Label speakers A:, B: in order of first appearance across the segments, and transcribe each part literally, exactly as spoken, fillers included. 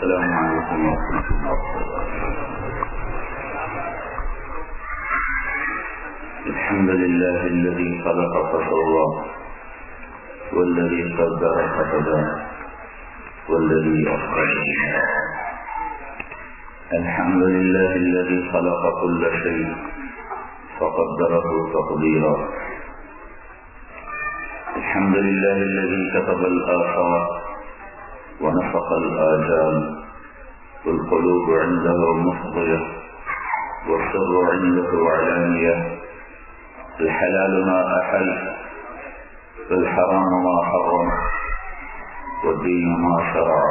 A: السلام عليكم ورحمة الله وبركاته. الحمد لله الذي خلق فسوى والذي قدر فهدى والذي أخرج المرعى. الحمد لله الذي خلق كل شيء فقدره تقديرا. الحمد لله الذي كتب الآثار ونسق الآجال والقلوب عنده مفضية والسر عنده علانية. الحلال ما أحل والحرام ما حرم والدين ما شرع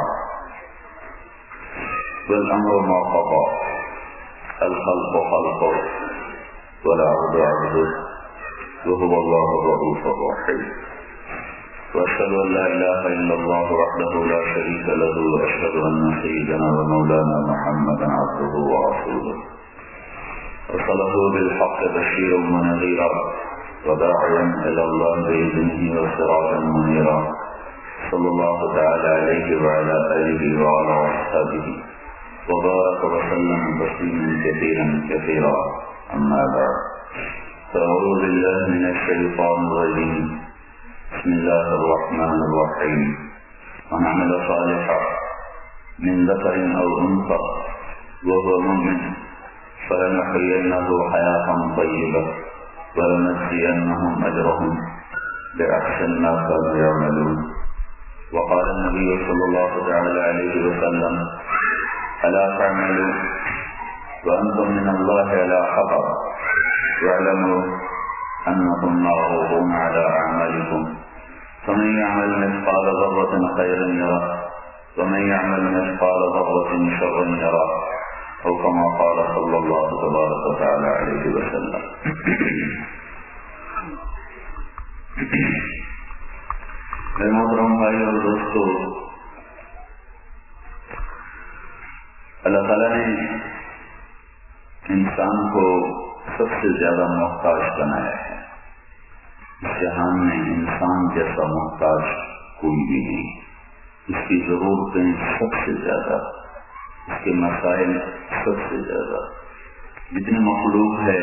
A: والأمر ما قضى. الخلق خلقه والعبد عبده وهو الله الرؤوف الرحيم. وأشهد أن لا إله إلا الله وحده لا شريك له وأشهد أن سيدنا ومولانا محمدا عبده ورسوله أرسله بالحق بشيرا ونذيرا وداعيا إلى الله بإذنه وسراجا منيرا. صلى الله تعالى عليه وعلى آله وعلى أصحابه وبارك وسلم تسليما كثيرا كثيرا. أما بعد فأعوذ بالله من الشيطان الرجيم. بسم الله الرحمن الرحيم. من عمل صالحا من ذكر أو أنثى وهو مؤمن فلنحيينه حياة طيبة ولنجزينهم أجرهم بأحسن ما كانوا يعملون. وقال النبي صلى الله تعالى عليه وسلم: ألا تعملوا وأنتم من الله على خطر واعلموا أنكم معروضون على أعمالكم فمن يعمل مثقال ذرة خيرا يره ومن يعمل مثقال ذرة شرا يره أو كما قال صلى الله تبارك وتعالى عليه وسلم. میرے محترم بھائی اور دوستو، اللہ تعالیٰ نے انسان کو سب سے زیادہ محتاج بنایا ہے. اس جہان میں انسان جیسا محتاج کوئی بھی نہیں. اس کی ضرورتیں سب سے زیادہ، اس کے مسائل سب سے زیادہ. جتنی مخلوق ہے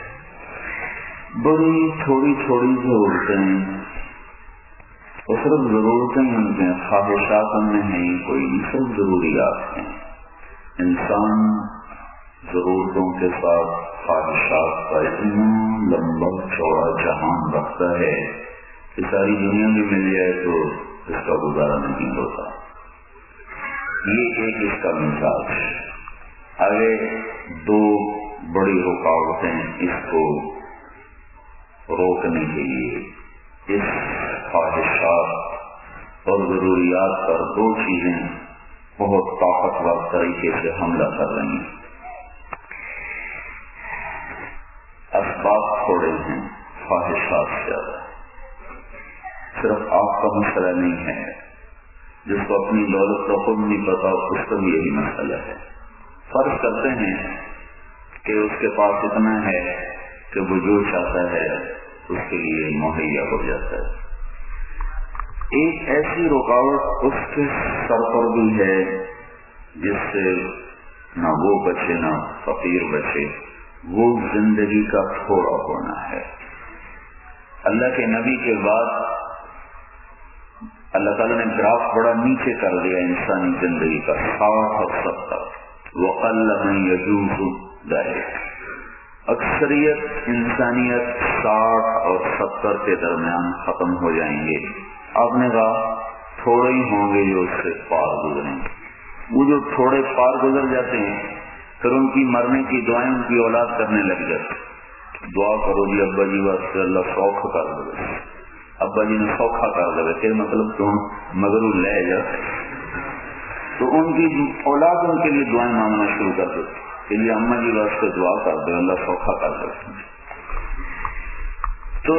A: بڑی تھوڑی تھوڑی ضرورتیں، اور صرف ضرورتیں ان کے خواہشات میں ہیں کوئی سب ضروریات ہیں. انسان ضرورتوں کے ساتھ خواہشات کا اتنا لمبا چوڑا جہان رکھتا ہے کہ ساری دنیا بھی مل جائے تو اس کا گزارا نہیں ہوتا. یہ ایک اس کا مزاج. آگے دو بڑی رکاوٹیں اس کو روکنے کے لیے، اس خواہشات اور ضروریات پر دو چیزیں بہت طاقتور طریقے سے حملہ کر رہی ہیں. اسباب تھوڑے ہیں، خواہشات زیادہ. صرف آپ کا مسئلہ نہیں ہے، جس کو اپنی دولت کا خود نہیں پتا اس کا بھی یہی مسئلہ ہے. فرض کرتے ہیں کہ اس کے پاس اتنا ہے کہ وہ جو چاہتا ہے اس کے لیے مہیا ہو جاتا ہے. ایک ایسی رکاوٹ اس کے سر پر بھی ہے جس سے نہ وہ بچے نہ فقیر بچے، وہ زندگی کا تھوڑا ہونا ہے. اللہ کے نبی کے بعد اللہ تعالیٰ نے گراف بڑا نیچے کر دیا انسانی زندگی کا، ساٹھ اور ستر. وقل من یجوز ذلک. اکثریت انسانیت ساٹھ اور ستر کے درمیان ختم ہو جائیں گے. آپ نے کہا تھوڑے ہی ہوں گے جو اس سے پار گزریں گے. وہ جو تھوڑے پار گزر جاتے ہیں پھر ان کی مرنے کی دعائیں ان کی اولاد کرنے لگ جاتی. دعا کرو جی ابا جی واسطے اللہ سوکھا کر دے. ابا جی نے سوکھا کر دے کہ مطلب تم مگر لے جا، تو ان کی اولاد ان کے لیے دعائیں مانگنا شروع کر دیتی کہ یہ اما جی واسطے دعا کر دے اللہ سوکھا کر دے. تو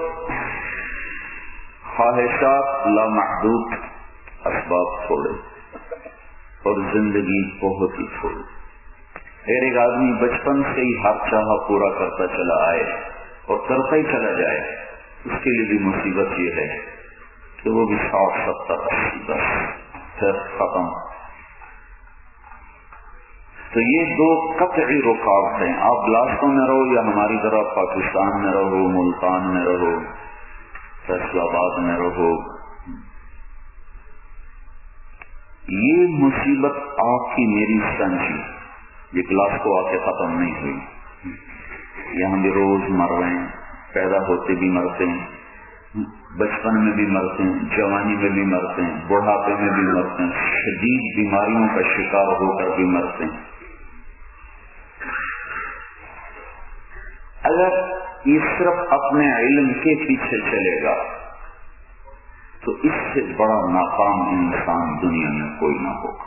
A: خواہشات لامحدود، اسباب تھوڑے اور زندگی بہت ہی تھوڑی. اگر ایک آدمی بچپن سے ہی ہر چاہا پورا کرتا چلا آئے اور کرتا ہی چلا جائے، اس کے لیے بھی مصیبت یہ ہے کہ وہ بھی ساٹھ ستر اسی بس پھر ختم. تو یہ دو قطعی رکاوٹ ہیں. آپ گلاسکو میں رہو یا ہماری طرح پاکستان میں رہو، ملتان میں رہو، فیصل آباد میں رہو، یہ مصیبت آپ کی میری سنجی یہ گلاسکو آ کے ختم نہیں ہوئی. یہاں بھی روز مر رہے ہیں، پیدا ہوتے بھی مرتے ہیں، بچپن میں بھی مرتے ہیں، جوانی میں بھی مرتے ہیں، بڑھاپے میں بھی مرتے ہیں، شدید بیماریوں کا شکار ہو کر بھی مرتے ہیں. اگر یہ صرف اپنے علم کے پیچھے چلے گا تو اس سے بڑا ناکام انسان دنیا میں کوئی نہ ہوگا.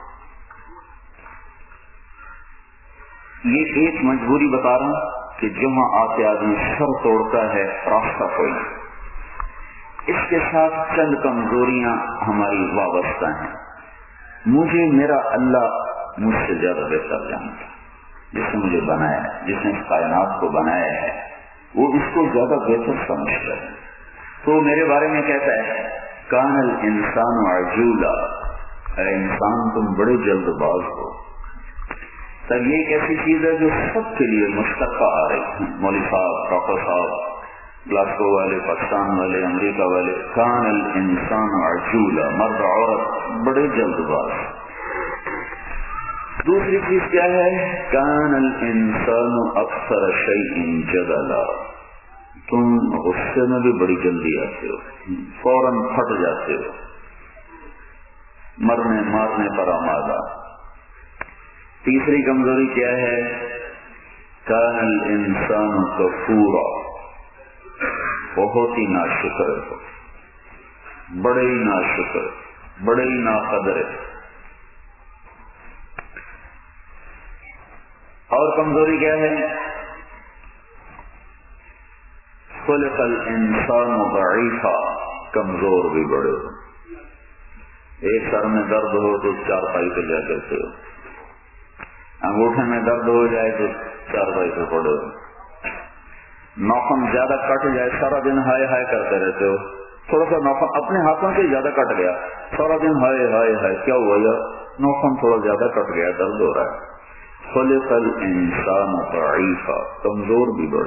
A: یہ ایک مجبوری بتا رہا ہوں کہ جہاں آتے آدمی سر توڑتا ہے راستہ کوئی نہیں. اس کے ساتھ چند کمزوریاں ہماری وابستہ ہیں. مجھے میرا اللہ مجھ سے زیادہ بہتر جانتا ہے. جس نے مجھے بنایا ہے، جس نے اس کائنات کو بنایا ہے، وہ اس کو زیادہ بہتر سمجھتا ہے. تو میرے بارے میں کہتا ہے کان الانسان عجولا، اے انسان تم بڑے جلد باز ہو. تب یہ ایک ایسی چیز ہے جو سب کے لیے مشتقہ آ رہی ہے. مولوی صاحب، ڈاکٹر صاحب، گلاسکو والے، پاکستان والے، امریکہ والے، کان الانسان عجولا، مرد عورت بڑے جلد باز. دوسری چیز کیا ہے؟ کان الانسان اکثر شیء جدلا، تم غصے میں بھی بڑی جلدی آتے ہو، فوراً پھٹ جاتے ہو، مرنے مارنے پر آمادہ. تیسری کمزوری کیا ہے؟ کان الانسان کفورا، بہت ہی ناشکر ہو، بڑے ہی ناشکر، بڑے ہی ناقدر. اور کمزوری کیا ہے؟ خلق الانسان ضعیفا، کمزور بھی بڑے ہو. ایک سر میں درد ہو تو چار پائی پہ جا کرتے ہو، انگوٹھے میں درد ہو جائے تو چار پائی پہ پڑے ہو، ناخن زیادہ کٹ جائے سارا دن ہائے ہائے کرتے رہتے ہو. تھوڑا سا ناخن اپنے ہاتھوں سے زیادہ کٹ گیا، سارا دن ہائے ہائے ہائے، کیا ہوا یار؟ ناخن تھوڑا زیادہ کٹ گیا، درد ہو رہا ہے. خلق الانسان ضعیفا، کمزور بھی بڑے.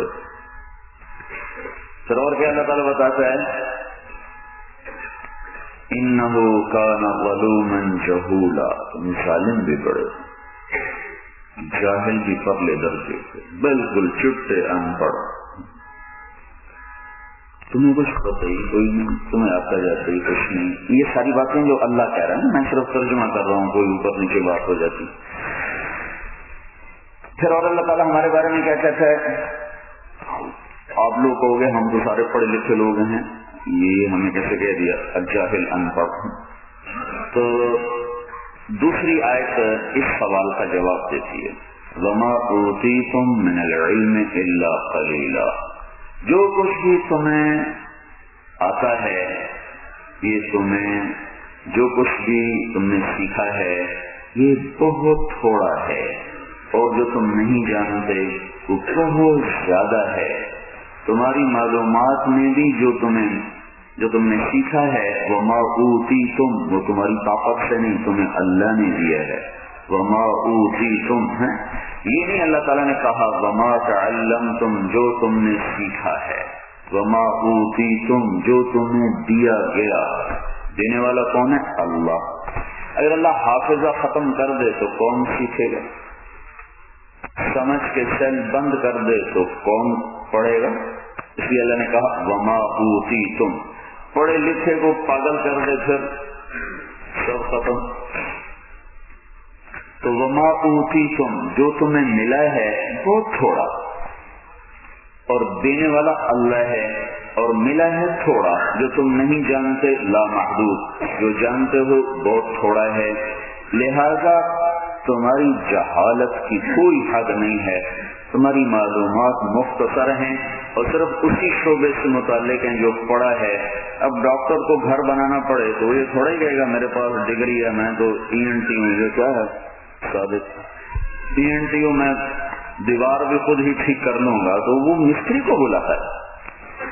A: پھر اور کیا اللہ تعالیٰ بتاتا ہے؟ انہ کان ظلوما جہولا، تم ظالم بھی بڑے، جاہل بھی پرلے درجے سے، بالکل چٹے ان پڑھ. تمہیں کچھ پتہ ہی کوئی نہیں، تمہیں آتا جاتا ہی کچھ نہیں. یہ ساری باتیں جو اللہ کہہ رہا ہے، میں صرف ترجمہ کر رہا ہوں، کوئی اوپر نیچے بات ہو جاتی. پھر اور اللہ تعالیٰ ہمارے بارے میں کیا کہتا ہے؟ آپ لوگ کہو گے ہم تو سارے پڑھے لکھے لوگ ہیں، یہ ہمیں کیسے کہہ دیا الجاہل ان پڑھ. تو دوسری آیت اس سوال کا جواب دیتی ہے، وما اوتیتم من العلم الا قلیلا، جو کچھ بھی تمہیں آتا ہے، یہ تمہیں جو کچھ بھی تم نے سیکھا ہے یہ بہت تھوڑا ہے، اور جو تم نہیں جانتے وہ بہت زیادہ ہے. تمہاری معلومات میں بھی جو تمہیں جو تم نے سیکھا ہے، وما اوتیتم، وہ تمہاری طاقت سے نہیں، تمہیں اللہ نے دیا ہے. وما اوتیتم ہے، یہ نہیں اللہ تعالیٰ نے کہا وما تعلمتم، جو تم نے سیکھا ہے. وما اوتیتم، جو تمہیں دیا گیا. دینے والا کون ہے؟ اللہ. اگر اللہ حافظہ ختم کر دے تو کون سیکھے گا؟ سمجھ کے سیل بند کر دے تو کون پڑھے گا؟ اس لیے اللہ نے کہا وما اوتیتم. پڑھے لکھے کو پاگل کر دے پھر سب ختم. تو وما اوتیتم، جو تمہیں ملا ہے بہت تھوڑا، اور دینے والا اللہ ہے، اور ملا ہے تھوڑا جو تم نہیں جانتے، لا محدود، جو جانتے ہو بہت تھوڑا ہے. لہذا تمہاری جہالت کی کوئی حد نہیں ہے، تمہاری معلومات مختصر ہیں اور صرف اسی شعبے سے متعلق ہیں جو پڑھا ہے. اب ڈاکٹر کو گھر بنانا پڑے تو یہ تھوڑا ہی کہے گا میرے پاس ڈگری ہے، میں تو ای این ٹی ہوں. یہ کیا ہے ثابت؟ ای این ٹی ہوں میں، دیوار بھی خود ہی ٹھیک کر لوں گا. تو وہ مستری کو بلاتا ہے.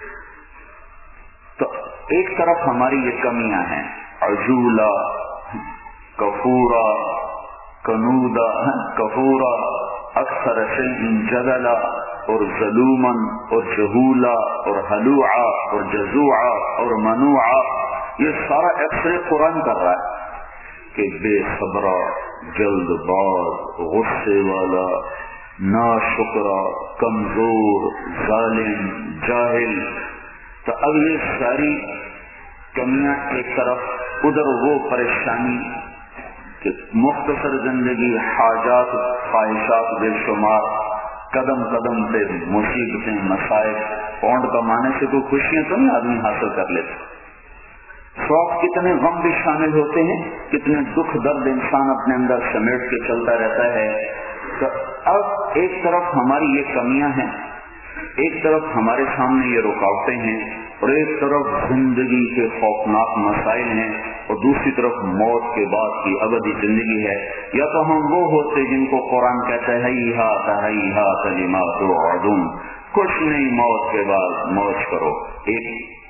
A: تو ایک طرف ہماری یہ کمیاں ہیں، عجولا، کفورا، کنودا کفورا اکثر شیء جدلا اور ظلومن اور جہولا اور ہلوعا اور جزوعا اور منوعا. یہ سارا ایکسرے قرآن کر رہا ہے کہ بے صبرا، جلد باز، غصے والا، ناشکرا، کمزور، ظالم، جاہل. تو اب یہ ساری کمیاں ایک طرف، ادھر وہ پریشانی کہ مختصر زندگی، حاجات خواہشات بے شمار، قدم قدم پہ مصیبتیں، مسائل. پونڈ کمانے سے کوئی خوشیاں تو نہیں آدمی حاصل کر لیتے. شوق کتنے غم بھی شامل ہوتے ہیں، کتنے دکھ درد انسان اپنے اندر سمیٹ کے چلتا رہتا ہے. تو اب ایک طرف ہماری یہ کمیاں ہیں، ایک طرف ہمارے سامنے یہ رکاوٹیں ہیں، اور ایک طرف زندگی کے خوفناک مسائل ہیں، اور دوسری طرف موت کے بعد کی ابدی زندگی ہے. یا تو ہم وہ ہوتے جن کو قرآن کہتا ہے ہیہات ہیہات لما توعدون، کچھ نہیں، موت کے بعد موج کرو. ایک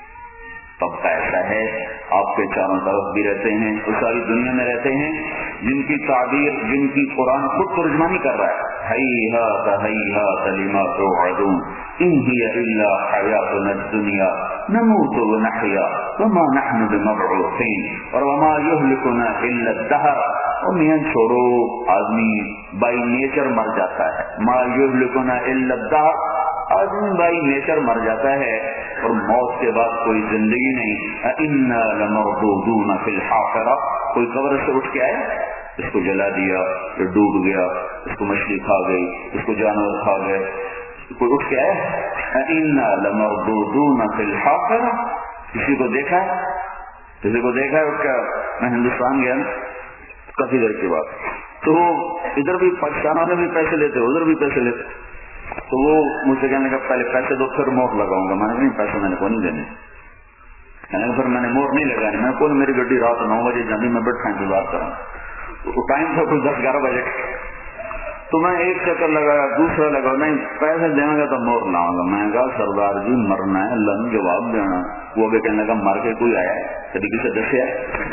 A: طبقہ ایسا ہے، آپ کے چاروں طرف بھی رہتے ہیں، وہ ساری دنیا میں رہتے ہیں، جن کی تعبیر، جن کی قرآن خود ترجمانی کر رہا ہے، ہیہات ہیہات لما توعدون ان ہی الا حیاتنا الدنیا نموت ونحیا وما نحن بمبعوثین اور وما یہلکنا الا الدہر. اور میاں چھوڑو، آدمی بائی نیچر مر جاتا ہے. ما یہلکنا الا الدہر، آدمی بائی نیچر مر جاتا ہے، اور موت کے بعد کوئی زندگی نہیں. انا لمردودون فی الحافرہ، کوئی قبر سے اٹھ کے آئے، اس کو جلا دیا، یہ ڈوب گیا، اس کو مچھلی کھا گئی، اس کو جانور کھا گئے، کوئی اٹھ کے آئے. انا لمردودون فی الحافرہ، کسی کو دیکھا ہے؟ کسی کو دیکھا ہے اٹھ کے؟ میں ہندوستان گیا نا کافی دیر کے بعد، تو ادھر بھی پاکستان والے بھی پیسے لیتے، ادھر بھی پیسے لیتے. تو وہ مجھ سے کہنے کا پہلے پیسے دو پھر مور لگاؤں گا. میں نے نہیں، پیسے میں نے کو نہیں دینے. کہنے کا پھر میں نے مور نہیں لگانی. میں نے کون، میری گڈی رات نو بجے جاندی، میں بیٹھا انتظار کروں. تو ٹائم تھا کچھ دس گیارہ بجے، تو میں ایک چکر لگایا، دوسرا لگا، نہیں پیسے دیں گا تو مور لاؤں گا. میں نے کہا سردار جی مرنا ہے، اللہ نے جواب دینا. وہ بھی کہنے لگا مر کے کوئی آیا ہے کبھی کسی دسیا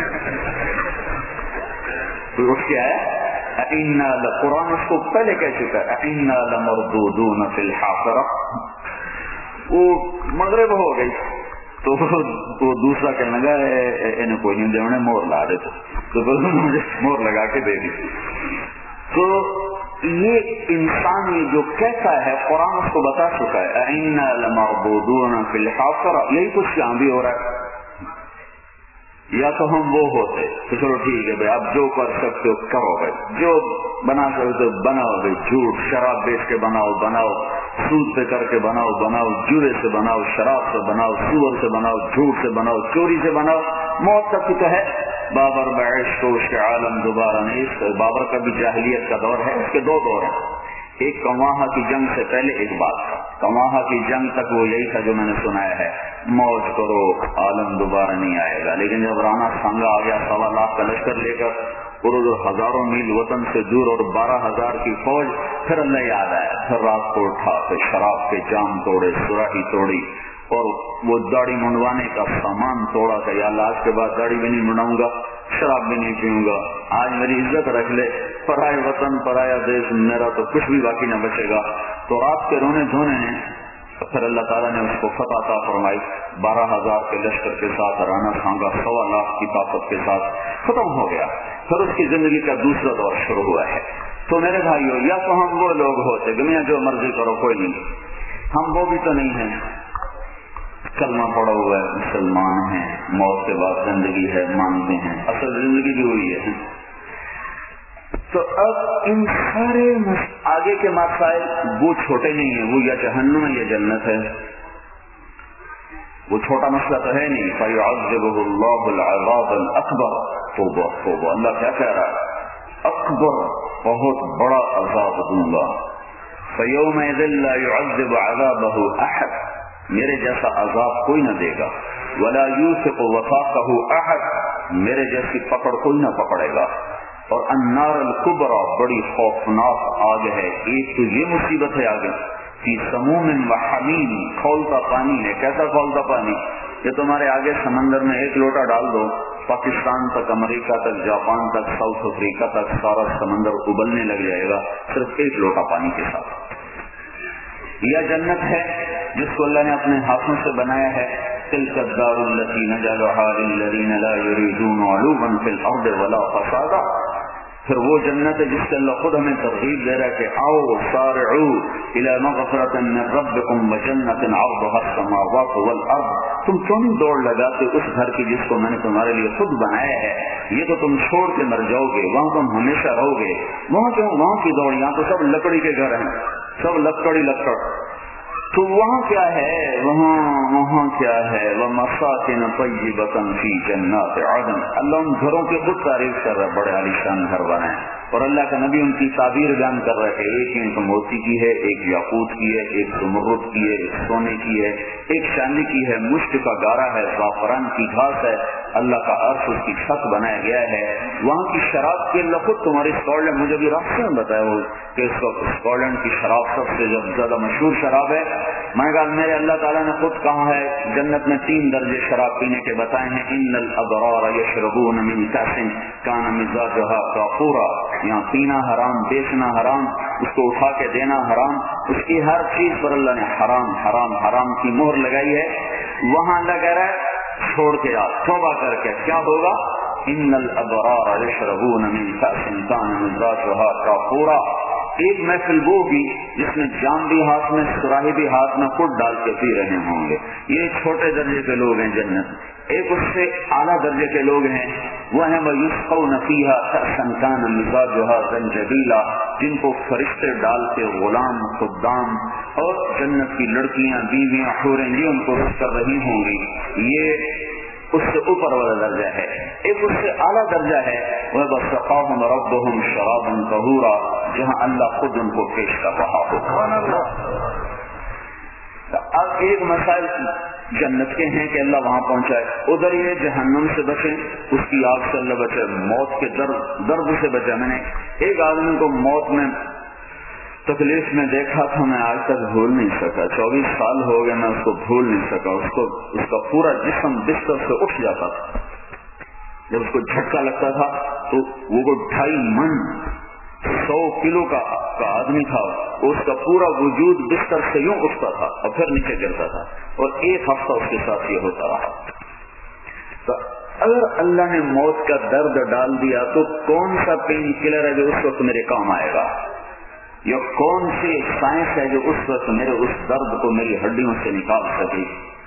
A: کوئی اٹھ کے آیا؟ قرآن اس کو پہلے کہہ چکا ہے، انا لمردودون فی الحافرہ. وہ مغرب ہو گئی تو وہ دوسرا کہنے لگا انہیں کوئی نہیں دے، انہیں مور لا دیتے، تو مجھے مور لگا کے دے دی. تو یہ انسان یہ جو کہتا ہے قرآن اس کو بتا چکا ہے، انا لمردودون فی الحافرہ. یہی کچھ یہاں بھی ہو رہا ہے. یا تو ہم وہ ہوتے تو چلو ٹھیک ہے بھائی، آپ جو کر سکتے ہو کرو بھائی، جو بنا سکتے ہو بناؤ بھائی، جھوٹ شراب بیچ کے بناؤ بناؤ، سود پہ کر کے بناؤ بناؤ، جوئے سے بناؤ، شراب سے بناؤ، سور سے بناؤ، جھوٹ سے بناؤ، چوری سے بناؤ. موت تک کی تو ہے. بابر بعش کو اس کے عالم دوبارہ نہیں. اس بابر کا بھی جاہلیت کا دور ہے، اس کے دو دور ہیں. ایک کواہا کی جنگ سے پہلے ایک بات تھا، کواہا کی جنگ تک وہ یہی تھا جو میں نے سنایا ہے، موج کرو عالم دوبارہ نہیں آئے گا. لیکن جب رانا سانگا آ گیا سوا لاکھ کا لشکر لے کر، اور ادھر ہزاروں میل وطن سے دور اور بارہ ہزار کی فوج، پھر اللہ یاد آیا، پھر رات کو اٹھا، پھر شراب کے جام توڑے، سراہی توڑی، اور وہ داڑھی منڈوانے کا سامان توڑا کہ یا اللہ آج کے بعد داڑھی بھی نہیں منڈاؤں گا، شراب بھی نہیں پیوں گا، آج میری عزت رکھ لے، پرائے وطن پرایا دیش، میرا تو کچھ بھی باقی نہ بچے گا. تو رات کے رونے دھونے ہیں. پھر اللہ تعالیٰ نے اس کو فتح عطا فرمائی، بارہ ہزار کے لشکر کے ساتھ رانا سانگا سوا لاکھ کی طاقت کے ساتھ ختم ہو گیا. پھر اس کی زندگی کا دوسرا دور شروع ہوا ہے. تو میرے بھائیو، یا تو ہم وہ لوگ ہوتے دنیا جو مرضی کرو کوئی نہیں، ہم وہ بھی تو نہیں ہیں. کلمہ پڑا ہوا ہے، مسلمان ہیں، موت کے بعد زندگی ہے، مانتے ہیں، اصل زندگی بھی ہوئی ہے. تو اب ان سارے آگے کے مسائل وہ چھوٹے نہیں ہیں، وہ یا جہنم ہے یا جنت ہے. وہ چھوٹا مسئلہ تو ہے نہیں. فَيُعَذِّبُهُ اللَّهُ الْعَذَابَ الْأَكْبَرَ. توبہ توبہ، اللہ کیا کہہ رہا ہے؟ اکبر، بہت بڑا عذاب دوں گا. فَيَوْمَئِذٍ لَا يُعَذِّبُ عَذَابَهُ أَحَدٌ، میرے جیسا عذاب کوئی نہ دے گا. وَلَا يُوثِقُ وَثَاقَهُ أَحَدٌ، میرے جیسی پکڑ کوئی نہ پکڑے گا. اور النار الکبرى، بڑی خوفناک آگ ہے. ایک تو یہ مصیبت ہے آگے، فی سموم وحمیم، کھولتا پانی ہے. کیسا کھولتا پانی؟ یہ تمہارے آگے سمندر میں ایک لوٹا ڈال دو، پاکستان تک، امریکہ تک، جاپان تک، ساؤتھ افریقہ تک سارا سمندر ابلنے لگ جائے گا صرف ایک لوٹا پانی کے ساتھ۔ یہ جنت ہے جس کو اللہ نے اپنے ہاتھوں سے بنایا ہے۔ تلک الدار التی نجعلها للذین لا یریدون علوا فی الارض ولا فسادا۔ پھر وہ جنت ہے جس سے اللہ خود ہمیں ترغیب دے رہا ہے کہ آؤ سارعوا الی مغفرۃ من ربکم وجنۃ عرضها السماوات والارض۔ تم کیوں نہیں دوڑ لگاتے اس گھر کی جس کو میں نے تمہارے لیے خود بنایا ہے؟ یہ تو تم چھوڑ کے مر جاؤ گے، وہاں تم ہمیشہ رہو گے، وہاں کیوں وہاں کی دوڑ؟ یہاں تو سب لکڑی کے گھر ہیں، سب لکڑی لکڑ۔ تو وہاں کیا ہے؟ وہاں وہاں کیا ہے؟ وَمَسَاكِنَ طَيِّبَةً فِي جَنَّاتِ عَدْنٍ۔ اللہ ان گھروں کی خود تعریف کر رہا ہے، بڑے عالیشان گھر بنائے، اور اللہ کا نبی ان کی تعبیر بیان کر رہا ہے کہ ایک اینٹ موتی کی ہے، ایک یاقوت کی ہے، ایک زمرد کی ہے، ایک سونے کی ہے، ایک چاندی کی ہے، مشک کا گارا ہے، زعفران کی گھاس ہے، اللہ کا عرش اس کی چھت بنایا گیا ہے۔ وہاں کی شراب کی اللہ خود تمہاری اسکاٹ مجھے بھی راستے میں بتایا وہ کہ اس وقت اسکاٹ لینڈ کی شراب سب سے زیادہ مشہور شراب ہے۔ میں نے کہا میرے اللہ تعالیٰ نے خود کہا ہے جنت میں تین درجے شراب پینے کے بتائے ہیں، ان الابرار یشربون من کأس کان مزاجها کافورا۔ یہاں پینا حرام، بیچنا حرام، اس کو اٹھا کے دینا حرام، اس کی ہر چیز پر اللہ نے حرام حرام حرام کی مہر لگائی ہے۔ وہاں اللہ کہہ رہا ہے چھوڑ کے آ، توبہ کر کے کیا ہوگا؟ ان الابرار یشربون من کأس کان مزاجها کافورا۔ ایک محفل وہ بھی جس میں جام بھی ہاتھ میں، سراہی بھی ہاتھ میں، خود ڈال کے پی رہے ہوں گے۔ یہ چھوٹے درجے کے لوگ ہیں جنت۔ ایک اس سے اعلیٰ درجے کے لوگ ہیں، وہ ہیں وَيُسْقَوْنَ فِيهَا كَأْسًا كَانَ مِزَاجُهَا زَنْجَبِيلًا، جن کو فرشتے ڈال کے غلام، خدام اور جنت کی لڑکیاں، بیویاں، حوریں یہ ان کو رس کر رہی ہوں گی۔ یہ اس سے اوپر والا درجہ ہے۔ ایک اس سے اعلیٰ درجہ ہے وَسَقَاهُمْ رَبُّهُمْ شَرَابًا طَهُورًا، جہاں اللہ خود ان کو پیش کر رہا ہو۔ اب ایک مسائل جنت کے ہیں کہ اللہ وہاں پہنچائے، ادھر یہ جہنم سے بچیں، اس کی آگ سے اللہ بچے، موت کے درد درد سے بچے۔ میں نے ایک آدمی کو موت میں تکلیف میں دیکھا تھا، میں آج تک بھول نہیں سکا، چوبیس سال ہو گئے میں اس کو بھول نہیں سکا۔ اس کو اس کا پورا جسم بستر سے اٹھ جاتا تھا، جب اس کو جھٹکا لگتا تھا تو وہ ڈھائی من سو کلو کا کا آدمی تھا، اس کا پورا وجود بستر سے یوں اٹھتا تھا اور پھر نیچے گرتا تھا، اور ایک ہفتہ اس کے ساتھ یہ ہوتا رہا۔ تو اگر اللہ نے موت کا درد ڈال دیا تو کون سا پین کلر ہے جو اس وقت میرے کام آئے گا؟ یا کون سی سائنس ہے جو اس وقت میرے اس درد کو میری ہڈیوں سے نکال سکے؟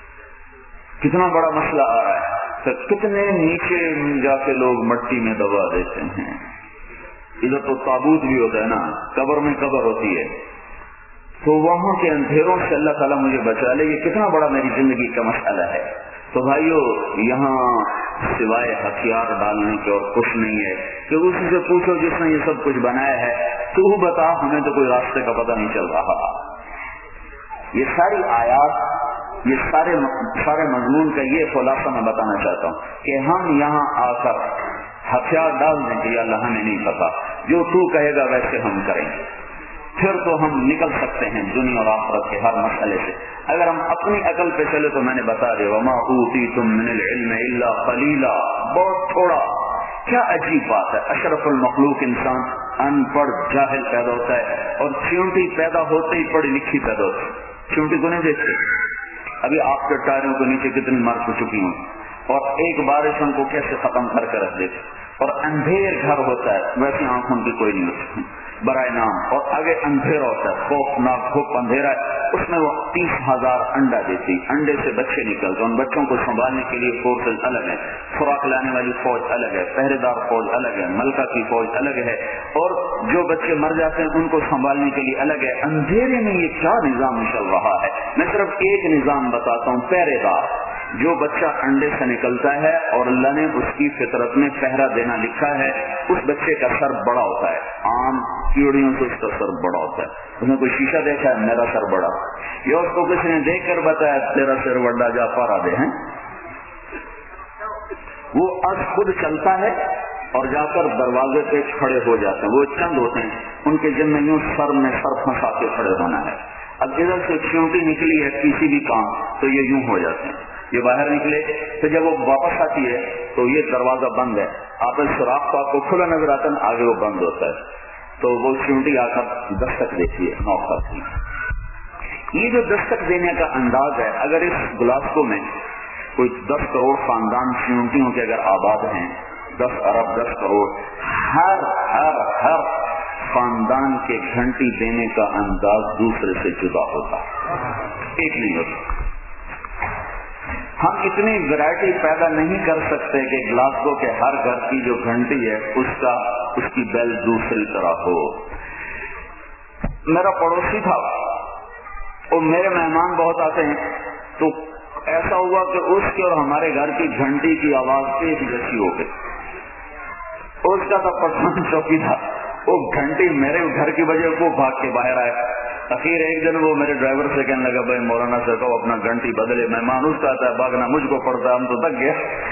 A: کتنا بڑا مسئلہ آ رہا ہے۔ تو کتنے نیچے جا کے لوگ مٹی میں دبا دیتے ہیں، ادھر تو تابوت بھی ہوتا ہے نا، قبر میں قبر ہوتی ہے، تو وہاں کے اندھیروں سے اللہ تعالیٰ مجھے بچا لے۔ یہ کتنا بڑا میری زندگی کا مسئلہ ہے۔ تو بھائیو یہاں سوائے ہتھیار ڈالنے کے اور کچھ نہیں ہے کہ اسی سے پوچھو جس نے یہ سب کچھ بنایا ہے تو وہ بتا، ہمیں تو کوئی راستے کا پتہ نہیں چل رہا۔ یہ ساری آیات، یہ سارے سارے مضمون کا یہ خلاصہ میں بتانا چاہتا ہوں کہ ہم یہاں آ کر ہتھیار ڈال دیں کہ اللہ ہمیں نہیں پتا، جو تو کہے گا ویسے ہم کریں گے، پھر تو ہم نکل سکتے ہیں دنیا اور آخرت کے ہر مسئلے سے۔ اگر ہم اپنی عقل پہ چلے تو میں نے بتا دیا وما اوتیتم من العلم الا قلیلا، بہت تھوڑا۔ کیا عجیب بات ہے، اشرف المخلوق انسان ان پڑھ جاہل پیدا ہوتا ہے، اور چیونٹی پیدا ہوتے ہی پڑھی لکھی پیدا ہوتی ہے۔ چیونٹی کو نہیں دیکھتے، ابھی آپ کے ٹائروں کے نیچے کتنی مار ہو چکی ہوں، اور ایک بارش ان کو کیسے ختم کر کے رکھ دیتے، اور اندھیر گھر ہوتا ہے ویسی آنکھوں کی کوئی نہیں ہوتی برائے نام، اور آگے اندھیرا ہوتا ہے، خوفناک خوف اندھیرا ہے، اس میں وہ تیس ہزار انڈا دیتی، انڈے سے بچے نکلتے، ان بچوں کو سنبھالنے کے لیے فورسز الگ ہے، خوراک لانے والی فوج الگ ہے، پہرے دار فوج الگ ہے، ملکہ کی فوج الگ ہے، اور جو بچے مر جاتے ہیں ان کو سنبھالنے کے لیے الگ ہے۔ اندھیرے میں یہ کیا نظام چل رہا ہے؟ میں صرف ایک نظام بتاتا ہوں، پہرے دار۔ جو بچہ انڈے سے نکلتا ہے اور اللہ نے اس کی فطرت میں پہرا دینا لکھا ہے، اس بچے کا سر بڑا ہوتا ہے، عام کیڑیوں سے اس کا سر بڑا ہوتا ہے۔ اس نے کوئی شیشہ دیکھا ہے میرا سر بڑا، یا اس کو کسی نے دیکھ کر بتایا تیرا سر بڑا جا پارا دے ہیں؟ وہ از خود چلتا ہے اور جا کر دروازے پہ کھڑے ہو جاتے ہیں، وہ چند ہوتے ہیں ان کے ذمہ یوں سر میں سر پھنسا کے کھڑے ہونا ہے۔ اب ادھر سے چیونٹی نکلی ہے کسی بھی کام تو یہ یوں ہو جاتے ہیں، یہ باہر نکلے تو جب وہ واپس آتی ہے تو یہ دروازہ بند ہے، آپ اس سوراخ کو آپ کو کھلا نظر آتا ہے، آگے وہ بند ہوتا ہے، تو وہ چیونٹی آ کر دستک دیتی ہے موقع کی۔ یہ جو دستک دینے کا انداز ہے، اگر اس گلاسکو میں کوئی دس کروڑ خاندان چیونٹیوں کے اگر آباد ہیں، دس ارب دس کروڑ، ہر ہر ہر خاندان کے گھنٹی دینے کا انداز دوسرے سے جدا ہوتا ہے، ایک نہیں ہوتا۔ ہم اتنی ویرائٹی پیدا نہیں کر سکتے کہ گلاسگو کے ہر گھر کی جو گھنٹی ہے اس کا اس کی بیل دوسری طرح ہو۔ میرا پڑوسی تھا، اور میرے مہمان بہت آتے ہیں، تو ایسا ہوا کہ اس کے اور ہمارے گھر کی گھنٹی کی آواز ایک جیسی ہو گئی۔ اس کا تو پٹھان چوکی تھا، وہ گھنٹی میرے گھر کی وجہ کو بھاگ کے باہر آئے۔ اخیر ایک دن وہ میرے ڈرائیور سے کہنے لگا بھائی مولانا سے کہو اپنا گھنٹی بدلے، مہمان اس کا آتا ہے بھاگنا مجھ کو پڑتا ہے، ہم تو تک گیا۔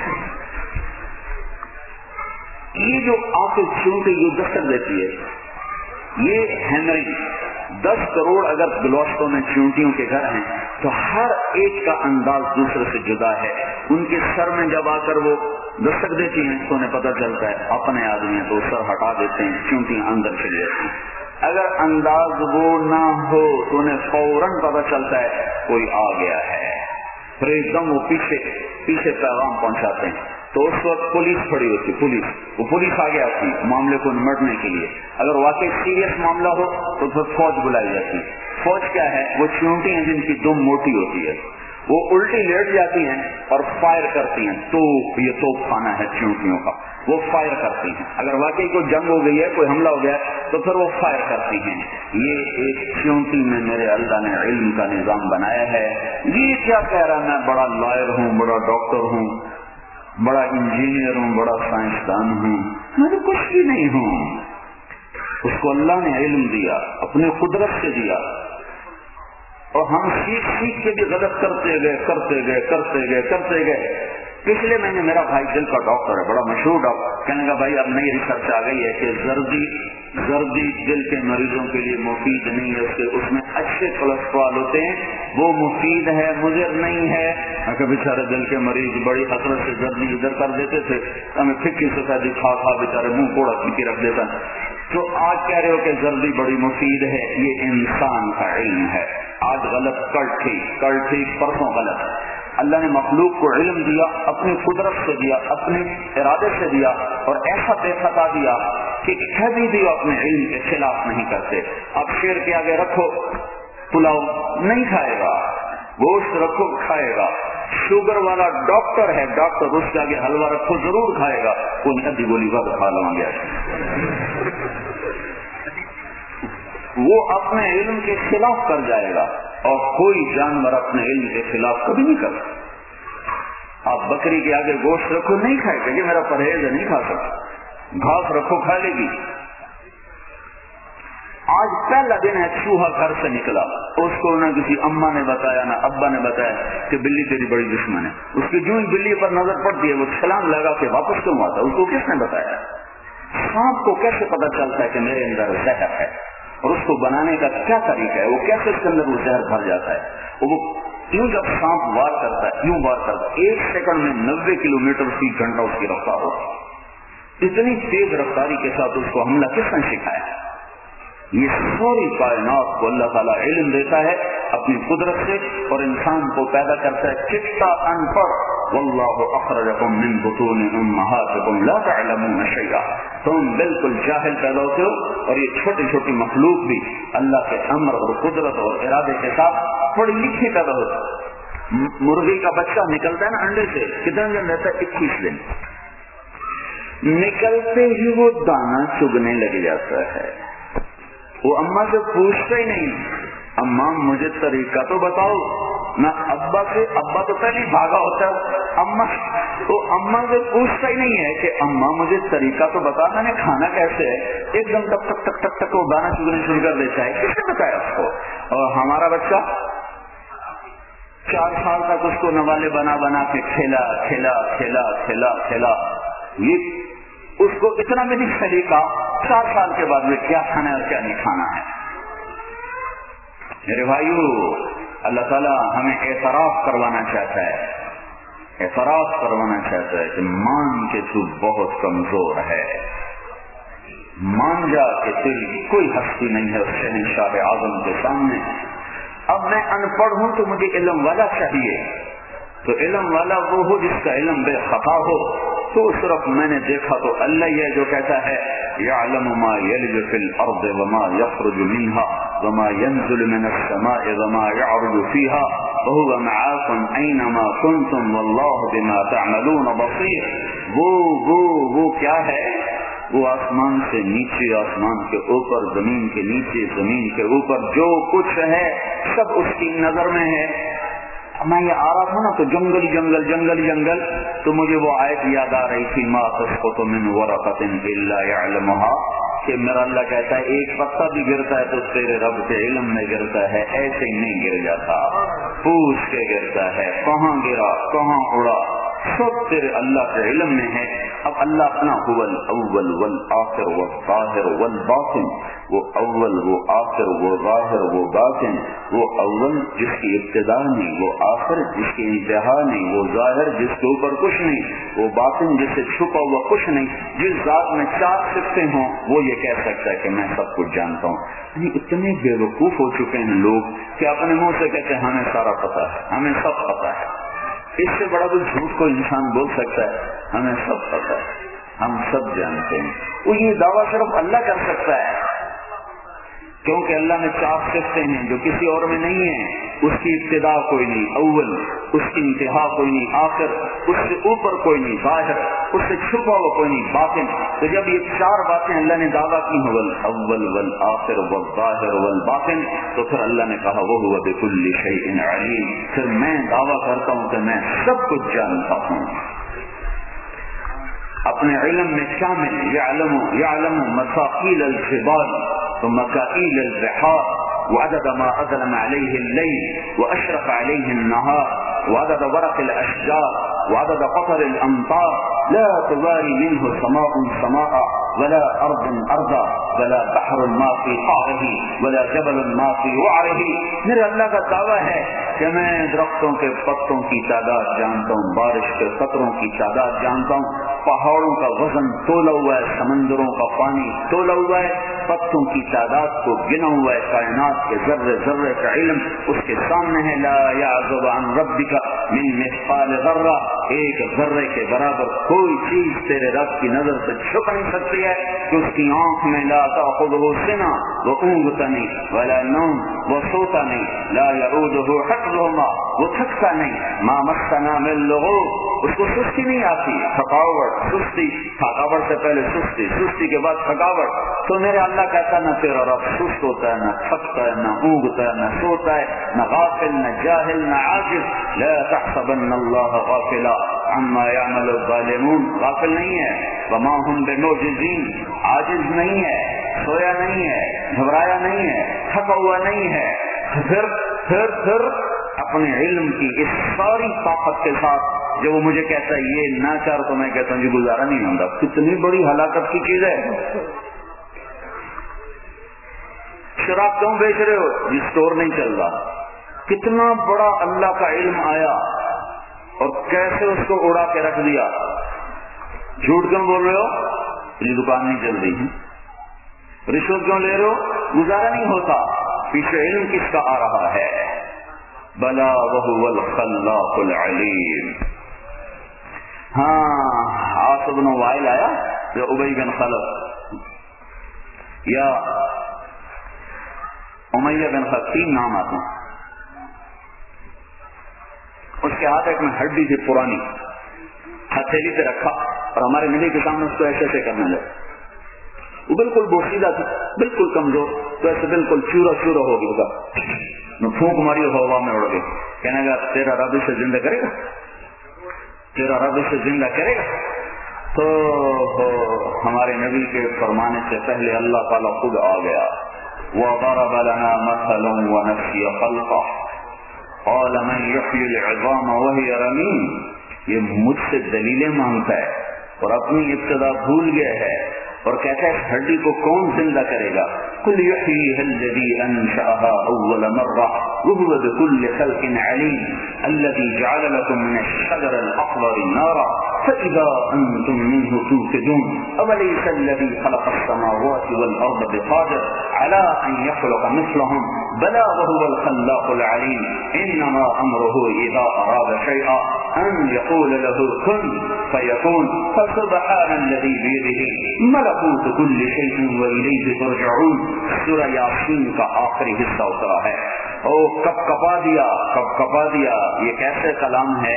A: یہ جو آپ کو چیونٹی یہ دستک دیتی ہے، یہ ہینری دس کروڑ اگر گلاسکو میں چیونٹیوں کے گھر ہیں تو ہر ایک کا انداز دوسرے سے جدا ہے۔ ان کے سر میں جب آ کر وہ دستک دیتی ہیں تو انہیں پتہ چلتا ہے اپنے آدمی ہیں، تو سر ہٹا دیتے ہیں، چیونٹیاں اندر چلی جاتی ہیں۔ اگر انداز وہ نہ ہو تو انہیں فوراً پتہ چلتا ہے کوئی آ گیا ہے، پھر ایک دم وہ پیچھے پیچھے پیغام پہنچاتے ہیں۔ تو اس وقت پولیس کھڑی ہوتی، پولیس وہ پولیس آگے آتی معاملے کو نمٹنے کے لیے۔ اگر واقعی سیریس معاملہ ہو تو پھر فوج بلائی جاتی۔ فوج کیا ہے؟ وہ چیونٹی ہیں جن کی دم موٹی ہوتی ہے، وہ الٹی لیٹ جاتی ہیں اور فائر کرتی ہیں، تو یہ توپ خانہ ہے چیونٹیوں کا، وہ فائر کرتی ہیں۔ اگر واقعی کوئی جنگ ہو گئی ہے، کوئی حملہ ہو گیا ہے تو پھر وہ فائر کرتی ہیں۔ یہ ایک چیونٹی میں میرے اللہ نے علم کا نظام بنایا ہے۔ یہ کیا کہہ رہا میں بڑا لائر ہوں، بڑا ڈاکٹر ہوں، بڑا انجینئر ہوں، بڑا سائنسدان ہوں، میں تو کچھ بھی نہیں ہوں۔ اس کو اللہ نے علم دیا، اپنے قدرت سے دیا، اور ہم سیکھ سیکھ کے بھی غلط کرتے گئے کرتے گئے کرتے گئے کرتے گئے۔ پچھلے مہینے میرا بھائی دل کا ڈاکٹر ہے، بڑا مشہور ڈاکٹر، کہنے کا بھائی اب نئی ریسرچ آ گئی ہے کہ زردی زردی دل کے مریضوں کے لیے مفید نہیں ہے، اس کے اس میں اچھے کولیسٹرول ہوتے ہیں، وہ مفید ہے، مضر نہیں ہے۔ کہ بیچارے دل کے مریض بڑی حسرت سے زردی ادھر کر دیتے تھے، ہمیں پھکی سفیدی کھا کھا بیچارے منہ کوڑا پھکی رکھ دیتا۔ تو آج کہہ رہے ہو کہ زردی بڑی مفید ہے، یہ انسان کا علم ہے۔ آج غلط، کل ٹھیک، کل ٹھیک، پرسوں غلط۔ اللہ نے مخلوق کو علم دیا، اپنی قدرت سے دیا، اپنے ارادے سے دیا، اور ایسا بے خطا دیا کہ کبھی بھی وہ اپنے علم کے خلاف نہیں کرتے۔ اب شیر کے آگے رکھو پلاؤ نہیں کھائے گا، گوشت رکھو کھائے گا، شوگر والا ڈاکٹر ہے، ڈاکٹر اس کے آگے حلوہ رکھو ضرور کھائے گا، کوئی ادھی گولی کا کھا لوں گا۔ وہ اپنے علم کے خلاف کر جائے گا، اور کوئی جانور اپنے علم کے خلاف کبھی نہیں کرتا۔ آپ بکری کے آگے گوشت رکھو نہیں کھائے گا، یہ میرا پرہیز ہے نہیں کھا سکتا، گھاس رکھو کھا لے گی۔ آج پہلا دن ہے چوہا گھر سے نکلا، اس کو نہ کسی اماں نے بتایا نہ ابا نے بتایا کہ بلی تیری بڑی دشمن ہے۔ اس کی جو بلی پر نظر پڑتی ہے وہ چھلانگ لگا کے واپس کیوں آتا ہے؟ اس کو کس نے بتایا؟ سانپ کو کیسے پتا چلتا ہے کہ میرے اندر زہر ہے، اور اس کو بنانے کا کیا طریقہ ہے؟ وہ کیسے اس کے اندر وہ زہر بھر جاتا ہے؟ وہ یوں جب سانپ وار کرتا ہے، یوں وار کرتا ہے، ایک سیکنڈ میں نبے کلو میٹر فی گھنٹہ اس کی رفتار ہوتی۔ اتنی تیز رفتاری کے ساتھ اس کو حملہ کس نے سکھایا؟ یہ ساری کائنات کو اللہ تعالیٰ علم دیتا ہے اپنی قدرت سے، اور انسان کو پیدا کرتا ہے چٹا ان پڑھ، واللہ اخرجکم من بطون امہاتکم لا تعلمون شیئا، تم بالکل جاہل پیدا ہوتے ہو، اور یہ چھوٹی چھوٹی مخلوق بھی اللہ کے امر اور قدرت اور ارادے کے ساتھ پڑھی لکھی پیدا ہوتی۔ مرغی کا بچہ نکلتا ہے نا انڈے سے، کتنے دن رہتا ہے؟ اکیس دن۔ نکلتے ہی وہ دانا چگنے لگ جاتا ہے، وہ اماں سے پوچھتا ہی نہیں اماں مجھے طریقہ تو بتاؤ، نہ ابا سے، ابا تو پہلے بھاگا ہوتا ہے، اماں تو اماں سے پوچھتا ہی نہیں ہے کہ اماں مجھے طریقہ تو بتا، میں نے کھانا کیسے ہے، ایک دم ٹک ٹک ٹک ٹک ٹک وہ گانا چگنے شروع کر دیتا ہے، کس نے بتایا اس کو؟ اور ہمارا بچہ چار سال تک اس کو نوالے بنا بنا کے کھیلا کھیلا کھیلا کھیلا کھیلا، یہ اس کو اتنا بھی نہیں سلیقہ چار سال کے بعد میں کیا کھانا ہے اور کیا نہیں کھانا ہے۔ میرے بھائیو، اللہ تعالیٰ ہمیں اعتراف کروانا چاہتا ہے، اعتراف کروانا چاہتا ہے کہ مان کے تو بہت کمزور ہے، مان جا کہ تیری کوئی ہستی نہیں ہے اس شہنشاہ اعظم کے سامنے۔ اب میں ان پڑھ ہوں تو مجھے علم والا چاہیے، تو علم والا وہ ہو جس کا علم بے خطا ہو۔ تو صرف میں نے دیکھا تو اللہ یہ جو کہتا ہے یعلم ما یلج فی الارض وما یخرج منها وما ينزل من السماء وما يعرج فيها وهو معاكم اينما كنتم والله بما تعملون بصير۔ وہ وہ وہ کیا ہے؟ وہ آسمان سے نیچے، آسمان کے اوپر، زمین کے نیچے، زمین کے اوپر جو کچھ ہے سب اس کی نظر میں ہے۔ میں یہ آ رہا تھا نا تو جنگل جنگل جنگل جنگل، تو مجھے وہ آیت یاد آ رہی تھی ما تسقط من ورقة الا يعلمها، کہ میرا اللہ کہتا ہے ایک پتا بھی گرتا ہے تو تیرے رب کے علم میں گرتا ہے، ایسے ہی نہیں گر جاتا، پوچھ کے گرتا ہے کہاں گرا کہاں اڑا، سب تیرے اللہ کے علم میں ہے۔ اب اللہ اپنا هو الاول والآخر والظاہر والباطن، وہ اول وہ آخر وہ ظاہر وہ باطن، وہ اول جس کی ابتدا نہیں، وہ آخر جس کی انتہا نہیں، وہ ظاہر جس کے اوپر کچھ نہیں، وہ باطن جس سے چھپا ہوا کچھ نہیں۔ جس ذات میں چار صفتیں ہوں وہ یہ کہہ سکتا ہے کہ میں سب کچھ جانتا ہوں۔ یعنی اتنے بے وقوف ہو چکے ہیں لوگ کہ اپنے منہ سے کہتے ہیں ہمیں سارا پتا ہے، ہمیں سب پتا ہے۔ اس سے بڑا کوئی جھوٹ کو انسان بول سکتا ہے ہمیں سب پتا ہے، ہم سب جانتے ہیں؟ وہ یہ دعویٰ صرف اللہ کر سکتا ہے، کیونکہ اللہ میں چار صفتیں ہیں جو کسی اور میں نہیں ہیں۔ اس کی ابتدا کوئی نہیں اول، اس کی انتہا کوئی نہیں آخر، اس سے اوپر کوئی نہیں ظاہر، اس سے چھپا ہوا کوئی نہیں باطن۔ تو جب یہ چار باتیں اللہ نے دعویٰ کی ہیں الاول والآخر والظاہر والباطن، تو پھر اللہ نے کہا وہو بکل شیء علیم، پھر میں دعویٰ کرتا ہوں کہ میں سب کچھ جانتا ہوں۔ اپنے علم میں شامل یعلم یعلم مساقیل الجبال ومکائیل البحار وعدد ما أظلم عليه الليل وأشرق عليه النهار وعدد ورق الأشجار وعدد قطر الأمطار لا تباري منه سماء سماء ولا أرض أرضا ولا بحر ما في قعره ولا جبل ما في وعره۔ میرے اللہ کا دعویٰ ہے کہ میں درختوں کے پتوں کی تعداد جانتا ہوں، بارش کے قطروں کی تعداد جانتا ہوں، پہاڑوں کا وزن تولا ہوا ہے، سمندروں کا پانی تولا ہوا ہے، پتوں کی تعداد کو گنا ہوا ہے، کائنات کے ذرے ذرے کا علم اس کے سامنے ہے۔ لا يعزب عن ربك من مثقال ذرہ، ایک ذرے کے برابر کوئی چیز تیرے رب کی نظر سے چھپ نہیں سکتی ہے کہ اس کی آنکھ میں لا تأخذہ سنہ، وہ اونگتا نہیں، ولا نوم، وہ سوتا نہیں، لا يعودہ حفظہما، وہ تھکتا نہیں، ما مسنا من لغوب، اس کو سستی نہیں آتی، تھکاوٹ سستی، تھکاوٹ سے پہلے سستی، سستی کے بعد تھکاوٹ۔ تو میرے اللہ کہتا نہ تیرا رب سست ہوتا ہے، نہ تھکتا ہے، نہ اونگتا ہے، نہ سوتا ہے، نہ غافل، نہ جاہل، نہ عاجز۔ لا تحسبن اللہ غافلا عما يعمل الظالمون، غافل نہیں ہے، وما هم بمعجزین، عاجز نہیں ہے، سویا نہیں ہے، گھبرایا نہیں ہے، تھکا ہوا نہیں ہے۔ پھر پھر پھر اپنے علم کی اس ساری طاقت کے ساتھ جب وہ مجھے کہتا ہے یہ نہ کر تو میں کہتا ہوں جی گزارا نہیں ہوگا۔ کتنی بڑی ہلاکت کی چیز ہے۔ شراب کیوں بیچ رہے ہو؟ جی اسٹور نہیں چل رہا۔ کتنا بڑا اللہ کا علم آیا اور کیسے اس کو اڑا کے رکھ دیا۔ جھوٹ کیوں بول رہے ہو؟ یہ دکان نہیں چل رہی ہے۔ رشوت کیوں لے رہے ہو؟ گزارا نہیں ہوتا۔ پیچھے علم کس کا آ رہا ہے؟ بلا وهو الخلاق العلیم۔ ہاں عاص بن وائل آیا یا ابی بن خلف یا امیہ بن خلف، تین نام آتے ہیں۔ اس کے ہاتھ ایک میں ہڈی تھی پرانی، ہتھیلی پہ رکھا اور ہمارے نبی کے سامنے اس کو ایسے ایسے کرنے لگے۔ وہ بالکل بوسیدہ تھی، بالکل کمزور، تو ایسے بالکل چورا چورا ہو گیا، پھونک ماری ہوا میں اڑ گئی۔ کہنے لگا تیرا رب اسے زندہ کرے گا، تیرا رب اسے زندہ کرے گا۔ تو ہمارے نبی کے فرمانے سے پہلے اللہ تعالیٰ خود آ گیا۔ وَضَرَبَ لَنَا مَثَلًا وَنَسِيَ خَلْقَهُ قَالَ مَنْ يُحْيِي الْعِظَامَ وَهِيَ رَمِيمٌ۔ یہ مجھ سے دلیلیں مانگتا ہے اور اپنی ابتدا بھول گیا ہے۔
B: اور کہتا ہے اس ہڈی کو کون زندہ کرے گا؟ قل یحییھا الذی انشأھا اول مرہ وہو بکل خلق علیم الذی جعل لکم من الشجر الاخضر نارا فاذا انتم منہ توقدون اولیس الذی خلق السماوات والارض بقادر علی ان یخلق مثلهم بلا وهو الخلاق العلیم انما امره اذا اراد شیئا ان یقول له کن فیکون فسبحان الذی بیدہ ملکوت کل شیء والیہ ترجعون۔ سورہ یاسین کا آخری حصہ اترا ہے۔ او کب کپا دیا کب کپا دیا یہ کیسے کلام ہے؟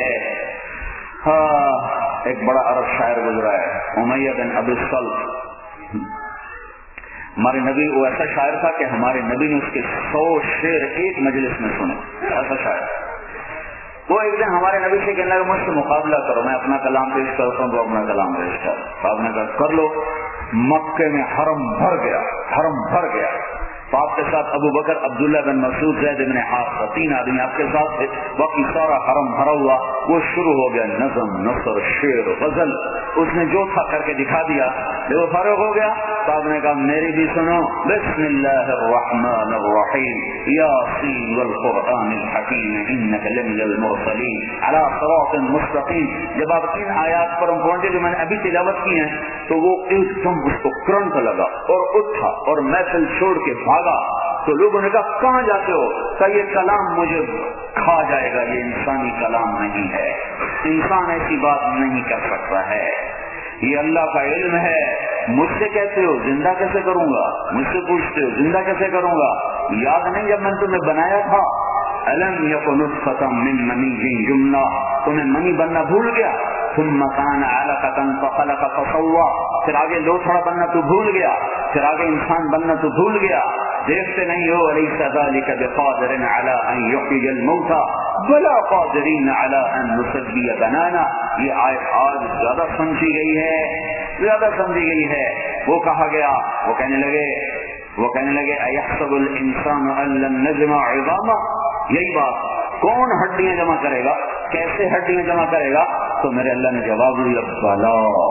B: ہاں ایک بڑا عرب شاعر گزرا ہے امیہ بن ابی الصلت، ہمارے نبی وہ ایسا شاعر تھا کہ ہمارے نبی نے اس کے سو شعر ایک مجلس میں سنے، ایسا شاعر۔ وہ ایک دن ہمارے نبی سے کہنے لگا مجھ سے مقابلہ کرو، میں اپنا کلام پیش کرتا ہوں تو اپنا کلام پیش کر۔ آپ نے کہا کر لو۔ مکے میں حرم بھر گیا، حرم بھر گیا۔ تو آپ کے ساتھ ابو بکر، عبداللہ بن مسعود، زید بن حارثہ، تین آدمی آپ کے ساتھ تھے۔ باقی سارا حرم بھرا ہوا۔ وہ شروع ہو گیا نظم، نثر، شعر، غزل، اس نے جو تھا کر کے دکھا دیا۔ جب وہ فارغ ہو گیا تو آپ نے کہا میری بھی سنو، بسم اللہ الرحمن الرحیم، یاسین والقرآن الحکیم انک لمن المرسلین علی صراط مستقیم۔ جب آپ تین آیات پر ہم پہنچے جو میں نے ابھی تلاوت کی ہیں تو وہ ایک دم اس کو کرنٹ لگا اور اٹھا اور محفل چھوڑ کے بھاگا۔ تو لوگوں نے کہا کہاں جاتے ہو؟ کہ یہ کلام مجھے کھا جائے گا، یہ انسانی کلام نہیں ہے، انسان ایسی بات نہیں کر سکتا ہے، یہ اللہ کا علم ہے۔ مجھ سے کہتے ہو زندہ کیسے کروں گا؟ مجھ سے پوچھتے ہو زندہ کیسے کروں گا؟ یاد نہیں جب میں نے تمہیں بنایا تھا؟ الم یکن نطفۃ من منی یمنی، تمہیں منی بننا بھول گیا؟ ثم كان علقۃ فخلق فسوى، پھر آگے لوتھڑا بننا تو بھول گیا، پھر آگے انسان بننا تو بھول گیا۔ دیکھتے نہیں ہو الیس ذلک بقادر علی ان یحیی الموتى بلا قادرین علی ان نسوی بنانا۔ یہ آیت آج زیادہ سمجھی گئی ہے، زیادہ سمجھی گئی ہے۔ وہ کہا گیا، وہ کہنے لگے وہ کہنے لگے ایحسب الانسان ان لن نجمع عظامہ، یہی بات، کون ہڈیاں جمع کرے گا، کیسے ہڈیاں جمع کرے گا؟ تو میرے اللہ نے جواب دیا بلا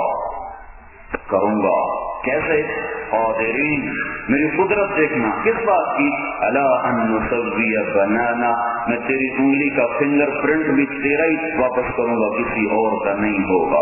B: کروں گا۔ کیسے؟ قادرین، میری قدرت دیکھنا، کس بات کی؟ الا ان نسوی بنانا، میں تیری انگلی کا فنگر پرنٹ بھی تیرا ہی واپس کروں گا، کسی اور کا نہیں ہوگا۔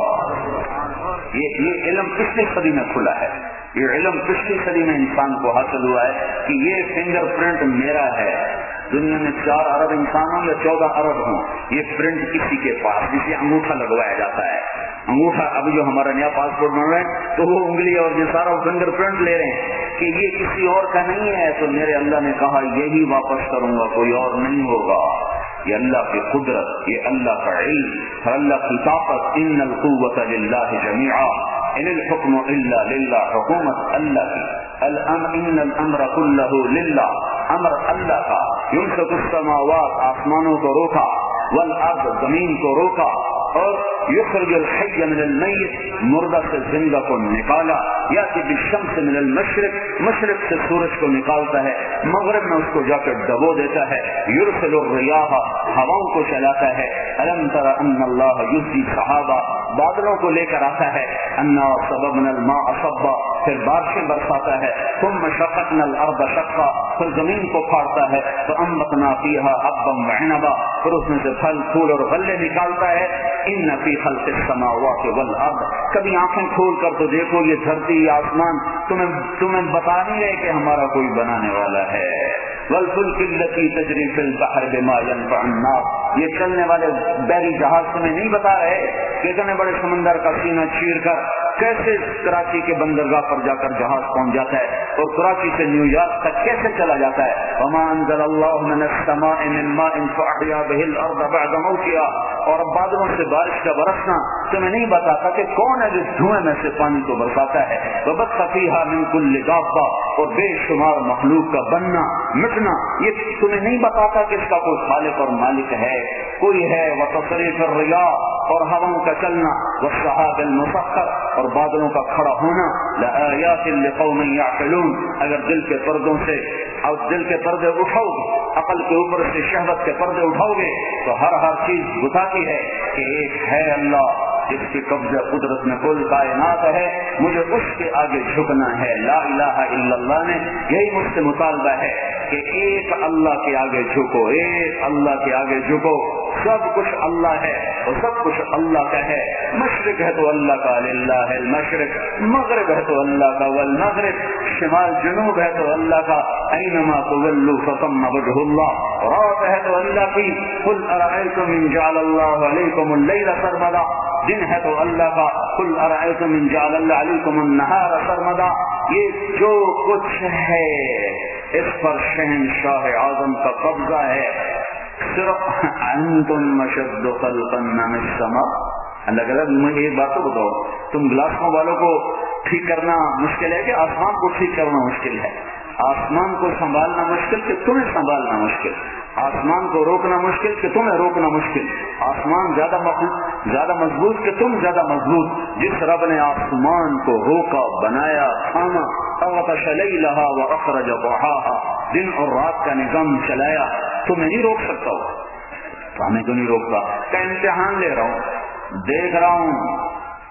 B: یہ یہ علم پچھلی صدی میں کھلا ہے، یہ علم پچھلی صدی میں انسان کو حاصل ہوا ہے کہ یہ فنگر پرنٹ میرا ہے۔ دنیا میں چار ارب انسان ہوں یا چودہ ارب ہوں، یہ پرنٹ کسی کے پاس، جسے انگوٹھا لگوایا جاتا ہے، انگوٹھا اب جو ہمارا نیا پاسپورٹ بن رہا ہے تو وہ انگلی اور یہ سارا فنگر پرنٹ لے رہے ہیں کہ یہ کسی اور کا نہیں ہے۔ تو میرے اللہ نے کہا یہی واپس کروں گا، کوئی اور نہیں ہوگا۔ یہ اللہ کی قدرت، یہ اللہ کا علم، اللہ کی طاقت۔ ان القوت للہ جمیعا ان الحکم الا للہ، حکومت اللہ کی، الامر ان الامر کلہ للہ، امر اللہ کا۔ یمسک السماوات، آسمانوں کو روکا، والارض، زمین کو روکا، اور یخرج الحی من المیت، مردہ سے زندہ کو نکالا، یاتی بالشمس من المشرق، مشرق سے سورج کو نکالتا ہے، مغرب میں اس کو جا کر ڈبو دیتا ہے، یرسل الریاح، ہواؤں کو چلاتا ہے، الم تر ان اللہ یزجی سحابا، بادلوں کو لے کر آتا ہے، انا صببنا الماء صبا، پھر بارشیں برساتا ہے، ثم شققنا الارض شقا، پھر زمین کو پھاڑتا ہے، فانبتنا فیہا حبا وعنبا، پھر اس میں سے پھل پھول اور غلے نکالتا ہے۔ ان فی خلق السماوات والارض، کبھی آنکھیں کھول کر تو دیکھو یہ دھرتی آسمان تمہیں تمہیں بتا نہیں رہے کہ ہمارا کوئی بنانے والا ہے۔ والفلک التی تجری فی البحر بما ينفع الناس، یہ چلنے والے بحری جہاز تمہیں نہیں بتا رہے کہ اتنے بڑے سمندر کا سینہ چیر کر کیسے کراچی کے بندرگاہ پر جا کر جہاز پہنچ جاتا ہے اور کراچی سے نیو یارک تک کیسے چلا جاتا ہے۔ وما انزل اللہ من السماء من ماء فاحیا به الارض بعد موتها، اور بادلوں سے بارش کا برسنا تمہیں نہیں بتاتا کہ کون ہے جو دھوئیں میں سے پانی کو برساتا ہے۔ وبث فیہا من کل دابہ، اور بے شمار مخلوق کا بننا مٹنا یہ تمہیں نہیں بتاتا کہ اس کا کوئی خالق اور مالک ہے، کوئی ہے۔ وتصریف الریاح، اور ہواؤں کا چلنا، والسحاب المسخر، اور بادلوں کا کھڑا ہونا، لآیات لقوم یعقلون، اگر دل کے پردوں سے اور دل کے پردے اٹھاؤ گے، عقل کے اوپر سے شہوت کے پردے اٹھاؤ گے تو ہر ہر چیز بتاتی ہے کہ ایک ہے اللہ، جس کے قبضہ قدرت میں کل کائنات ہے، مجھے اس کے آگے جھکنا ہے۔ لا الہ الا اللہ نے یہی مجھ سے مطالبہ ہے کہ ایک اللہ کے آگے جھکو، ایک اللہ کے آگے جھکو۔ سب کچھ اللہ ہے اور سب کچھ اللہ کا ہے۔ مشرق ہے تو اللہ کا، للہ المشرق، مغرب ہے تو اللہ کا، والمغرب، شمال جنوب ہے تو اللہ کا، اینما تولوا فثم وجہ اللہ، رات ہے تو اللہ کی، قل ارأیتم ان جعل اللہ علیکم اللیل سرمدا، دن ہے تو اللہ کا، قل ارأیتم ان جعل اللہ علیکم النہار سرمدا۔ یہ جو کچھ ہے اس پر شہنشاہ اعظم کا قبضہ ہے۔ صرف انتم مشد خلقا من السماء۔ اللہ کہتا ہے مجھے ایک بات تو بتاؤ، تم گلاسوں والوں کو ٹھیک کرنا مشکل ہے کہ آسمان کو ٹھیک کرنا مشکل ہے؟ آسمان کو سنبھالنا مشکل کہ تمہیں سنبھالنا مشکل؟ آسمان کو روکنا مشکل کہ تمہیں روکنا مشکل؟ آسمان زیادہ زیادہ مضبوط کہ تم زیادہ مضبوط؟ جس رب نے آسمان کو روکا، بنایا، تھاما، اغطش لیلہا واخرج ضحاہا، دن اور رات کا نظام چلایا، تمہیں نہیں روک سکتا ہو تو ہمیں کیوں نہیں روکتا؟ کا امتحان لے رہا ہوں، دیکھ رہا ہوں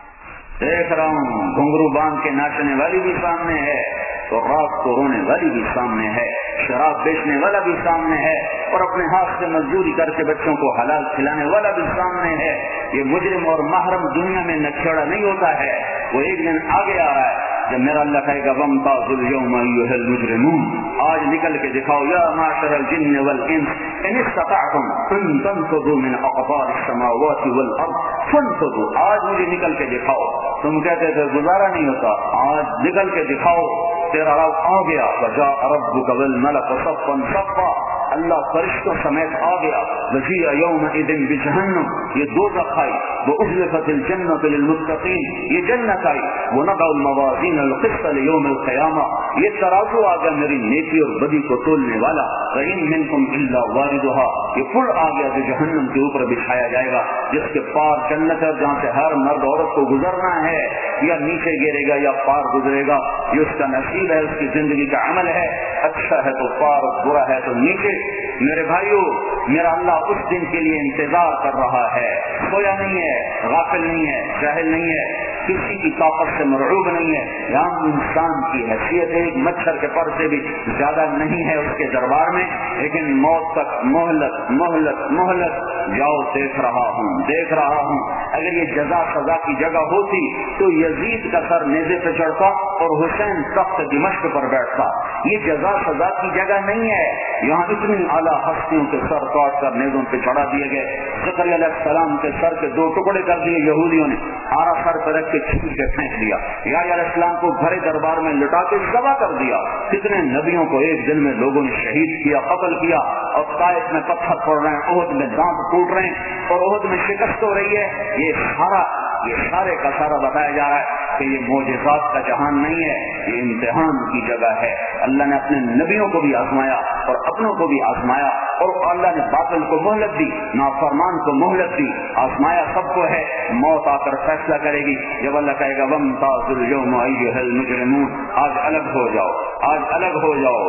B: دیکھ رہا ہوں گھنگرو باندھ کے ناچنے والی بھی سامنے ہے تو رات کو رونے والی بھی سامنے ہے، شراب بیچنے والا بھی سامنے ہے اور اپنے ہاتھ سے مزدوری کر کے بچوں کو حلال کھلانے والا بھی سامنے ہے۔ یہ مجرم اور محرم دنیا میں نچھڑا نہیں ہوتا ہے، وہ ایک دن آگے آ رہا ہے جب میرا اللہ کہے گا وَامْتَازُوا الْيَوْمَ أَيُّهَا الْمُجْرِمُونَ، آج نکل کے دکھاؤ، یا معشر الجن والانس ان استطعتم ان تنفذوا من اقطار السماوات والارض فانفذوا، آج مجھے نکل کے دکھاؤ۔ تم کہتے تھے گزارا نہیں ہوتا، آج نکل کے دکھاؤ، تیرا رب آ گیا، وجاء ربک والملک صفا صفا، اللہ فرشتوں سمیت آ گیا، وجیء یومئذ بجہنم، یہ دوزخ آئی، وازلفت الجنۃ للمتقین، یہ جنت آئی، ونضع الموازین القسط لیوم القیامہ، یہ ترازو آ گیا میری نیکی اور بدی کو تولنے والا، وإن منکم الا واردها، یہ پل آ گیا جو جہنم کے اوپر بچھایا جائے گا، جس کے پار جنت ہے جہاں سے ہر مرد عورت کو گزرنا ہے، یا نیچے گرے گا یا پار گزرے گا، یہ اس کا نصیب ہے، اس کی زندگی کا عمل ہے، اچھا ہے تو پار، برا ہے تو نیچے۔ میرے بھائیو، میرا اللہ اس دن کے لیے انتظار کر رہا ہے، سویا نہیں ہے، غافل نہیں ہے، جاہل نہیں ہے، کسی کی طاقت سے مرعوب نہیں ہے، یہاں انسان کی حیثیت ایک مچھر کے پر سے بھی زیادہ نہیں ہے اس کے دربار میں، لیکن موت تک مہلت مہلت مہلت، جاؤ دیکھ رہا ہوں دیکھ رہا ہوں۔ اگر یہ جزا سزا کی جگہ ہوتی تو یزید کا سر نیزے پہ چڑھتا اور حسین تخت دمشق پر بیٹھتا۔ یہ جزا سزا کی جگہ نہیں ہے، یہاں اتنی اعلیٰ ہستیوں کے سر کاٹ کر نیزوں پہ چڑھا دیے گئے۔ زکریا علیہ السلام کے سر کے دو ٹکڑے کر دیے یہودیوں نے، آرا سر پہ رکھ کے چھین کے پھینک دیا۔ یحییٰ علیہ السلام کو بھرے دربار میں لٹا کے ذبح کر دیا۔ کتنے نبیوں کو ایک دن میں لوگوں نے شہید کیا، قتل کیا، اور طائف میں پتھر پڑ رہے ہیں، احد میں دانت ٹوٹ رہے ہیں اور احد میں شکست ہو رہی ہے۔ یہ سارا یہ سارے کا سارا بتایا جا رہا ہے کہ یہ معجزات کا جہان نہیں ہے، یہ امتحان کی جگہ ہے۔ اللہ نے اپنے نبیوں کو بھی آزمایا اور اپنوں کو بھی آزمایا، اور اللہ نے باطل کو مہلت دی، نافرمان کو مہلت دی، آزمایا سب کو ہے۔ موت آ کر فیصلہ کرے گی جب اللہ کہے گا وَامْتَازُوا الْيَوْمَ أَيُّهَا الْمُجْرِمُونَ، آج الگ ہو جاؤ، آج الگ ہو جاؤ،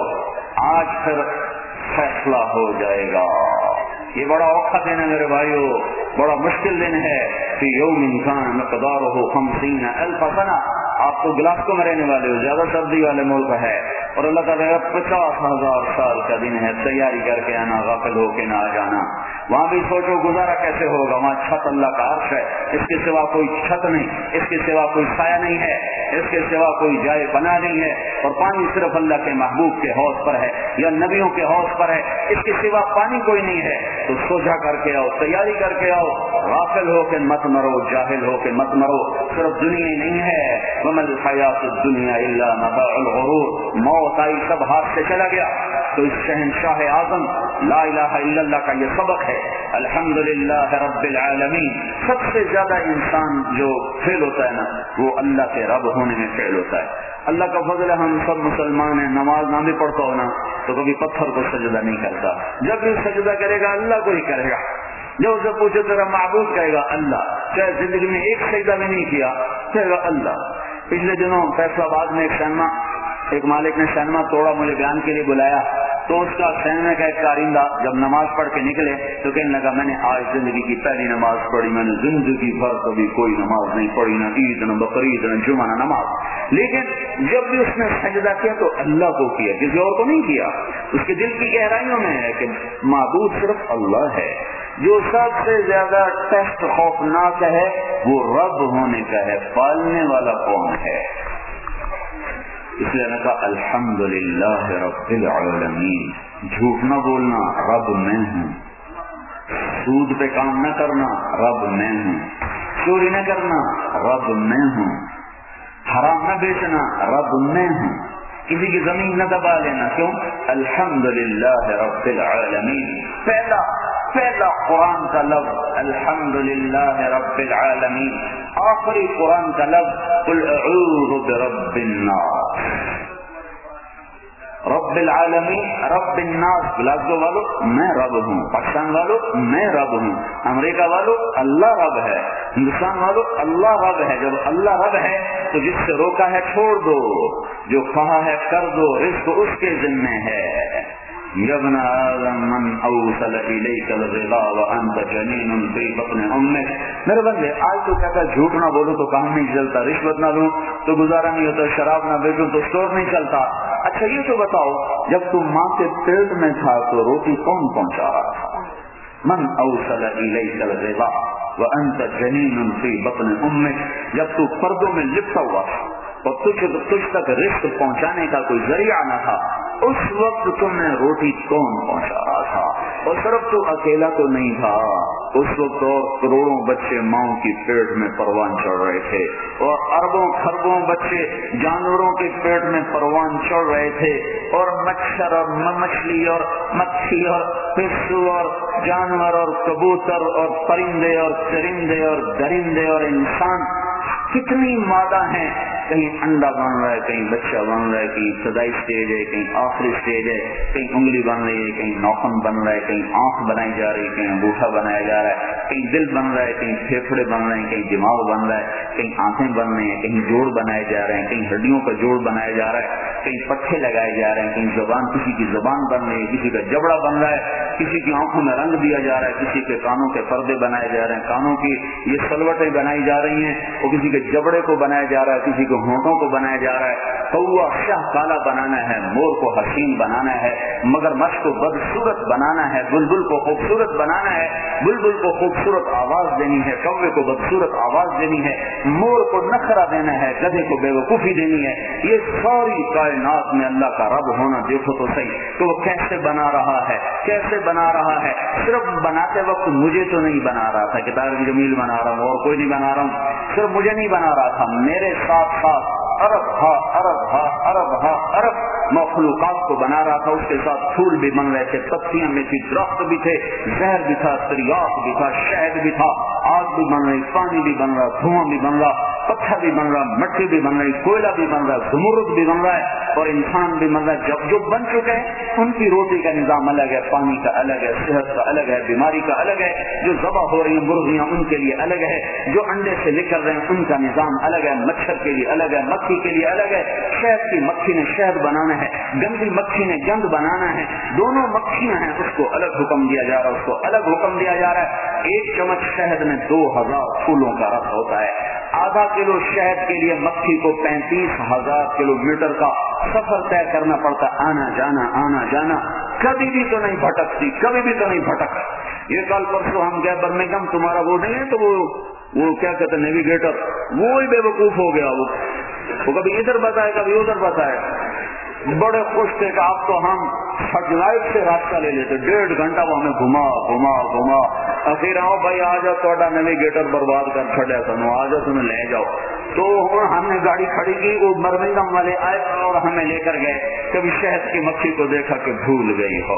B: آج پھر فیصلہ ہو جائے گا۔ یہ بڑا اوکھا دن ہے میرے بھائیو، بڑا مشکل دن ہے۔ فی یوم کان مقدارہ خمسین الف سنہ، آپ تو گلاسکو میں رہنے والے ہو، زیادہ سردی والے ملک ہے، اور اللہ تعالیٰ پچاس ہزار سال کا دن ہے، تیاری کر کے آنا، غافل ہو کے نہ آ جانا۔ وہاں بھی سوچو گزارا کیسے ہوگا، وہاں چھت اللہ کا عرش ہے، اس کے سوا کوئی چھت نہیں، اس کے سوا کوئی سایہ نہیں ہے، اس کے سوا کوئی جائے پناہ نہیں ہے، اور پانی صرف اللہ کے محبوب کے حوض پر ہے یا نبیوں کے حوض پر ہے، اس کے سوا پانی کوئی نہیں ہے۔ تو سوچا کر کے آؤ، تیاری کر کے آؤ، غافل ہو کے مت مرو، جاہل ہو کے مت مرو، صرف دنیا ہی نہیں ہے۔ وَمَا الْحَيَاةُ الدُّنْيَا إِلَّا مَتَاعُ الْغُرُورِ، موت آئی سب ہاتھ سے چلا گیا۔ تو اس شہنشاہ اعظم لا الہ الا اللہ کا یہ سبق ہے، الحمدللہ رب العالمین۔ سب سے زیادہ انسان جو فیل ہوتا ہے نا، وہ اللہ کے رب ہونے میں فیل ہوتا ہے۔ اللہ کا فضل ہے، ہم سب مسلمان ہیں، نماز نہ بھی پڑھتا ہو نا تو کبھی پتھر کو سجدہ نہیں کرتا، جب بھی سجدہ کرے گا اللہ کو ہی کرے گا۔ جب اسے پوچھے تیرا معبود کہے گا اللہ، چاہے زندگی میں ایک سجدہ بھی نہیں کیا کہے گا اللہ۔ پچھلے دنوں فیصلہ آباد میں ایک سینما ایک مالک نے سینما توڑا، مجھے بیان کے لیے بلایا، تو اس کا سینما کا ایک کارندہ جب نماز پڑھ کے نکلے تو کہنے لگا میں نے آج زندگی کی پہلی نماز پڑھی، میں نے زندگی بھر کبھی کوئی نماز نہیں پڑھی، نہ عید نہ بقرعید نہ جمعہ نہ نماز، لیکن جب بھی اس نے سجدہ کیا تو اللہ کو کیا، کسی اور کو نہیں کیا۔ اس کے دل کی گہرائیوں میں ہے کہ معبود صرف اللہ ہے۔ جو سب سے زیادہ ٹیسٹ خوفناک ہے وہ رب ہونے کا ہے، پالنے والا کون ہے؟ اس لیے نے کہا الحمدللہ رب العالمین، جھوٹ نہ بولنا رب میں ہوں، سود پہ کام نہ کرنا رب میں ہوں، چوری نہ کرنا رب میں ہوں، حرام نہ بیچنا رب میں ہوں، کسی کی زمین نہ دبا لینا، کیوں؟ الحمدللہ رب العالمین۔ پہلا پہلا قرآن کا لفظ الحمدللہ رب العالمین، آخری قرآن کا لفظ قل اعوذ برب الناس۔ رب العالمین، رب الناس، گلاسگو والو میں رب ہوں، پاکستان والو میں رب ہوں، امریکہ والو اللہ رب ہے، ہندوستان والو اللہ رب ہے۔ جب اللہ رب ہے تو جس سے روکا ہے چھوڑ دو، جو کہا ہے کر دو، رزق اس کے ذمہ ہے۔ یبن آدم من اوصل الیک الغذاء وانت جنین فی بطن امک۔ میرے بندے آج تو کہتا ہے جھوٹ نہ بولو تو کام نہیں چلتا، رشوت نہ لوں تو گزارا نہیں ہوتا، شراب نہ بیچوں تو اسٹور نہیں چلتا۔ اچھا یہ تو بتاؤ جب تم ماں کے پیٹ میں تھا تو روٹی کون پہنچا رہا تھا؟ من اوصل الیک الغذاء وانت جنین فی بطن امک، جب تو پردوں میں لپٹا ہوا تھا اور تجھ تجھ تک رزق پہنچانے کا کوئی ذریعہ نہ تھا، اس وقت تمہیں روٹی کون پہنچا رہا تھا؟ اور صرف تو اکیلا تو نہیں تھا، اس وقت اور کروڑوں بچے ماؤں کی پیٹ میں پروان چڑھ رہے تھے، اور اربوں خربوں بچے جانوروں کے پیٹ میں پروان چڑھ رہے تھے، اور مچھر اور مچھلی اور مکھی اور پسو اور جانور اور کبوتر اور پرندے اور چرندے اور درندے اور انسان، کتنی مادہ ہیں، کہیں انڈا بن رہا ہے، کہیں بچہ بن رہا ہے، کہیں ابتدائی اسٹیج ہے، کہیں آخری اسٹیج ہے، کہیں انگلی بن رہی ہے، کہیں ناخن بن رہا ہے، کہیں آنکھ بنائی جا رہی ہے، کہیں انگوٹھا بنایا جا رہا ہے، کہیں دل بن رہا ہے، کہیں پھیپھڑے بن رہے ہیں، کہیں دماغ بن رہا ہے، کہیں آنکھیں بن رہی ہیں، کہیں جوڑ بنائے جا رہے ہیں، کہیں ہڈیوں کا جوڑ بنایا جا رہا ہے، کہیں پٹھے لگائے جا رہے ہیں، کہیں زبان، کسی کی زبان بن رہی ہے، کسی کا جبڑا بن رہا ہے، کسی کی آنکھوں میں رنگ دیا جا رہا ہے، کسی کے کانوں کے پردے بنائے جا رہے ہیں، کانوں کی یہ سلوٹیں بنائی جا رہی ہیں، اور کسی کے جبڑے کو بنایا جا رہا ہے، کسی کو ہونٹوں کو بنایا جا رہا ہے، کوا شاہ کالا بنانا ہے، مور کو حسین بنانا ہے، مگر مچھ کو بدصورت بنانا ہے، بلبل کو خوبصورت بنانا ہے، بلبل کو خوبصورت آواز دینی ہے، کوے کو بدصورت آواز دینی ہے، مور کو نخرہ دینا ہے، گدھے کو بے وقوفی دینی ہے۔ یہ ساری کائنات میں اللہ کا رب ہونا دیکھو تو صحیح کہ وہ کیسے بنا رہا ہے، کیسے بنا رہا ہے۔ صرف بناتے وقت مجھے تو نہیں بنا رہا تھا کہ طارق جمیل بنا رہا ہوں اور کوئی نہیں بنا رہا ہوں، صرف مجھے نہیں بنا رہا تھا، میرے ساتھ ساتھ ارب ہا ارب ہا ارب ہا ارب مخلوقات کو بنا رہا تھا، اس کے ساتھ پھول بھی بن رہے تھے، پتیاں بھی تھی، درخت بھی تھے، زہر بھی تھا، تریاق بھی تھا، شہد بھی تھا، آگ بھی بن رہی، پانی بھی بن رہا، دھواں بھی بن رہا، پتھر بھی بن رہا، مٹی بھی بن رہی، کوئلہ بھی بن رہا، زمرد بھی بن رہا ہے، اور انسان بھی بن رہا ہے۔ جب جو بن چکے ہیں ان کی روٹی کا نظام الگ ہے، پانی کا الگ ہے، صحت کا الگ ہے، بیماری کا الگ ہے، جو ذبح ہو رہی ہیں مرغیاں ان کے لیے الگ ہے، جو انڈے سے نکل رہے ہیں ان کا نظام الگ ہے، مچھر کے لیے الگ ہے، مکھی کے لیے الگ ہے، شہد کی مکھی نے شہد بنانا ہے، گندی مکھی نے گند بنانا ہے، دونوں مکھیاں ہیں، اس کو الگ حکم دیا جا رہا ہے، اس کو الگ حکم دیا جا رہا ہے۔ ایک چمچ شہد میں دو ہزار پھولوں کا رس ہوتا ہے، آدھا کلو شہد کے لیے مکھی کو پینتیس ہزار کلو میٹر کا سفر طے کرنا پڑتا، آنا جانا آنا جانا، کبھی بھی تو نہیں بھٹکتی، کبھی بھی تو نہیں بھٹک۔ یہ کل پرسوں ہم گئے برمنگھم، تمہارا وہ نہیں ہے تو وہ وہ کیا کہتے ہیں نیویگیٹر، وہ ہی بے وقوف ہو گیا، وہ وہ کبھی ادھر بتائے کبھی ادھر بتائے، بڑے خوش تھے کہ آپ تو ہم سیٹلائٹ سے راستہ لے لیتے، ڈیڑھ گھنٹہ وہ ہمیں گھما گھما گھما، اخیر آؤ بھائی آ جاؤ، تھوڑا نیویگیٹر برباد کر چھڑیا سنو، آ جاؤ تمہیں لے جاؤ۔ تو ہم نے گاڑی کھڑی کی، وہ برمنگھم والے آئے اور ہمیں لے کر گئے، کبھی شہد کی مکھی کو دیکھا کہ بھول گئی ہو،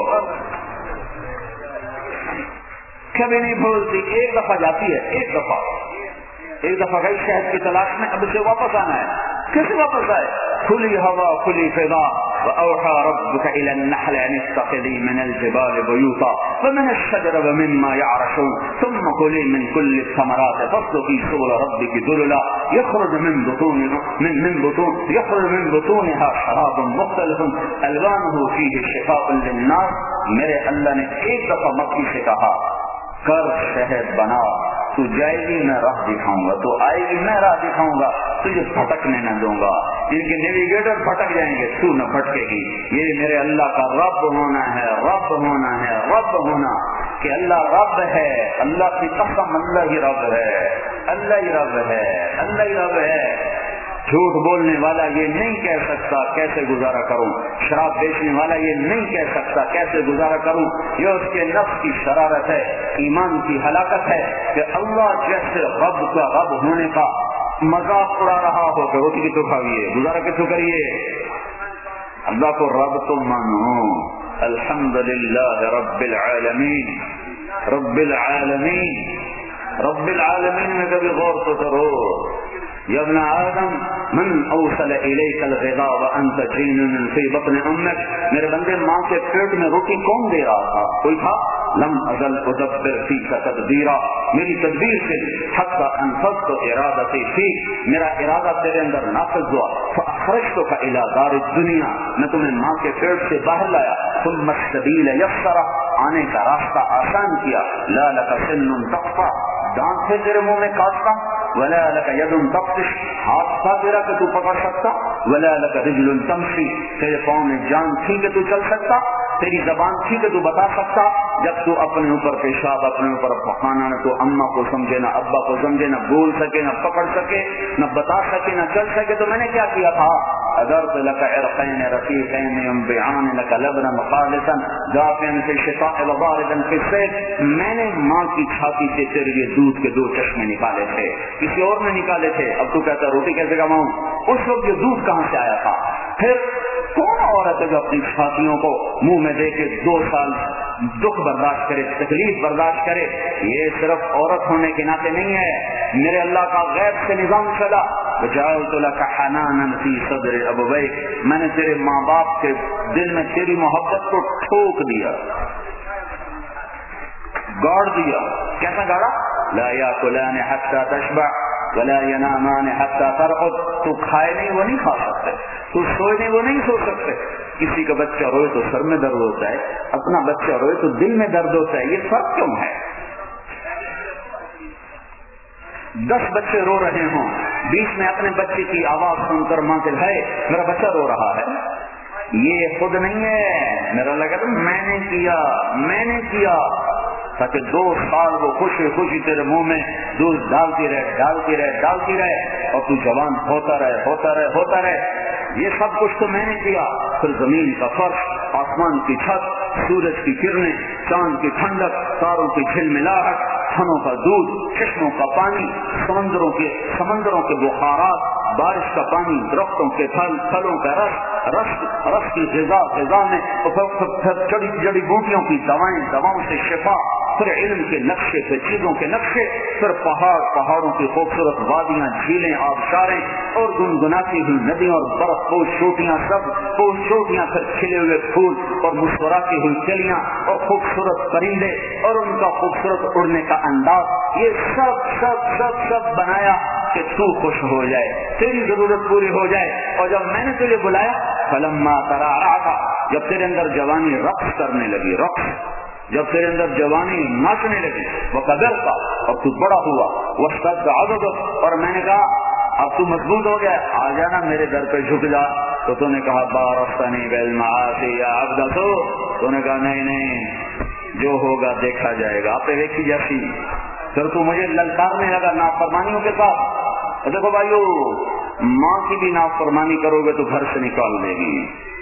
B: کبھی نہیں بھولتی، ایک دفعہ جاتی ہے، ایک دفعہ ایک دفعہ گئی شہد کی تلاش میں، اب اسے واپس آنا ہے، کیسے واپس آئے؟ کھلی ہوا، کھلی فضا، وأوحى ربك إلى النحل أن اتخذي من الجبال بيوتا ومن الشجر ومما يعرشون ثم كلي من كل الثمرات فاسلكي سبل ربك ذللا يخرج من بطون من من بطون يخرج من بطونها شراب مختلف ألوانه فيه شفاء للناس. میرے اللہ نے ایک دفعہ مکی سے کہا کر شہد بنا، تو جائے گی میں راہ دکھاؤں گا، تو آئے گی میں راہ دکھاؤں گا، تجھے بھٹکنے نہ دوں گا. جن کے نیویگیٹر بھٹک جائیں گے تو نہ بھٹکے گی. یہ میرے اللہ کا رب ہونا ہے، رب ہونا ہے، رب ہونا کہ اللہ رب ہے. اللہ کی قسم اللہ ہی رب ہے، اللہ ہی رب ہے، اللہ ہی رب ہے. جھوٹ بولنے والا یہ نہیں کہہ سکتا کیسے گزارا کروں، شراب بیچنے والا یہ نہیں کہہ سکتا کیسے گزارا کروں. یہ اس کے نفس کی شرارت ہے، ایمان کی ہلاکت ہے کہ اللہ جیسے رب کا رب ہونے کا مذاق اڑا رہا ہو کہ روٹی کی تو کھائیے، گزارا کتوں کریے. اللہ کو رب تو مانو. الحمدللہ رب العالمین، رب العالمین، رب العالمین میں کبھی غور تو کرو. یا ابن آدم من اوصل الیک الغذاء وانت جین فی بطن امک. میرے بندے ماں کے پیٹ میں روٹی کون دے رہا تھا؟ کوئی تھا؟ لم ازل ادبر فیک تدبیرا، میری تدبیر سے حتی انفذت ارادتی فیک، میرا ارادہ تیرے اندر نافذ ہوا. فاخرجتک الی دار الدنیا، میں تمہیں ماں کے پیٹ سے باہر لایا. ثم السبیل یسرا، آنے کا راستہ آسان کیا. لا لک سن تقطع، دانت سے تیرے منہ میں کاٹتا. ولا لك يد تبطش، ہاتھ تھا تیرا کہ تو پکڑ سکتا. ولا لك رجل تمشي، تیرے پاؤں میں جان تھی کہ تو چل سکتا. تیری زبان تھی کہ تو بتا سکتا. جب تو اپنے اوپر پیشاب، اپنے اوپر پخانا، نہ تو اماں کو سمجھے، نہ ابا کو سمجھے، نہ بول سکے، نہ پکڑ سکے، نہ بتا سکے، نہ چل سکے، تو میں نے کیا کیا تھا؟ ادرت لك عرقين رفيقين ينبعان لك لبنا خالصا دافئا في الشتاء وباردا في الصيف. میں نے ماں کی چھاتی سے تیرے لیے دودھ کے دو چشمے نکالے تھے، کسی اور نے نکالے تھے. اب تو کہتا روٹی کیسے کماؤں؟ اس وقت یہ دودھ کہاں سے آیا تھا؟ پھر کون عورت ہے جو اپنی چھاتیوں کو منہ میں دے کے دو سال دکھ برداشت کرے، تکلیف برداشت کرے؟ یہ صرف عورت ہونے کے ناطے نہیں ہے. میرے اللہ کا غیب سے نظام چلا. وجعلت لك حنانا في صدر ابويك، میں نے تیرے ماں باپ کے دل میں تیری محبت کو ٹھوک دیا، گاڑ دیا. کیسا گاڑا؟ لا ياكلان حتى تشبع ولا ينامان حتى ترقد. تو کھائے نہیں وہ نہیں کھا سکتے، تو سوئے نہیں وہ نہیں سو سکتے. کسی کا بچہ روئے تو سر میں درد ہوتا ہے، اپنا بچہ روئے تو دل میں درد ہوتا ہے. یہ فرق کیوں ہے؟ دس بچے رو رہے ہوں، بیچ میں اپنے بچے کی آواز سن کر ماں کے بھائی میرا بچہ رو رہا ہے، یہ خود نہیں ہے. میرا لگا تو میں نے کیا، میں نے کیا، تاکہ دو سال وہ خوشی خوشی تیرے منہ میں دودھ ڈالتی رہے ڈالتی رہے ڈالتی رہے اور تو جوان ہوتا رہے ہوتا رہے ہوتا رہے. یہ سب کچھ تو میں نے کیا. پھر زمین کا فرش، آسمان کی چھت، سورج کی کرنیں، چاند کی ٹھنڈک، تاروں کی جھلملاہٹ، تھنوں کا دودھ، چشموں کا پانی، سمندروں کے سمندروں کے بخارات، بارش کا پانی، درختوں کے پھل، پھلوں کا رس، رس رس کی غذا، غذا میں جڑی جڑی بوٹیوں کی دوائیں، دواؤں سے شفا، پھر علم کے نقشے، پھر چیزوں کے نقشے، پھر پہاڑ، پہاڑوں کی خوبصورت وادیاں، جھیلیں، آبشاریں اور گنگناتی ہوئی ندیاں اور برف پوش چوٹیاں، سب پوش چوٹیاں، پھر کھلے ہوئے پھول اور مسکراتی ہوئی کلیاں اور خوبصورت پرندے اور ان کا خوبصورت اڑنے کا انداز. یہ سب سب سب سب بنایا کہ تو خوش ہو جائے، تیری ضرورت پوری ہو جائے. اور جب میں نے تجھے بلایا فلما تراعا، جب تیرے اندر جوانی رقص کرنے لگی، رقص، جب تیرے اندر جوانی ناچنے لگی، وہ قدر کا اور تو بڑا ہوا، وہ سب عدد، اور میں نے کہا اب تو مضبوط ہو گیا، آ جانا میرے در پہ جھک جا. تو تو نے کہا بارستنی بالمعاصی یا عبد، تو نے کہا نہیں نہیں جو ہوگا دیکھا جائے گا، آپ دیکھی جیسی. پھر تو مجھے للکارنے لگا نافرمانیوں کے ساتھ. دیکھو بھائیو، ماں کی بھی نافرمانی کرو گے تو گھر سے نکال دے گی،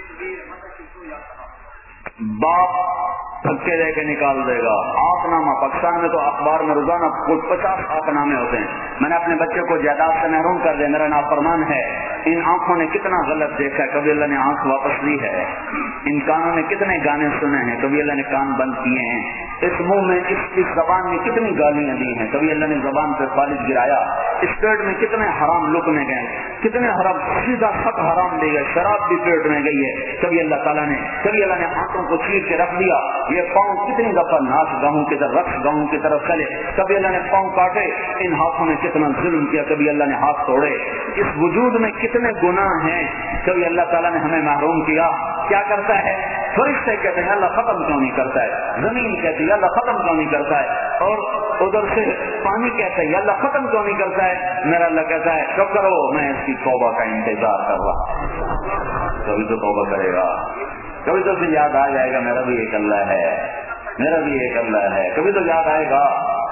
B: باپ دھکے دے کے نکال دے گا. آنکھ نامہ، پاکستان میں تو اخبار میں روزانہ کچھ پچاس آنکھ نامے ہوتے ہیں. میں نے اپنے بچے کو جائیداد سے محروم کر دیا، میرا نافرمان ہے. ان آنکھوں نے کتنا غلط دیکھا ہے، کبھی اللہ نے آنکھ واپس لی ہے. ان کانوں نے کتنے گانے سنے ہیں، کبھی اللہ نے کان بند کیے ہیں. اس منہ میں، اس اس زبان میں کتنی گالیاں دی ہیں، کبھی اللہ نے زبان پہ فالج گرایا. اس پیٹ میں کتنے حرام لقمے گئے, کتنے حرام سیدھا سخت حرام لے گئے, شراب بھی پیٹ میں گئی ہے. کبھی اللہ تعالیٰ نے کبھی اللہ نے ہاتھوں کو چیر کے رکھ دیا, یہ پاؤں کتنی دفعہ ناچ گاہوں کی طرف رقص گاہوں کی طرف چلے, کبھی اللہ نے پاؤں کاٹے, ان ہاتھوں نے کتنا ظلم کیا, کبھی اللہ نے ہاتھ توڑے. اس وجود میں کتنے گناہ ہیں, کبھی اللہ تعالیٰ نے ہمیں محروم کیا. کیا کرتا ہے؟ فرشتے کہتے ہیں اللہ ختم کیوں نہیں کرتا ہے, زمین کہتی ہے اللہ ختم کیوں نہیں کرتا ہے, اور ادھر سے پانی کہتا ہے اللہ ختم کیوں نہیں کرتا ہے. میرا اللہ کہتا ہے کب کرو, میں اس کی توبہ کا انتظار کر رہا. کبھی تو توبہ کرے گا, کبھی تو اسے یاد آ جائے گا میرا بھی ایک اللہ ہے, میرا بھی ایک اللہ ہے, کبھی تو یاد آئے گا.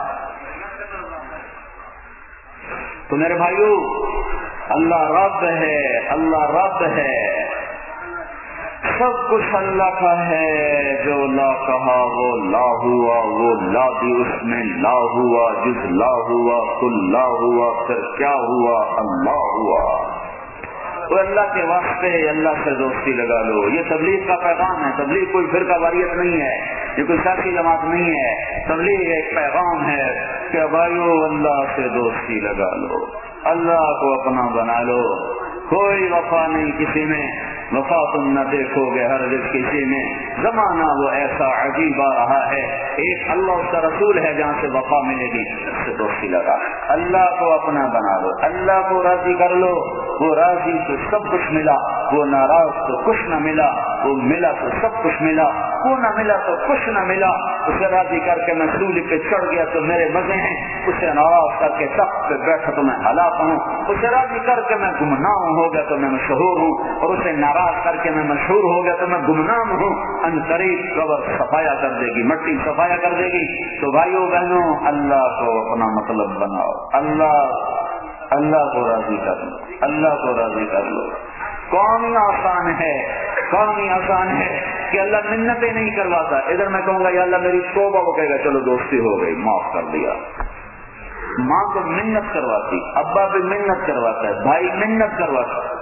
B: تو میرے بھائیو, اللہ رب ہے, اللہ رب ہے, سب کچھ اللہ کا ہے. جو لا کہا وہ لا ہوا, وہ لا بھی اس میں لا ہوا, جس لا ہوا کل لا ہوا, پھر کیا ہوا, اللہ ہوا. تو اللہ کے واسطے اللہ سے دوستی لگا لو. یہ تبلیغ کا پیغام ہے, تبلیغ کوئی فرقہ واریت نہیں ہے, یہ کوئی سیاسی جماعت نہیں ہے. تبلیغ ایک پیغام ہے کہ بھائیو اللہ سے دوستی لگا لو, اللہ کو اپنا بنا لو. کوئی وفا نہیں کسی میں, وفا تم نہ دیکھو گے ہر جس کسی میں. زمانہ وہ ایسا عجیب آ رہا ہے, ایک اللہ اس کا رسول ہے جہاں سے وفا ملے گی, اس سے دوستی لگا. اللہ کو اپنا بنا لو, اللہ کو راضی کر لو. وہ راضی تو سب کچھ ملا, وہ ناراض تو کچھ نہ ملا. وہ ملا تو سب کچھ ملا, وہ نہ ملا تو کچھ نہ ملا. اسے راضی کر کے میں سولی پہ چڑھ گیا تو میرے مزے ہیں, اسے ناراض کر کے تخت پہ بیٹھا تو میں ہلاک ہوں. اسے راضی کر کے میں گمنام ہو گیا تو میں مشہور ہوں, اور اسے ناراض کر کے میں مشہور ہو گیا تو میں گمنام ہوں. ان قریب قبر صفایا کر دے گی, مٹی صفایا کر دے گی. تو بھائیو بہنوں, اللہ کو اپنا مطلب بناؤ, اللہ اللہ کو راضی کر لو, اللہ کو راضی کر لو. کون ہی آسان ہے, کون ہی آسان ہے کہ اللہ منتیں نہیں کرواتا. ادھر میں کہوں گا یا اللہ میری توبہ, وہ کہے گا چلو دوستی ہو گئی, معاف کر دیا. ماں تو منت کرواتی, ابا بھی منت کرواتا ہے, بھائی منت کرواتا ہے.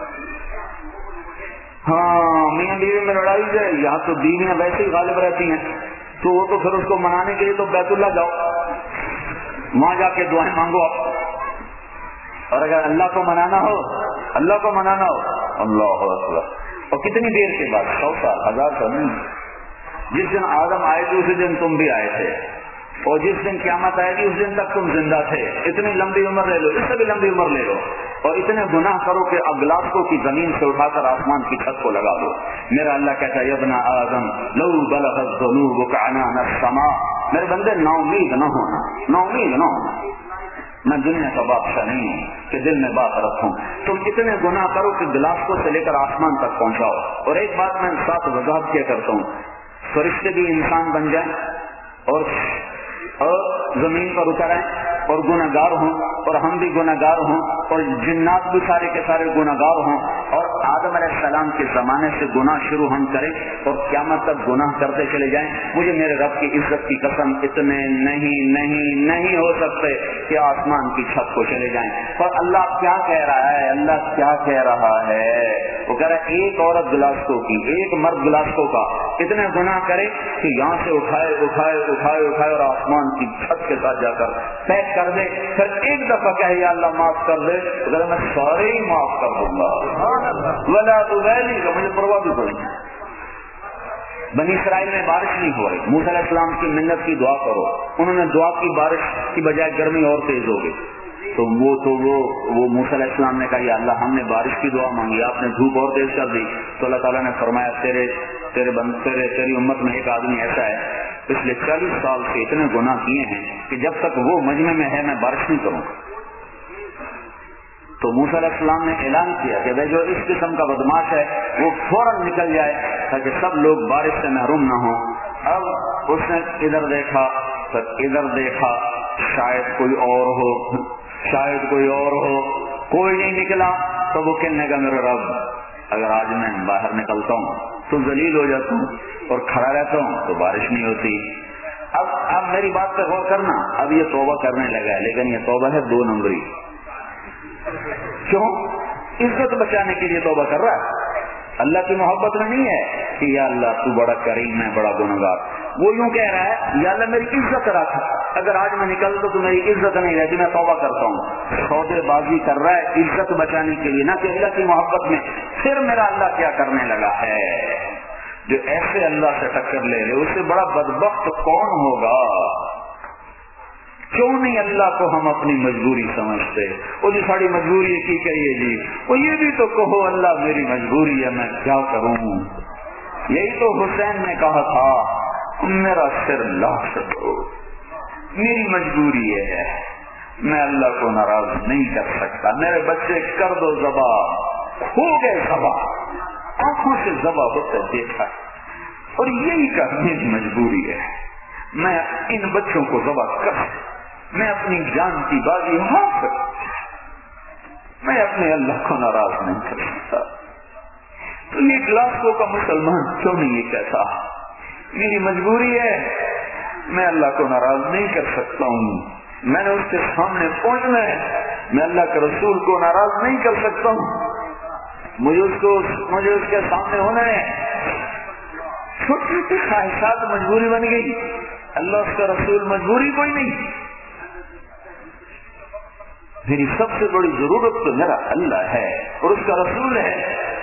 B: ہاں میاں بیوی میں لڑائی ہے, یہاں تو بیویاں ویسے ہی غالب رہتی ہیں, تو وہ تو پھر اس کو منانے کے لیے تو بیت اللہ جاؤ, وہاں جا کے دعائیں مانگو. اور اگر اللہ کو منانا ہو, اللہ کو منانا ہو, اللہ اکبر. اور کتنی دیر کے بعد, سو سال, ہزار سال نہیں. جس دن آدم آئے تھے اسی دن تم بھی آئے تھے, اور جس دن قیامت آئے گی اس دن تک تم زندہ تھے. اتنی لمبی عمر لے لو, اس سے بھی لمبی عمر لے لو, اور اتنے گناہ کرو کہ اگلاسکوں کی زمین سے اٹھا کر آسمان کی چھت کو لگا دو. میرا اللہ کہتا ہے ابن آدم لو بلغت ذنوبک عنان السماء, میرے بندے نا امید نہ ہونا, نا امید نہ ہونا. میں دنیا کا بادشاہ نہیں ہوں کہ دل میں بات رکھوں. تم اتنے گناہ کرو کہ گلاسکوں سے لے کر آسمان تک پہنچاؤ. اور ایک بات میں ساتھ وضاحت کیا کرتا ہوں, فرشتے بھی انسان بن جائیں اور اور زمین پر اتر آئیں اور گناہگار ہوں, اور ہم بھی گناہگار ہوں, اور جنات بھی سارے کے سارے گناہگار ہوں, اور آدم علیہ السلام کے زمانے سے گناہ شروع ہم کریں اور قیامت تک گناہ کرتے چلے جائیں. مجھے میرے رب کی عزت کی قسم اتنے نہیں نہیں نہیں ہو سکتے کہ آسمان کی چھت کو چلے جائیں. اور اللہ کیا کہہ رہا ہے, اللہ کیا کہہ رہا ہے, وہ کہہ رہا ہے ایک عورت گلاسکو کی, ایک مرد گلاسکو کا اتنے گناہ کرے کہ یہاں سے اٹھائے اٹھائے اٹھائے اٹھائے اور آسمان کی چھت کے ساتھ جا کر پیک کر دے, پھر ایک دفعہ کہے یا اللہ معاف کر دے, اگر میں سارے ہی معاف کر دوں گا, ولا تبالی, کہ مجھے پرواہ بھی پڑی. بنی اسرائیل میں بارش نہیں ہو رہی, موسیٰ علیہ السلام کی منت کی دعا کرو, انہوں نے دعا کی, بارش کی بجائے گرمی اور تیز ہو گئی. تو وہ تو وہ وہ موسیٰ علیہ السلام نے کہا یا اللہ ہم نے بارش کی دعا مانگی, آپ نے دھوپ اور تیز کر دی. تو اللہ تعالیٰ نے فرمایا تیرے تیرے بند تیرے تیری امت میں ایک آدمی ایسا ہے پچھلے چالیس سال سے اتنے گناہ کیے ہیں کہ جب تک وہ مجمع میں ہے میں بارش نہیں کروں. تو موسیٰ علیہ السلام نے اعلان کیا کہ جو اس قسم کا بدماش ہے وہ فوراً نکل جائے تاکہ سب لوگ بارش سے محروم نہ ہوں. اب اس نے ادھر دیکھا پھر ادھر دیکھا, شاید کوئی اور ہو, شاید کوئی اور ہو, کوئی نہیں نکلا. تو وہ کہنے لگا میرے رب اگر آج میں باہر نکلتا ہوں تو ذلیل ہو جاتا ہوں, اور کھڑا رہتا ہوں تو بارش نہیں ہوتی. اب اب میری بات پہ غور کرنا, اب یہ توبہ کرنے لگا ہے, لیکن یہ توبہ ہے دو نمبری. کیوں؟ عزت بچانے کے لیے توبہ کر رہا ہے. اللہ کی محبت میں نہیں ہے کہ یا اللہ تو بڑا کریم ہے بڑا گنہگار. وہ یوں کہہ رہا ہے یا اللہ میری عزت رکھ, اگر آج میں نکل تو, تو میری عزت نہیں رہتی, میں توبہ کرتا ہوں. سودے بازی کر رہا ہے عزت بچانے کے لیے, نہ کہ اللہ کی محبت میں. پھر میرا اللہ کیا کرنے لگا ہے, جو ایسے اللہ سے ٹکر لے لے اس سے بڑا بدبخت کون ہوگا. کیوں نہیں اللہ کو ہم اپنی مجبوری سمجھتے؟ وہ جو ساری مجبوری کی کہیے جی, وہ یہ بھی تو کہو اللہ میری مجبوری ہے میں کیا کروں. یہی تو حسین نے کہا تھا میرا سر لاش دو, میری مجبوری ہے, میں اللہ کو ناراض نہیں کر سکتا. میرے بچے کر دو ذبح, کھو گئے ذبح, آنکھوں سے ذبح ہوتے دیکھا, اور یہی کہ میری مجبوری ہے, میں ان بچوں کو ذبح کر, میں اپنی جان کی بازی ہاتھ, میں اپنے اللہ کو ناراض نہیں کر سکتا. تو یہ گلاسکو کا مسلمان کیوں نہیں یہ کہتا میری مجبوری ہے, میں اللہ کو ناراض نہیں کر سکتا ہوں, میں نے اس کے سامنے پہنچنا ہے, میں اللہ کے رسول کو ناراض نہیں کر سکتا ہوں, مجھے اس کو مجھے اس کے سامنے ہونا ہے. چھوٹی چھوٹی خواہشات مجبوری بن گئی, اللہ اس کا رسول مجبوری کوئی نہیں. میری سب سے بڑی ضرورت تو میرا اللہ ہے اور اس کا رسول ہے.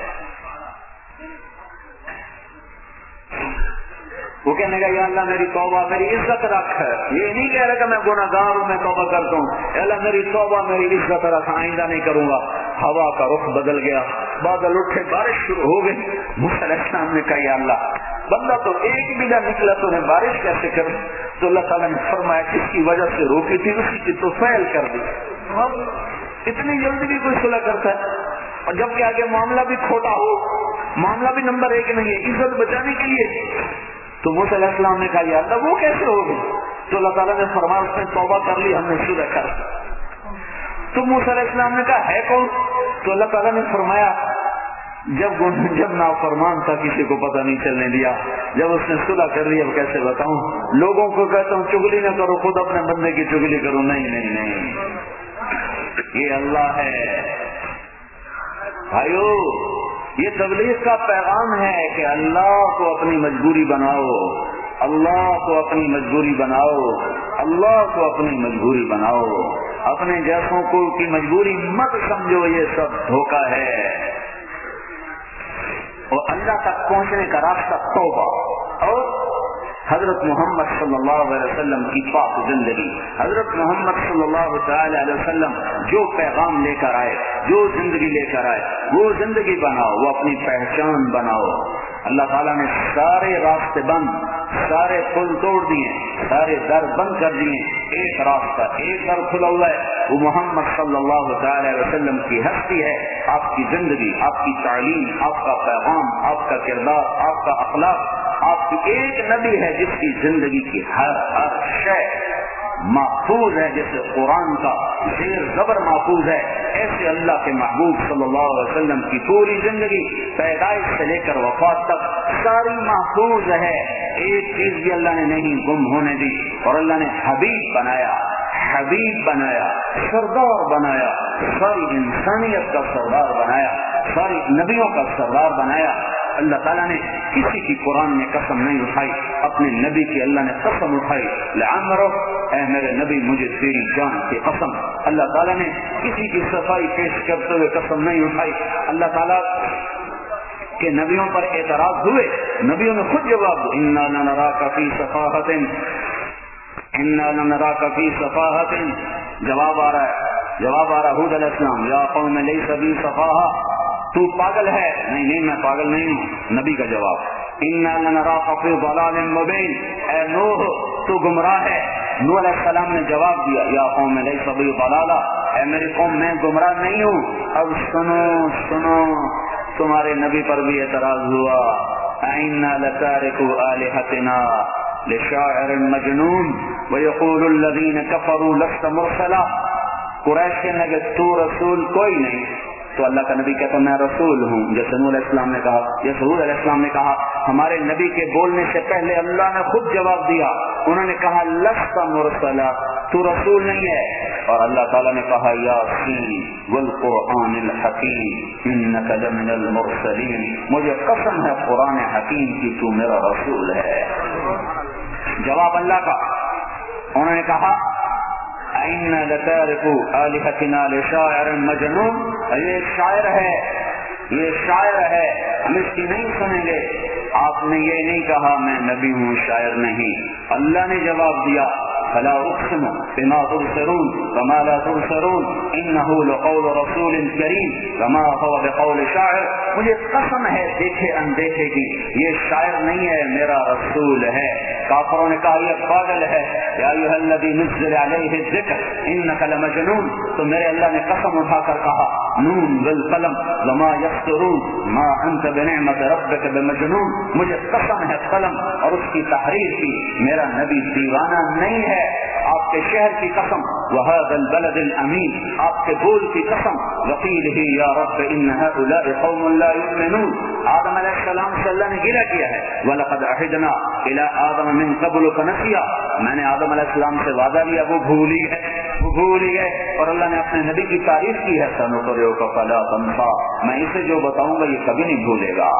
B: وہ کہنے گا یا اللہ میری توبہ میری عزت رکھ, یہ نہیں کہہ رہا کہ میں گناہگار ہوں میں توبہ کرتا ہوں, اللہ میری توبہ میری عزت رکھ, آئندہ نہیں کروں گا. ہوا کا رخ بدل گیا, بادل اٹھے, بارش شروع ہو گئی. موسیٰ علیہ السلام نے کہا یا اللہ بندہ تو ایک بھی نہ نکلا, تو نے بارش کیسے کر؟ تو اللہ تعالیٰ نے فرمایا کس کی وجہ سے روکی تھی اسی کی تو فعل کر دی. اتنی جلدی بھی کوئی صلح کرتا ہے, اور جبکہ آگے معاملہ بھی کھوٹا ہو, معاملہ بھی نمبر ایک نہیں ہے, عزت بچانے کے لیے. تو موسیٰ علیہ السلام نے کہا یا اللہ وہ کیسے ہو گئی؟ تو اللہ تعالیٰ نے فرمایا اس نے توبہ کر لی, ہم نے صلح کر. تو موسیٰ علیہ السلام نے کہا ہے کون؟ تو اللہ تعالیٰ نے فرمایا جب جب نافرمان تھا کسی کو پتہ نہیں چلنے دیا, جب اس نے صلح کر لی. اب کیسے بتاؤں, لوگوں کو کہتا ہوں چگلی نہ کرو, خود اپنے بندے کی چگلی کرو. نہیں نہیں نہیں, یہ اللہ ہے بھائیو. یہ تبلیغ کا پیغام ہے کہ اللہ کو اپنی مجبوری بناؤ, اللہ کو اپنی مجبوری بناؤ, اللہ کو اپنی مجبوری بناؤ. اپنے جیسوں کو کی مجبوری مت سمجھو, یہ سب دھوکہ ہے. اور اللہ تک پہنچنے کا راستہ توبہ اور حضرت محمد صلی اللہ علیہ وسلم کی پاک زندگی. حضرت محمد صلی اللہ تعالی علیہ وسلم جو پیغام لے کر آئے, جو زندگی لے کر آئے, وہ زندگی بناؤ, وہ اپنی پہچان بناؤ. اللہ تعالیٰ نے سارے راستے بند, سارے پل توڑ دیے, سارے در بند کر دیے, ایک راستہ ایک در کھلا ہوا ہے, وہ محمد صلی اللہ تعالی علیہ وسلم کی ہستی ہے. آپ کی زندگی, آپ کی تعلیم, آپ کا پیغام, آپ کا کردار, آپ کا اخلاق, آپ کی ایک نبی ہے جس کی زندگی کی ہر ہر شے محفوظ ہے, جیسے قرآن کا زیر زبر محفوظ ہے, ایسے اللہ کے محبوب صلی اللہ علیہ وسلم کی پوری زندگی پیدائش سے لے کر وفات تک ساری محفوظ ہے. ایک چیز بھی اللہ نے نہیں گم ہونے دی. اور اللہ نے حبیب بنایا, حبیب بنایا, سردار بنایا, ساری انسانیت کا سردار بنایا, ساری نبیوں کا سردار بنایا. اللہ تعالیٰ نے کسی کی قرآن میں قسم نہیں اٹھائی, اپنے نبی کی اللہ نے قسم اٹھائی. لعمرک, اے میرے نبی مجھے تیری جان کی قسم. اللہ تعالیٰ نے کسی کی صفائی پیش کرتے ہوئے قسم نہیں اٹھائی. اللہ تعالیٰ کہ نبیوں پر اعتراض ہوئے, نبیوں نے خود جواب دیا, انا لنراک فی صفاحۃ, انا لنراک فی صفاحۃ. جواب آ رہا ہے, جواب آ رہا ہے حود علیہ السلام, یا قوم لیس بی صفاحہ, تو پاگل ہے؟ نہیں نہیں میں پاگل نہیں ہوں. نبی کا جواب, انا لنراک فی ضلال مبین, اے نوح تو گمراہ ہے. نوح علیہ السلام نے جواب دیا, یا قوم لیس بی ضلالہ, اے میری قوم میں گمراہ نہیں ہوں. اب سنو سنو, تمہارے نبی پر بھی اعتراض ہوا. اِنَّا لَتَارِكُوا آلِهَتِنَا لِشَاعِرٍ مَجْنُونٍ وَيَقُولُ الَّذِينَ كَفَرُوا لَسْتَ مُرْسَلًا. قریش کہنے لگے تو رسول کوئی نہیں. تو اللہ کا نبی کہتا میں رسول ہوں, جیسے نوح علیہ السلام نے کہا, جیسے حود علیہ السلام نے کہا. ہمارے نبی کے بولنے سے پہلے اللہ نے خود جواب دیا. انہوں نے کہا لست مرسلا, تو رسول نہیں ہے. اور اللہ تعالیٰ نے کہا یاسین والقرآن الحکیم انک لمن المرسلین، مجھے قسم ہے قرآن حکیم کی تو میرا رسول ہے۔ جواب اللہ کا، انہوں نے کہا اِنَّا لَتَارِكُ آلِهَتِنَا لِشَاعِرٍ مَجْنُونٍ، یہ شاعر ہے، یہ شاعر ہے، ہم اس کی نہیں سنیں گے۔ آپ نے یہ نہیں کہا میں نبی ہوں، شاعر نہیں۔ اللہ نے جواب دیا فلا اقسم بما تبصرون وما لا تبصرون انه لقول رسول کریم وما هو بقول شاعر، مجھے قسم ہے دیکھے اندیکھے کی یہ شاعر نہیں ہے، میرا رسول ہے۔ کافروں نے کہا یہ پاگل ہے، یا ایھا الذی نزل علیہ الذکر انک لمجنون، تو میرے اللہ نے قسم اٹھا کر کہا نون والقلم وما یسطرون ما انت بنعمت ربک بمجنون، مجھے قسم ہے قلم اور اس کی تحریر کی، میرا نبی دیوانہ نہیں ہے۔ آپ کے شہر کی قسم وهذا البلد الامین، آپ کے بول کی قسم وقیلہ یا رب ان هؤلاء قوم لا یؤمنون، آدم علیہ السلام سے اللہ نے گلہ کیا ہے وَلَقَدْ عَهِدْنَا إِلَىٰ آدَمَ مِن قَبْلُ فَنَسِيَ، میں نے آدم علیہ السلام سے وعدہ لیا، وہ بھول ہی گئے وہ بھول ہی گئے اور اللہ نے اپنے نبی کی تعریف کی ہے سَنُقْرِئُكَ فَلَا تَنسَىٰ، میں اسے جو بتاؤں گا یہ کبھی نہیں بھولے گا۔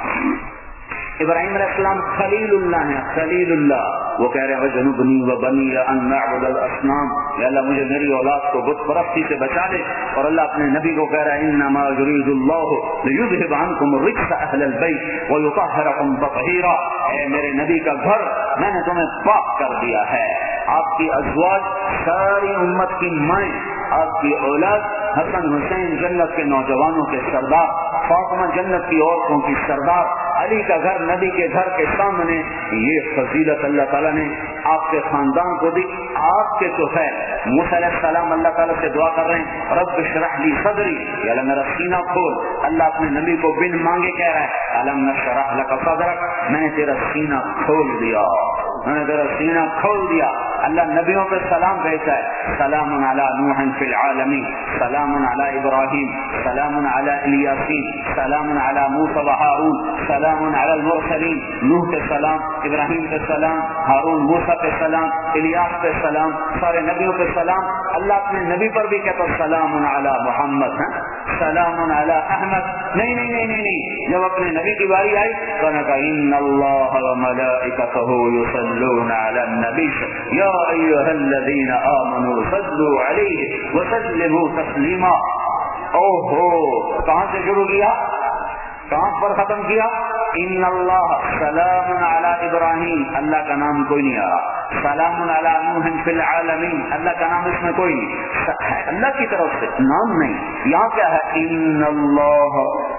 B: ابراہیم علیہ السلام خلیل اللہ ہیں، خلیل اللہ، وہ کہہ رہے ہیں وَجَنُبْنِي وَبَنِيَّ أَن نَّعْبُدَ الْأَصْنَامَ، یا اللہ مجھے میری اولاد کو بت پرستی سے بچا دے، اور اللہ اپنے نبی کو کہہ رہا ہے إِنَّمَا يُرِيدُ اللَّهُ لِيُذْهِبَ عَنكُمُ الرِّجْسَ أَهْلَ الْبَيْتِ وَيُطَهِّرَكُمْ تَطْهِيرًا، اے میرے نبی کا گھر میں نے تمہیں پاک کر دیا ہے، آپ کی ازواج ساری امت کی مائیں، آپ کی اولاد حسن حسین جنت کے نوجوانوں کے سردار، فاطمہ جنت کی عورتوں کی سردار، علی کا گھر نبی کے گھر کے سامنے، یہ فضیلت اللہ تعالیٰ نے آپ کے خاندان کو دی، آپ کے تو ہے۔ موسیٰ علیہ السلام اللہ تعالیٰ سے دعا کر رہے ہیں رب اشرح لی صدری، یا اللہ میرا سینہ کھول، اللہ اپنے نبی کو بن مانگے کہہ رہا ہے الم نشرح لک صدرک، میں نے تیرا سینہ کھول دیا، میں نے تیرا سینہ کھول دیا۔ اللہ نبیوں پہ سلام بھیجتا ہے، سلام علی نوح فی العالمین، سلام علی ابراہیم، سلام علی الیاسین، سلام علی موسیٰ و ہارون، سلام علی المرسلین، نوح پہ سلام، ابراہیم پہ سلام، ہارون موسیٰ پہ سلام، الیاس پہ سلام، سارے نبیوں پہ سلام۔ اللہ اپنے نبی پر بھی کہتا سلام علی محمد، سلام علی احمد، نہیں نہیں نہیں نہیں، جب اپنے نبی کی باری آئی تو نے کہا ان اللہ وملائکتہ یصلون علی النبی یا ایھا الذین آمنوا صلوا علیہ وسلموا تسلیما۔ او ہو، کہاں سے شروع کیا، کہاں پر ختم کیا؟ ان اللہ سلام علی ابراہیم، اللہ کا نام کوئی نہیں آ رہا، سلام علی نوح فی العالمین، اللہ کا نام اس میں کوئی نہیں، اللہ کی طرف سے نام نہیں۔ یہاں کیا ہے ان اللہ،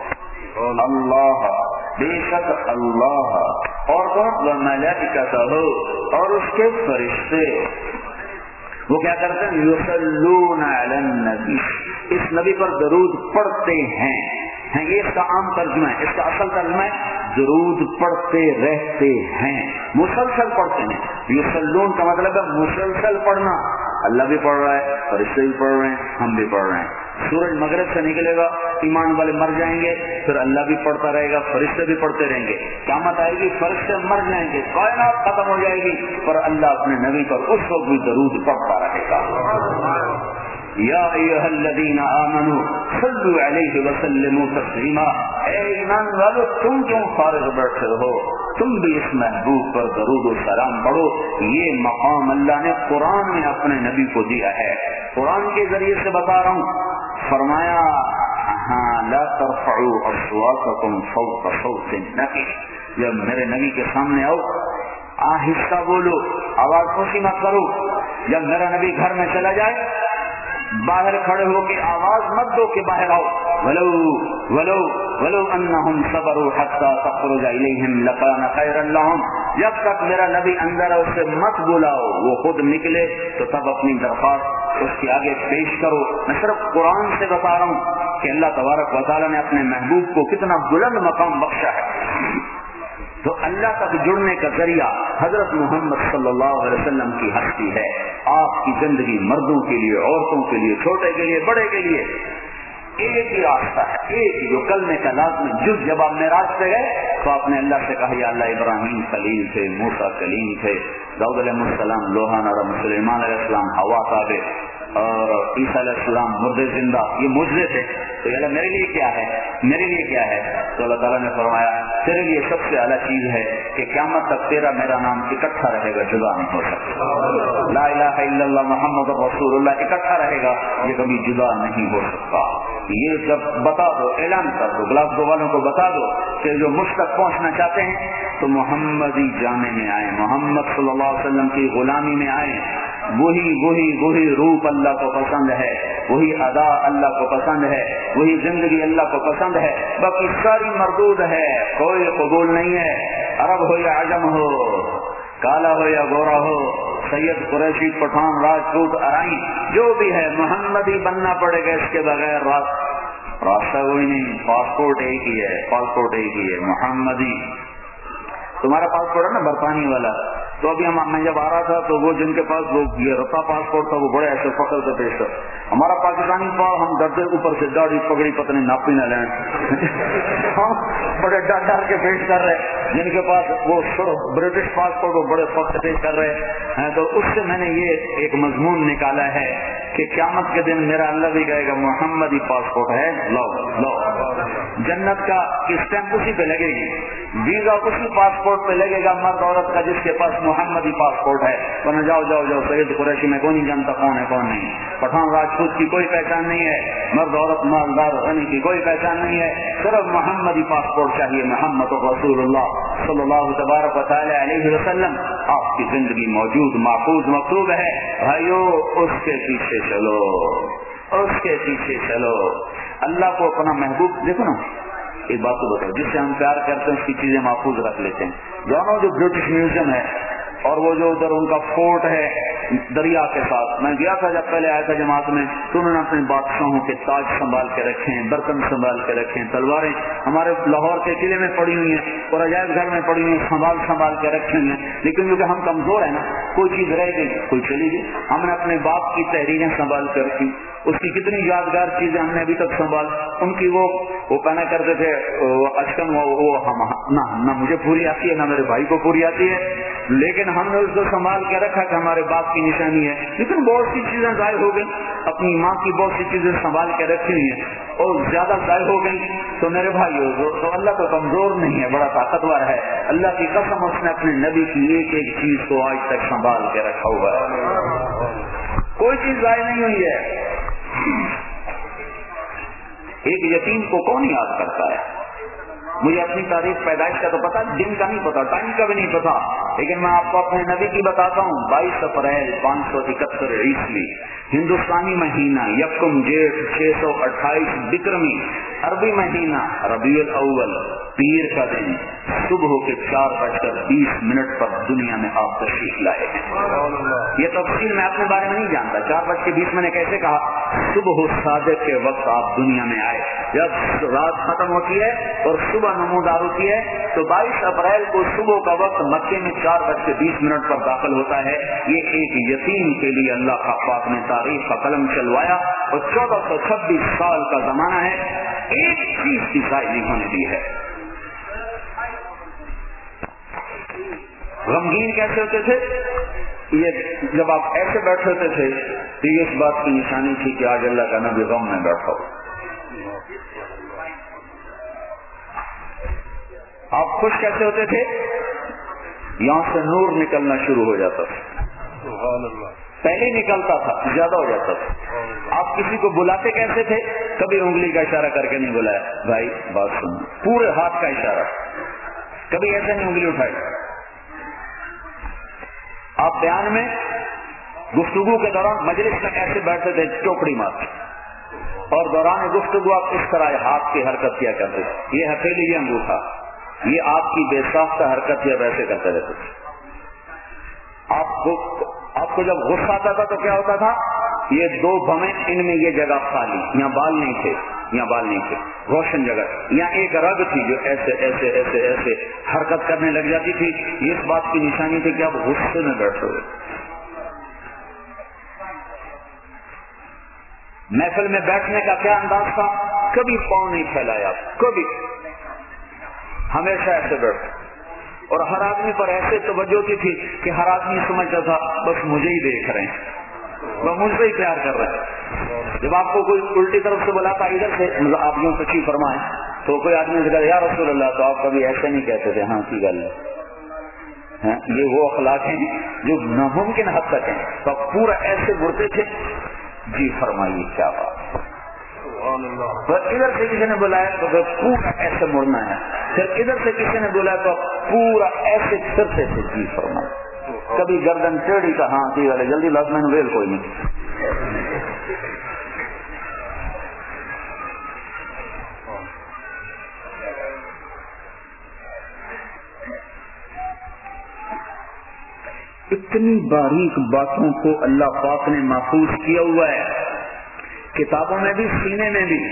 B: اللہ بے شک اللہ، اور کون؟ وملائکتہ، اور اس کے فرشتے، وہ کیا کرتے ہیں؟ یصلون علی النبی، اس نبی پر درود پڑھتے ہیں، یہ اس کا عام ترجمہ ہے، اس کا اصل ترجمہ ہے درود پڑھتے رہتے ہیں، مسلسل پڑھتے ہیں۔ یصلون کا مطلب ہے مسلسل پڑھنا، اللہ بھی پڑھ رہا ہے، فرشتے بھی پڑھ رہے ہیں، ہم بھی پڑھ رہے ہیں۔ سورج مغرب سے نکلے گا، ایمان والے مر جائیں گے، پھر اللہ بھی پڑھتا رہے گا، فرشتے بھی پڑھتے رہیں گے، قیامت آئے گی فرشتے مر جائیں گے، کائنات ختم ہو جائے گی، پر اللہ اپنے نبی پر اس وقت بھی درود پڑھتا رہے گا۔ یا ایھا الذین آمنوا صلوا علیہ وسلموا تسلیما، اے ایمان والو تم کیوں فارغ بیٹھے ہو، تم بھی اس محبوب پر درود و سلام پڑھو۔ یہ مقام اللہ نے قرآن میں اپنے نبی کو دیا ہے، قرآن کے ذریعے سے بتا رہا ہوں، فرمایا ہاں لا ترفعوا اصواتکم فوق صوت النبی، جب میرے نبی کے سامنے آؤ آہستہ بولو، آواز خوشی مت کرو۔ جب میرا نبی گھر میں چلا جائے باہر کھڑے ہو کے آواز مت دو کہ باہر آؤ، ولو ولو ولو انہم صبروا حتی تخرج الیہم لکان خیرا لہم، جب تک میرا نبی اندر ہے اسے مت بلاؤ، وہ خود نکلے تو تب اپنی درخواست اس کے آگے پیش کرو۔ میں صرف قرآن سے بتا رہا ہوں کہ اللہ تبارک و تعالیٰ نے اپنے محبوب کو کتنا بلند مقام بخشا ہے۔ تو اللہ تک جڑنے کا ذریعہ حضرت محمد صلی اللہ علیہ وسلم کی ہستی ہے۔ آپ کی زندگی مردوں کے لیے، عورتوں کے لیے، چھوٹے کے لیے، بڑے کے لیے ایک ہی راستہ ہے، ایک ہی جو کلمے کا لازم۔ جس جب آپ معراج پہ گئے تو آپ نے اللہ سے کہا یا اللہ ابراہیم خلیل تھے، موسیٰ کلیم تھے، داؤد علیہ السلام لوہا نرم، سلیمان علیہ السلام ہوا تابع، اور عیسیٰ علیہ السلام مردے زندہ، یہ معجزے تھے. تو یہ میرے لیے کیا ہے، میرے لیے کیا ہے؟ تو اللہ تعالیٰ نے فرمایا تیرے لیے سب سے اعلیٰ چیز ہے کہ قیامت تک تیرا میرا نام اکٹھا رہے گا، جدا نہیں ہو سکتا. لا الہ الا اللہ محمد رسول اللہ اکٹھا رہے گا، یہ کبھی جدا نہیں ہو سکتا. یہ جب بتا دو، اعلان کر دو، گلاسگو والوں کو بتا دو کہ جو مجھ تک پہنچنا چاہتے ہیں تو محمدی جانے میں آئے، محمد صلی اللہ علیہ وسلم کی غلامی میں آئے. وہی وہی وہی روپ اللہ کو پسند ہے، وہی ادا اللہ کو پسند ہے، وہی زندگی اللہ کو پسند ہے. باقی ساری مردود ہے، کوئی قبول نہیں ہے. عرب ہو یا عجم ہو، کالا ہو یا گورا ہو، سید قریشی پٹھان راجپوت ارائی جو بھی ہے، محمدی بننا پڑے گا. اس کے بغیر راستہ کوئی نہیں. پاسپورٹ ایک ہی ہے، پاسپورٹ ایک ہی ہے، محمدی. تمہارا پاسپورٹ ہے نا برطانیہ والا، تو ابھی ہم میں جب آ رہا تھا تو وہ جن کے پاس وہ یہ رتا پاسپورٹ تھا وہ بڑے ایسے فخر سے پیش کر، ہمارا پاکستانی پاس ہم ڈرتے اوپر سے داڑھی پگڑی پتنی ناپی نہ لیں بڑے ڈر ڈر کے پیش کر رہے. جن کے پاس وہ برٹش پاسپورٹ وہ بڑے فخر سے پیش کر رہے ہیں. تو اس سے میں نے یہ ایک مضمون نکالا ہے کہ قیامت کے دن میرا اللہ بھی کہے گا محمدی پاسپورٹ ہے، لو لو. جنت کا اسٹیمپ اسی پہ لگے گی، ویزا اسی پاسپورٹ پہ لگے گا مرد عورت کا جس کے پاس محمدی پاسپورٹ ہے. ورنہ جاؤ جاؤ جاؤ سید قریشی میں کوئی نہیں جانتا کون ہے کون نہیں، پٹھان راجپوت کی کوئی پہچان نہیں ہے، مرد عورت مالدار غنی کی کوئی پہچان نہیں ہے. صرف محمدی پاسپورٹ چاہیے، محمد رسول اللہ صلی اللہ تبارک و تعالی علیہ وسلم. آپ کی زندگی موجود محفوظ مکتوب ہے. بھائیو اس کے پیچھے چلو، اس کے پیچھے چلو. اللہ کو اپنا محبوب دیکھو نا، ایک بات تو بتاؤ، جس سے ہم پیار کرتے ہیں اس کی چیزیں محفوظ رکھ لیتے ہیں. جانو جو برٹش میوزیم ہے اور وہ جو ادھر ان کا فورٹ ہے دریا کے ساتھ، میں گیا تھا جب پہلے آیا تھا جماعت میں، تو انہوں نے اپنے بادشاہوں کے تاج سنبھال کے رکھے ہیں، برتن سنبھال کے رکھے ہیں، تلواریں ہمارے لاہور کے قلعے میں پڑی ہوئی ہیں اور عجائب گھر میں پڑی ہوئی ہیں، سنبھال سنبھال کے رکھے ہوئے ہیں. لیکن کیونکہ ہم کمزور ہیں نا، کوئی چیز رہ گئی کوئی چلی گئی. ہم نے اپنے باپ کی تحریریں سنبھال کے رکھی، اس کی کتنی یادگار چیزیں ہم نے ابھی تک سنبھال. ان کی وہ وہ پہنا کرتے تھے اچکن، وہ ہم نہ مجھے پوری آتی ہے نہ میرے بھائی کو پوری آتی ہے، لیکن ہم نے اس کو سنبھال کے رکھا کہ ہمارے باپ کی نشانی ہے. لیکن بہت سی چیزیں ضائع ہو گئی، اپنی ماں کی بہت سی چیزیں سنبھال کے رکھی ہوئی ہیں اور زیادہ ضائع ہو گئی. تو میرے بھائی تو اللہ تو کمزور نہیں ہے، بڑا طاقتور ہے. اللہ کی قسم اس نے اپنے نبی کی ایک ایک چیز کو آج تک سنبھال کے رکھا ہوا ہے، کوئی چیز ضائع نہیں ہوئی ہے. ایک یتیم کو کون یاد کرتا ہے؟ مجھے اپنی تاریخ پیدائش کا تو پتا، دن کا نہیں پتا، ٹائم کا بھی نہیں پتا، لیکن میں آپ کو اپنے نبی کی بتاتا ہوں. بائیس اپریل پانچ سو اکہتر عیسوی، ہندوستانی مہینہ یکم جیٹھ چھ سو اٹھائیس بکرمی، عربی مہینہ ربیع الاول، پیر کا دن، صبح کے چار بج کر بیس منٹ پر دنیا میں آپ تشریف لائے ہیں. یہ تفصیل میں اپنے بارے میں نہیں جانتا، چار بج کے بیس میں نے کیسے کہا؟ صبح صادق کے وقت آپ دنیا میں آئے. جب رات ختم ہوتی ہے اور صبح نمودار ہوتی ہے تو بائیس اپریل کو صبح کا وقت مکے میں چار بج کے بیس منٹ پر داخل ہوتا ہے. یہ ایک یتیم کے لیے اللہ کا پاک نے تاریخ کا قلم چلوایا اور چودہ سو چھبیس سال کا زمانہ ہے، ایک چیز کی ضائع نہیں ہونے دی ہے. غمگین کیسے ہوتے تھے؟ یہ جب آپ ایسے بیٹھے ہوتے تھے تو یہ اس بات کی نشانی تھی کہ آج اللہ کا نبی غم میں بیٹھا ہو. آپ خوش کیسے ہوتے تھے؟ یہاں سے نور نکلنا شروع ہو جاتا تھا، پہلے نکلتا تھا زیادہ ہو جاتا تھا. آپ کسی کو بلاتے کیسے تھے؟ کبھی انگلی کا اشارہ کر کے نہیں بلایا، بھائی بات سنو، پورے ہاتھ کا اشارہ، کبھی ایسے نہیں انگلی اٹھائی. آپ بیان میں گفتگو کے دوران مجلس میں ایسے بیٹھتے تھے چوکڑی مار، اور دوران گفتگو آپ اس طرح ہاتھ کی حرکت کیا کرتے تھے، یہ ہتھیلی یہ انگوٹھا، یہ آپ کی بے ساختہ حرکت یا ویسے کرتے رہتے تھے. آپ کو آپ کو جب غصہ آتا تھا تو کیا ہوتا تھا؟ یہ دو بھویں، ان میں یہ جگہ خالی، یہاں بال نہیں تھے، یہاں بال نہیں تھے، روشن جگہ، یہاں ایک رگ تھی جو ایسے ایسے ایسے ایسے حرکت کرنے لگ جاتی تھی. یہ اس بات کی نشانی تھی کہ آپ غصے میں بیٹھے ہوئے. محفل میں بیٹھنے کا کیا انداز تھا؟ کبھی پاؤں نہیں پھیلایا، کبھی، ہمیشہ ایسے بیٹھے. اور ہر آدمی پر ایسے توجہ کی تھی کہ ہر آدمی سمجھتا تھا بس مجھے ہی دیکھ رہے ہیں. وہ مجھ سے ہی پیار کر رہے ہیں. جب آپ کو کوئی الٹی طرف سے بلاتا ادھر سے آپ یوں تشریف فرمائیں تو کوئی آدمی سے کہتا یا رسول اللہ تو آپ کبھی ایسے نہیں کہتے تھے. ہاں کی گل ہے, یہ وہ اخلاق ہیں جو ناممکن حد تک ہیں. تو آپ پورا ایسے مڑتے تھے. جی فرمائیے کیا بات. ادھر سے کسی نے بلایا تو پورا ایسے مڑنا ہے. پھر ادھر سے کسی نے بلایا تو پورا ایسے پھرتے تھے. جی فرمائیے. کبھی گردن ٹیڑھی کا ہاں کی والے جلدی لازمی ویل کوئی نہیں. اتنی باریک باتوں کو اللہ پاک نے محفوظ کیا ہوا ہے, کتابوں میں بھی سینے میں بھی.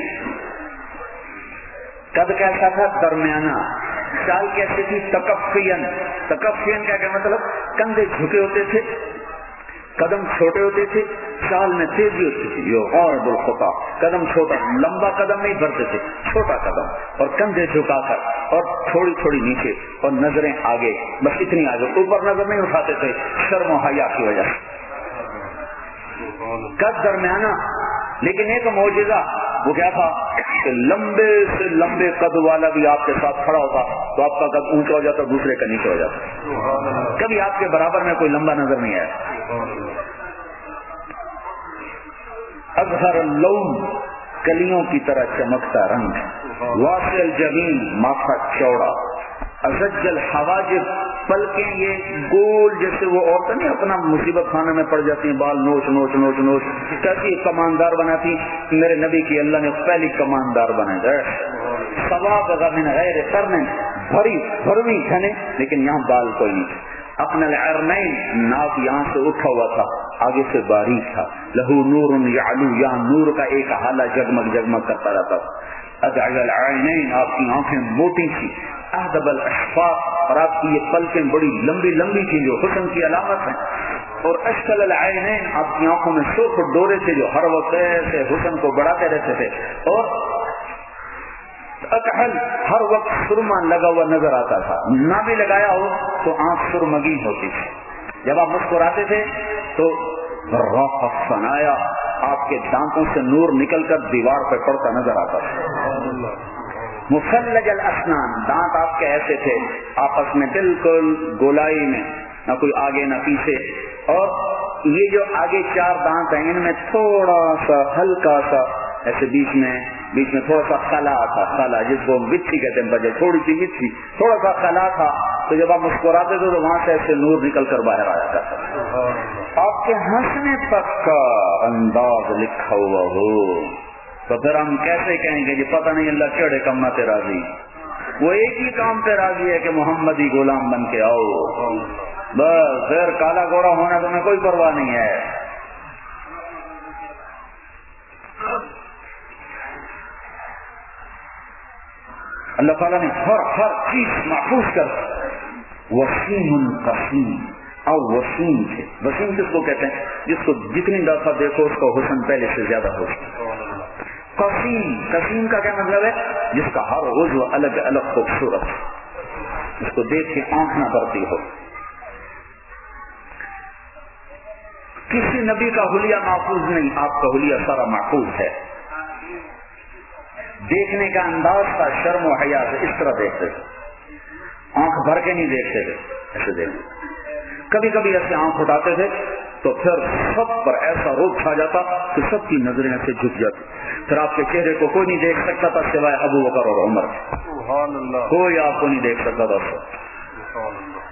B: قد کیسا تھا درمیانہ, چال کیسے تھی تکفین. تکفین کا کیا مطلب, کندھے جھکے ہوتے تھے, قدم چھوٹے ہوتے تھے, چال میں تیزی ہوتی تھی. یہ اور بالخطا قدم چھوٹا, لمبا قدم نہیں بھرتے تھے, چھوٹا قدم اور کندھے جھکا کر اور تھوڑی تھوڑی نیچے اور نظریں آگے, بس اتنی آگے, اوپر نظر نہیں اٹھاتے تھے شرم و حیا کی وجہ سے. قد درمیانہ. لیکن ایک معجزہ وہ کیا تھا کہ لمبے سے لمبے قد والا بھی آپ کے ساتھ کھڑا ہوتا تو آپ کا قد اونچا ہو جاتا, دوسرے کا نیچے ہو جاتا. کبھی آپ کے برابر میں کوئی لمبا نظر نہیں آیا. اظہر اللون, کلیوں کی طرح چمکتا رنگ. واسع الجبین, ماتھا چوڑا. ازج الحواجب, پلکیں یہ گول جیسے وہ عورتیں نہیں اپنا مصیبت خانے میں پڑ جاتی ہیں, بال نوچ نوچ نوچ نوچ کیسی کماندار بناتی. میرے نبی کی اللہ نے پہلی کماندار بنائی. ثواب من غیر قرن, بھری بھروی گھنے لیکن یہاں بال کوئی نہیں. اپنا العرنین, ناک یہاں سے اٹھا ہوا تھا, آگے سے باریک تھا. لہو نور یعلو, یہاں نور کا ایک حالہ جگمگ جگمگ کرتا رہتا. ادعج العینین, آپ کی آنکھیں موٹی تھی. اہدب الاشفاق, اور آپ کی یہ پلکیں بڑی لمبی لمبی تھی جو حسن کی علامت ہیں. اور اشکل العینین, آپ کی آنکھوں میں سرخ ڈورے تھے جو ہر وقت ایسے حسن کو بڑھاتے رہتے تھے. اور اکحل, ہر وقت سرما لگا ہوا نظر آتا تھا, نہ بھی لگایا ہو تو آنکھ سرمگی ہوتی تھی. جب آپ مسکراتے تھے تو راح فنایا, آپ کے دانتوں سے نور نکل کر دیوار پہ پڑتا نظر آتا تھا. مفلج الاسنان, دانت آپ کے ایسے تھے آپس میں بالکل گولائی میں, نہ کوئی آگے نہ پیچھے. اور یہ جو آگے چار دانت ہیں ان میں تھوڑا سا ہلکا سا ایسے بیچ میں بیچ میں تھوڑا سا خلا تھا, خلا جس کو بچھی کہتے ہیں بجے, تھوڑی سی بچھی, تھوڑا سا خلا تھا. تو جب آپ مسکراتے تھے تو وہاں سے ایسے نور نکل کر باہر آیا کرتا. آپ کے ہنسنے تک کا انداز لکھا ہوا ہو تو پھر ہم کیسے کہیں گے کہ پتہ نہیں اللہ کیڑے کم پہ راضی. وہ ایک ہی کام پہ راضی ہے کہ محمدی غلام بن کے آؤ, بس. پھر کالا گوڑا ہونا تمہیں کوئی پرواہ نہیں ہے. اللہ تعالیٰ نے ہر ہر چیز محفوظ کر. وسیم قسیم او وسیم سے, وسیم کس کو کہتے ہیں جس کو جتنی دفعہ دیکھو اس کا حسن پہلے سے زیادہ ہو. قسیم, قسیم کا کیا مطلب ہے جس کا ہر عضو الگ الگ خوبصورت, اس کو دیکھ کے آنکھ نہ بھرتی ہو. کسی نبی کا حلیہ محفوظ نہیں, آپ کا حلیہ سارا محفوظ ہے. دیکھنے کا انداز تھا شرم و حیا سے, اس طرح دیکھتے تھے, آنکھ بھر کے نہیں دیکھتے تھے, ایسے دیکھتے. کبھی کبھی ایسے آنکھ اٹھاتے تھے تو پھر سب پر ایسا روپ چھا جاتا کہ سب کی نظریں ایسے جھک جاتی. پھر آپ کے چہرے کو کوئی نہیں دیکھ سکتا تھا سوائے ابو بکر اور عمر. سبحان اللہ, کوئی آپ کو نہیں دیکھ سکتا تھا. سبحان اللہ.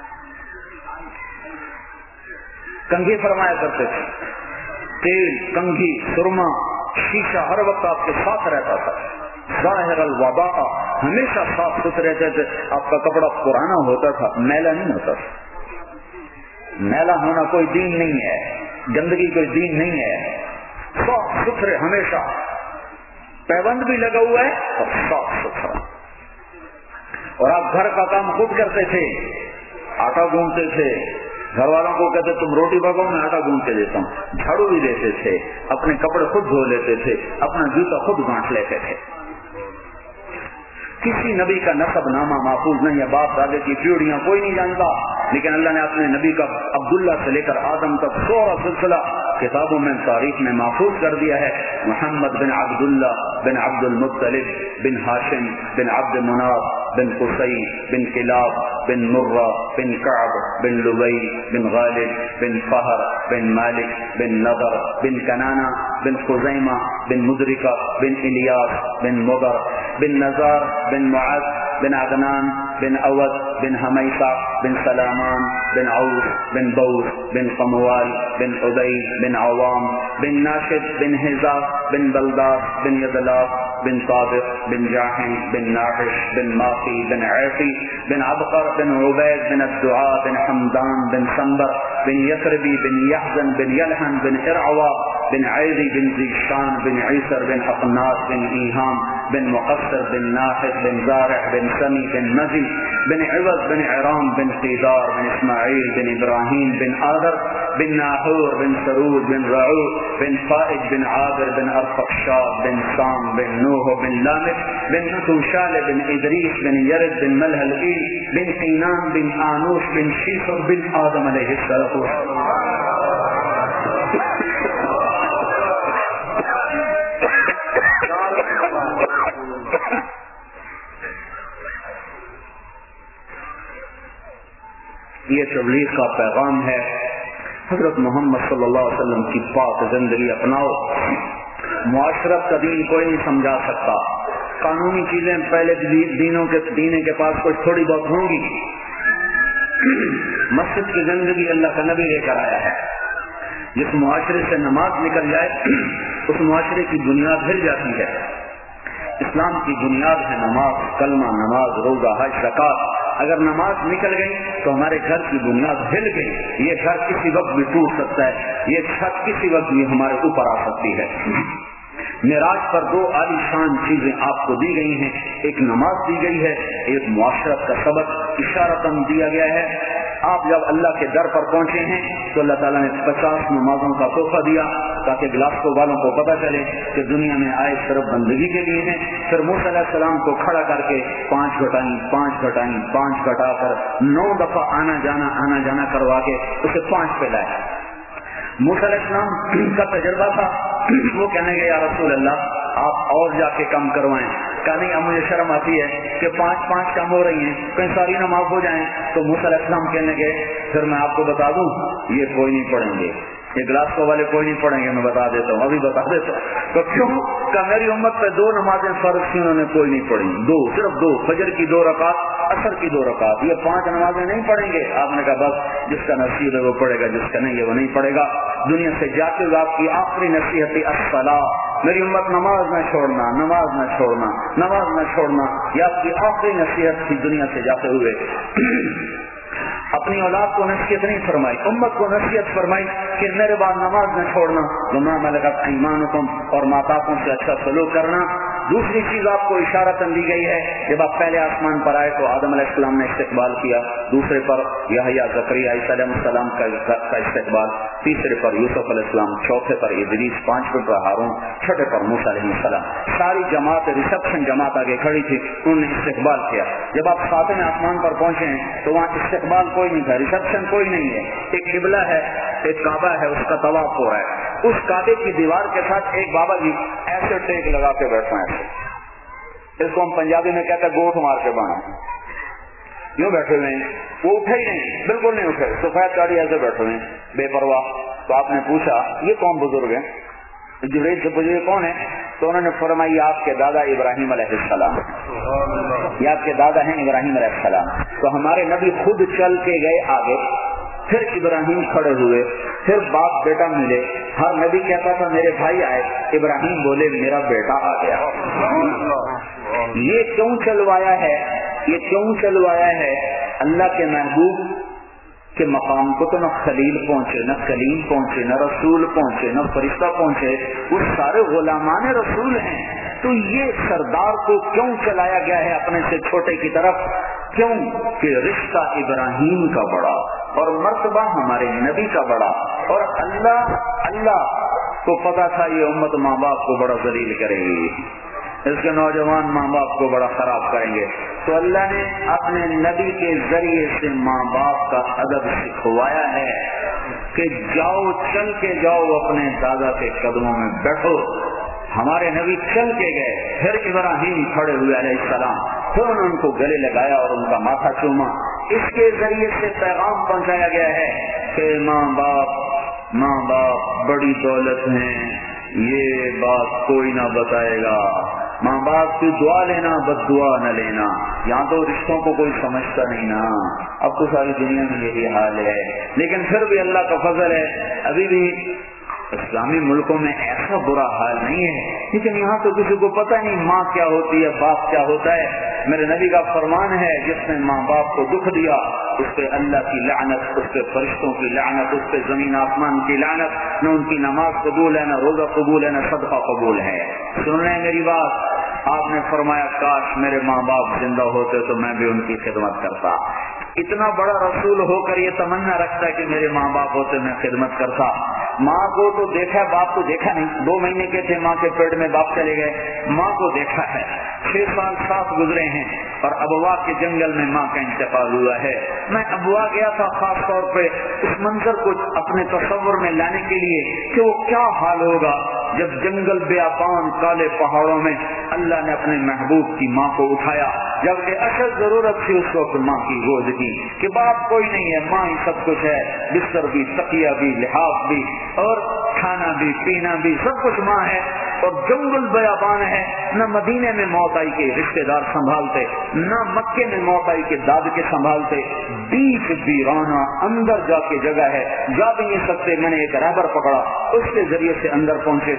B: کنگھی فرمایا کرتے تھے, تیل, کنگھی, سرما, شیشہ ہر وقت آپ کے ساتھ رہتا تھا. ظاہر الوضاء, ہمیشہ صاف ستھرے رہتے تھے. آپ کا کپڑا پرانا ہوتا تھا, میلا نہیں ہوتا تھا. میلا ہونا کوئی دین نہیں ہے, گندگی کوئی دین نہیں ہے. صاف ستھرے ہمیشہ, پیبند بھی لگا ہوا ہے اور صاف ستھرا. اور آپ گھر کا کام خود کرتے تھے, آٹا گوندتے تھے, گھر والوں کو کہتے تم روٹی پکاؤ میں آٹا گوند کے دیتا ہوں. جھاڑو بھی دیتے تھے, اپنے کپڑے خود دھو لیتے تھے, اپنا جوتا خود گانٹ لیتے تھے. کسی نبی کا نسب نامہ محفوظ نہیں ہے, باپ دادے کی پیڑیاں کوئی نہیں جانتا, لیکن اللہ نے اپنے نبی کا عبداللہ سے لے کر آدم تک سورہ سلسلہ کتابوں میں تاریخ میں محفوظ کر دیا ہے. محمد بن عبداللہ بن عبد المطلب بن ہاشم بن عبد مناف بن قصی بن کلاب بن مرہ بن کعب بن لبی بن غالب بن فہر بن مالک بن نضر بن کنانہ بن خزیمہ بن مدرکہ بن الیاس بن مضر بن نزار بن معاذ بن عدنان بن اود بن حمیسہ بن سلامان بن عوف بن بوس بن قموال بن عبی بن عوام بن ناشد بن حزاب بن بلداس بن یدلاف بن طابق بن جاحن بن ناحش بن ماقی بن عیفی بن عبقر بن عبید بن الدعاء بن حمدان بن سنبر بن یثربی بن یحزن بن یلحن بن ارعوا بن عیدی بن زیشان بن عیسر بن اقناس بن ایہام بن مقصر بن ناحد بن زارع بن سمی بن مزی بن عوض بن عرام بن قیدار بن اسماعیل بن ابراہیم بن آدر بن ناحور بن سرود بن رعو بن فائد بن عابر بن ارفقشاد بن سام بن نوح بن لامک بن نتوشال بن ادریس بن یرد بن ملحل ایل بن قینان بن آنوش بن شیخر بن آدم علیہ السلام. یہ تبلیغ کا پیغام ہے. حضرت محمد صلی اللہ علیہ وسلم کی پاک زندگی اپناؤ. معاشرت کا دین کوئی نہیں سمجھا سکتا. قانونی چیزیں پہلے دینوں کے دینے کے پاس کچھ تھوڑی بہت ہوں گی. مسجد کی زندگی اللہ کا نبی لے کر آیا ہے. جس معاشرے سے نماز نکل جائے اس معاشرے کی بنیاد ہل جاتی ہے. اسلام کی بنیاد ہے نماز، کلمہ، نماز، روزہ، حج، زکات. اگر نماز نکل گئی تو ہمارے گھر کی بنیاد ہل گئی. یہ گھر کسی وقت بھی ٹوٹ سکتا ہے، یہ چھت کسی وقت بھی ہمارے اوپر آ سکتی ہے. معراج پر دو عالی شان چیزیں آپ کو دی گئی ہیں. ایک نماز دی گئی ہے، ایک معاشرت کا سبق اشارتاً دیا گیا ہے. آپ جب اللہ کے در پر پہنچے ہیں تو اللہ تعالیٰ نے پچاس نمازوں کا تحفہ دیا تاکہ گلاسکو والوں کو پتہ چلے کہ دنیا میں آئے صرف بندگی کے لیے ہیں. پھر موسیٰ علیہ السلام کو کھڑا کر کے پانچ گھٹائیں پانچ گھٹائیں پانچ گھٹا کر نو دفعہ آنا جانا آنا جانا کروا کے اسے پانچ پہ لائے. موسیٰ علیہ السلام کا تجربہ تھا. وہ کہنے گے یا رسول اللہ آپ اور جا کے کم کروائیں. کہا نہیں اب مجھے شرم آتی ہے کہ پانچ پانچ کم ہو رہی ہیں، کہیں ساری نماز ہو جائیں. تو موسیٰ علیہ السلام کہنے گے پھر میں آپ کو بتا دوں یہ کوئی نہیں پڑھیں گے، یہ گلاسکو والے کوئی نہیں پڑھیں گے. میں بتا دیتا ہوں، ابھی بتا دیتا ہوں. تو کیوں کہ میری امت پہ دو نمازیں فرض کی انہوں نے کوئی نہیں پڑھی. دو، صرف دو، فجر کی دو رکعت، عصر کی دو رکعت. یہ پانچ نمازیں نہیں پڑھیں گے. آپ نے کہا بس جس کا نصیب ہے وہ پڑھے گا، جس کا نہیں ہے وہ نہیں پڑھے گا. دنیا سے جاتے ہوئے آپ کی آخری نصیحت الصلاۃ، میری امت نماز نہ چھوڑنا، نماز نہ چھوڑنا، نماز نہ چھوڑنا. یہ آپ کی آخری نصیحت تھی دنیا سے جاتے ہوئے. اپنی اولاد کو نصیحت نہیں فرمائی، امت کو نصیحت فرمائی کہ میرے بعد نماز نہ چھوڑنا، وما ملکت ایمانکم، اور ماتاؤں سے اچھا سلوک کرنا. دوسری چیز آپ کو اشارتاً دی گئی ہے. جب آپ پہلے آسمان پر آئے تو آدم علیہ السلام نے استقبال کیا، دوسرے پر یحییٰ زکریا عیسیٰ علیہ السلام کا استقبال، تیسرے پر یوسف علیہ السلام، چوتھے پر ادریس، پانچویں پر ہارون، چھٹے پر موسیٰ علیہ السلام. ساری جماعت ریسپشن جماعت آگے کھڑی تھی، انہوں نے استقبال کیا. جب آپ ساتویں آسمان پر پہنچے ہیں تو وہاں استقبال کوئی نہیں تھا، ریسپشن کوئی نہیں ہے. ایک قبلہ ہے، ایک کعبہ ہے، اس کا طواف ہو رہا ہے. اس کعبے کی دیوار کے ساتھ ایک بابا جی ایسے ٹیک لگا کے بیٹھے ہیں. اس کو ہم پنجابی میں کہتے ہیں گوٹ مار کے بانا. یوں بیٹھے ہوئے ہیں، وہ اٹھے ہی نہیں، بالکل نہیں اٹھے، سفید داڑھی ایسے بیٹھے ہوئے ہیں بے پرواہ. تو آپ نے پوچھا یہ کون بزرگ ہیں؟ جبریل سے پوچھے کون ہے؟ تو انہوں نے فرمائی آپ کے دادا ابراہیم علیہ السلام، یہ آپ کے دادا ہیں ابراہیم علیہ السلام. تو ہمارے نبی خود چل کے گئے آگے، پھر ابراہیم کھڑے ہوئے، پھر باپ بیٹا ملے. ہر نبی کہتا تھا میرے بھائی آئے، ابراہیم بولے میرا بیٹا آ گیا. یہ کیوں چلوایا ہے؟ یہ کیوں چلوایا ہے؟ اللہ کے محبوب کے مقام کو تو نہ خلیل پہنچے، نہ کلیم پہنچے، نہ رسول پہنچے، نہ فرشتہ پہنچے، وہ سارے غلامان رسول ہیں. تو یہ سردار کو کیوں چلایا گیا ہے اپنے سے چھوٹے کی طرف؟ کیوں کہ رشتہ ابراہیم کا بڑا اور مرتبہ ہمارے نبی کا بڑا. اور اللہ اللہ کو پتا تھا یہ امت ماں باپ کو بڑا ذلیل کرے گی، اس کے نوجوان ماں باپ کو بڑا خراب کریں گے. تو اللہ نے اپنے نبی کے ذریعے سے ماں باپ کا ادب سکھوایا ہے. کہ جاؤ چل کے جاؤ اپنے دادا کے قدموں میں بیٹھو. ہمارے نبی چل کے گئے. پھر ابراہیم کھڑے ہوئے علیہ السلام, پھر انہوں نے ان کو گلے لگایا اور ان کا ماتھا چوما. اس کے ذریعے سے پیغام پہنچایا گیا ہے کہ ماں باپ ماں باپ بڑی دولت ہیں, یہ بات کوئی نہ بتائے گا. ماں باپ کی دعا لینا, بد دعا نہ لینا. یہاں تو رشتوں کو کوئی سمجھتا نہیں نا. اب تو ساری دنیا میں یہی حال ہے, لیکن پھر بھی اللہ کا فضل ہے ابھی بھی اسلامی ملکوں میں ایسا برا حال نہیں ہے. لیکن یہاں تو کسی کو پتہ نہیں ماں کیا ہوتی ہے, باپ کیا ہوتا ہے. میرے نبی کا فرمان ہے, جس نے ماں باپ کو دکھ دیا اس پہ اللہ کی لعنت, اس پہ فرشتوں کی لعنت, اس پہ زمین آسمان کی لعنت. نہ ان کی نماز قبول ہے, نہ روزہ قبول ہے, نہ صدقہ قبول ہے. سن رہے ہیں میری بات؟ آپ نے فرمایا کاش میرے ماں باپ زندہ ہوتے تو میں بھی ان کی خدمت کرتا. اتنا بڑا رسول ہو کر یہ تمنا رکھتا ہے کہ میرے ماں باپ ہوتے میں خدمت کرتا. ماں کو تو دیکھا, باپ کو دیکھا نہیں. دو مہینے کے تھے ماں کے پیٹ میں, باپ چلے گئے. ماں کو دیکھا ہے, چھ سال ساتھ گزرے ہیں, اور ابوا کے جنگل میں ماں کا انتقال ہوا ہے. میں ابوا گیا تھا خاص طور پہ اس منظر کو اپنے تصور میں لانے کے لیے کہ وہ کیا حال ہوگا جب جنگل بیابان کالے پہاڑوں میں اللہ نے اپنے محبوب کی ماں کو اٹھایا, جبکہ اصل ضرورت تھی اس وقت ماں کی گود کی, کہ باپ کوئی نہیں ہے, ماں ہی سب کچھ ہے. بستر بھی, تکیہ بھی, لحاظ بھی, اور کھانا بھی, پینا بھی, سب کچھ ماں ہے. اور جنگل بیابان ہے, نہ مدینے میں موت آئی کے رشتے دار سنبھالتے, نہ مکے میں موت آئی کے داد کے سنبھالتے. بیچ ویرانہ اندر جا کے جگہ ہے, جا بھی نہیں سکتے. میں نے ایک رہبر پکڑا, اس کے ذریعے سے اندر پہنچے.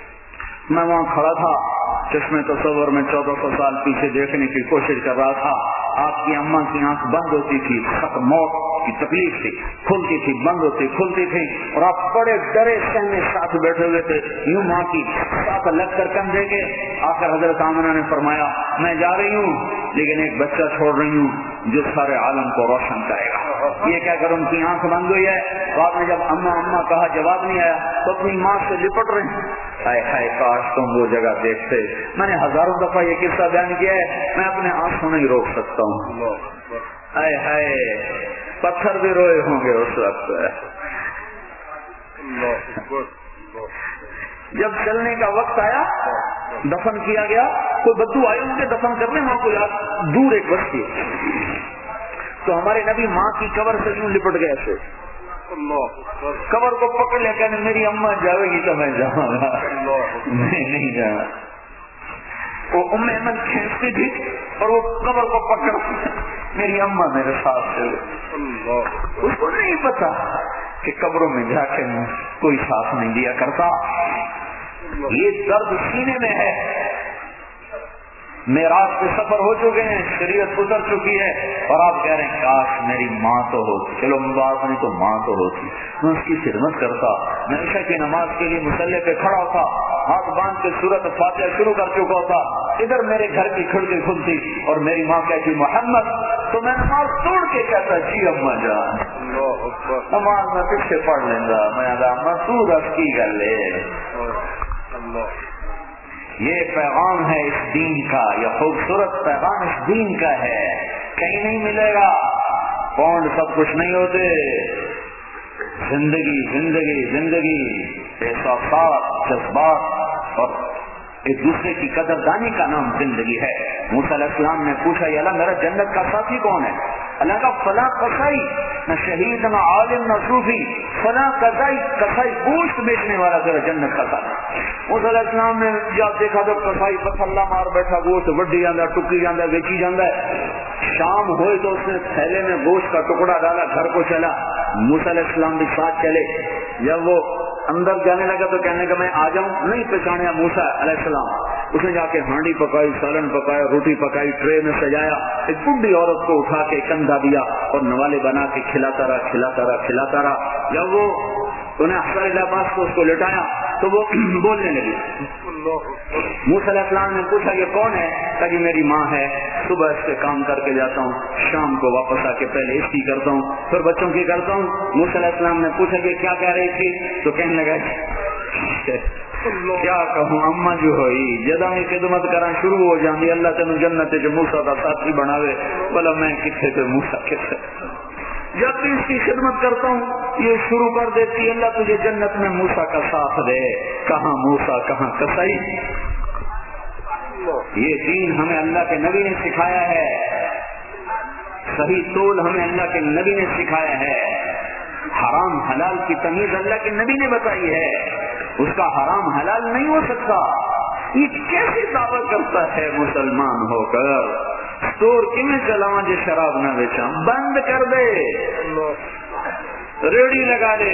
B: میں وہاں کھڑا تھا, چشمے تصور میں چودہ سو سال پیچھے دیکھنے کی کوشش کر رہا تھا. آپ کی اماں کی آنکھ بند ہوتی تھی, موت کی تکلیف تھی, کھلتی تھی, بند ہوتی, کھلتی تھی, اور آپ بڑے ڈرے سہنے ساتھ بیٹھے ہوئے تھے, یوں ماں کی ساتھ لگ کر کندھے کے. آخر حضرت آمنہ نے فرمایا میں جا رہی ہوں, لیکن ایک بچہ چھوڑ رہی ہوں جو سارے عالم کو روشن کرے گا. یہ کہہ کر ان کی آنکھ بند ہوئی ہے. بعد میں جب اماں اماں کہا جواب نہیں آیا تو اپنی ماں سے لپٹ رہے ہیں. ہائے ہائے کاش تم وہ جگہ دیکھتے. میں نے ہزاروں دفعہ یہ قصہ بیان کیا ہے, میں اپنے آنسوں نہیں روک سکتا ہوں. ہائے ہائے پتھر بھی روئے ہوں گے اس وقت. جب چلنے کا وقت آیا, دفن کیا گیا, کوئی بدو آئے ان کے دفن کرنے, وہاں کو یاد دور ایک بستی, تو ہمارے نبی ماں کی قبر سے یوں لپٹ گئے تھے. قبر کو پکڑ لیا, کہنے میری اماں جاوے گی تو میں جاؤں گا, میں نہیں جاؤں. وہ ام احمد کھینچتی تھی اور وہ قبر کو پکڑ میری اماں میرے ساتھ چلے. اس کو نہیں پتا کہ قبروں میں جا کے کوئی ساتھ نہیں دیا کرتا. یہ درد سینے میں ہے. معراج پہ سفر ہو چکے ہیں, شریعت اتر چکی ہے, اور آپ کہہ رہے ہیں کاش میری ماں تو ہوتی. چلو بات نہیں تو ماں تو ہوتی, میں اس کی خدمت کرتا. میں عشاء کی نماز کے لیے مصلی پہ کھڑا ہوتا, ہاتھ باندھ کے سورت فاتحہ شروع کر چکا ہوتا. ادھر میرے گھر کی کھڑکی کھلتی اور میری ماں کہتی محمد, تو میں نماز توڑ کے کہتا جی اماں جان. نماز میں پیچھے پڑھ لیں گا, میں اماں تو رس کی گل ہے. یہ پیغام ہے اس دین کا, یہ خوبصورت پیغام اس دین کا ہے, کہیں نہیں ملے گا. پونڈ سب کچھ نہیں ہوتے. زندگی زندگی زندگی احساسات, جذبات اور ایک دوسرے کی قدردانی کا نام زندگی ہے. موسیٰ علیہ السلام نے پوچھا یا اللہ میرا جنت کا ساتھی کون ہے؟ اللہ کا فلاں قصائی, نہ شہید نہ عالم نہ صوفی, فلاں قصائی قصائی گوشت بیچنے والا تیرا جنت کا ساتھی. موسیٰ علیہ السلام نے جب دیکھا تو قصائی پتھلا مار بیٹھا, گوشت وڈی جانا, ٹکی جانا, بیچی جانا ہے. شام ہوئے تو اس نے تھیلے میں گوشت کا ٹکڑا ڈالا, گھر کو چلا. موسیٰ علیہ السلام بھی ساتھ چلے. جب وہ اندر جانے لگا تو کہنے کا میں آ جاؤں, نہیں پہچانا موسیٰ علیہ السلام. اس نے جا کے ہانڈی پکائی, سالن پکایا, روٹی پکائی, ٹرے میں سجایا, ایک بڈھی عورت کو اٹھا کے کندھا دیا اور نوالے بنا کے کھلاتا رہا کھلاتا رہا کھلاتا رہا. جب وہ انہیں احسن لباس کو اس کو لٹایا تو وہ بولنے لگی. موسیٰ علیہ السلام نے پوچھا یہ کون ہے؟ کہا جی میری ماں ہے, صبح اس سے کام کر کے جاتا ہوں, شام کو واپس آ کے پہلے اس کی کرتا ہوں, پھر بچوں کی کرتا ہوں. موسیٰ علیہ السلام نے پوچھا کہ کیا کہہ رہی تھی؟ تو کہنے لگا کیا کہوں اما جو ہوئی جدا میں خدمت کرنا شروع ہو جاندی, اللہ تینوں جنت جو موسیٰ کا ساتھی بناوے, بلا میں کتنے تے موسیٰ کتنے. جب بھی اس کی خدمت کرتا ہوں یہ شروع کر دیتی ہے اللہ تجھے جنت میں موسیٰ کا ساتھ دے. کہاں موسیٰ کہاں کسائی. یہ دین ہمیں اللہ کے نبی نے سکھایا ہے. صحیح تول ہمیں اللہ کے نبی نے سکھایا ہے. حرام حلال کی تمیز اللہ کے نبی نے بتائی ہے. اس کا حرام حلال نہیں ہو سکتا. یہ کیسے دعویٰ کرتا ہے مسلمان ہو کر اسٹور کیوں چلاواں جو شراب نہ بیچا. بند کر دے, ریڑھی لگا دے.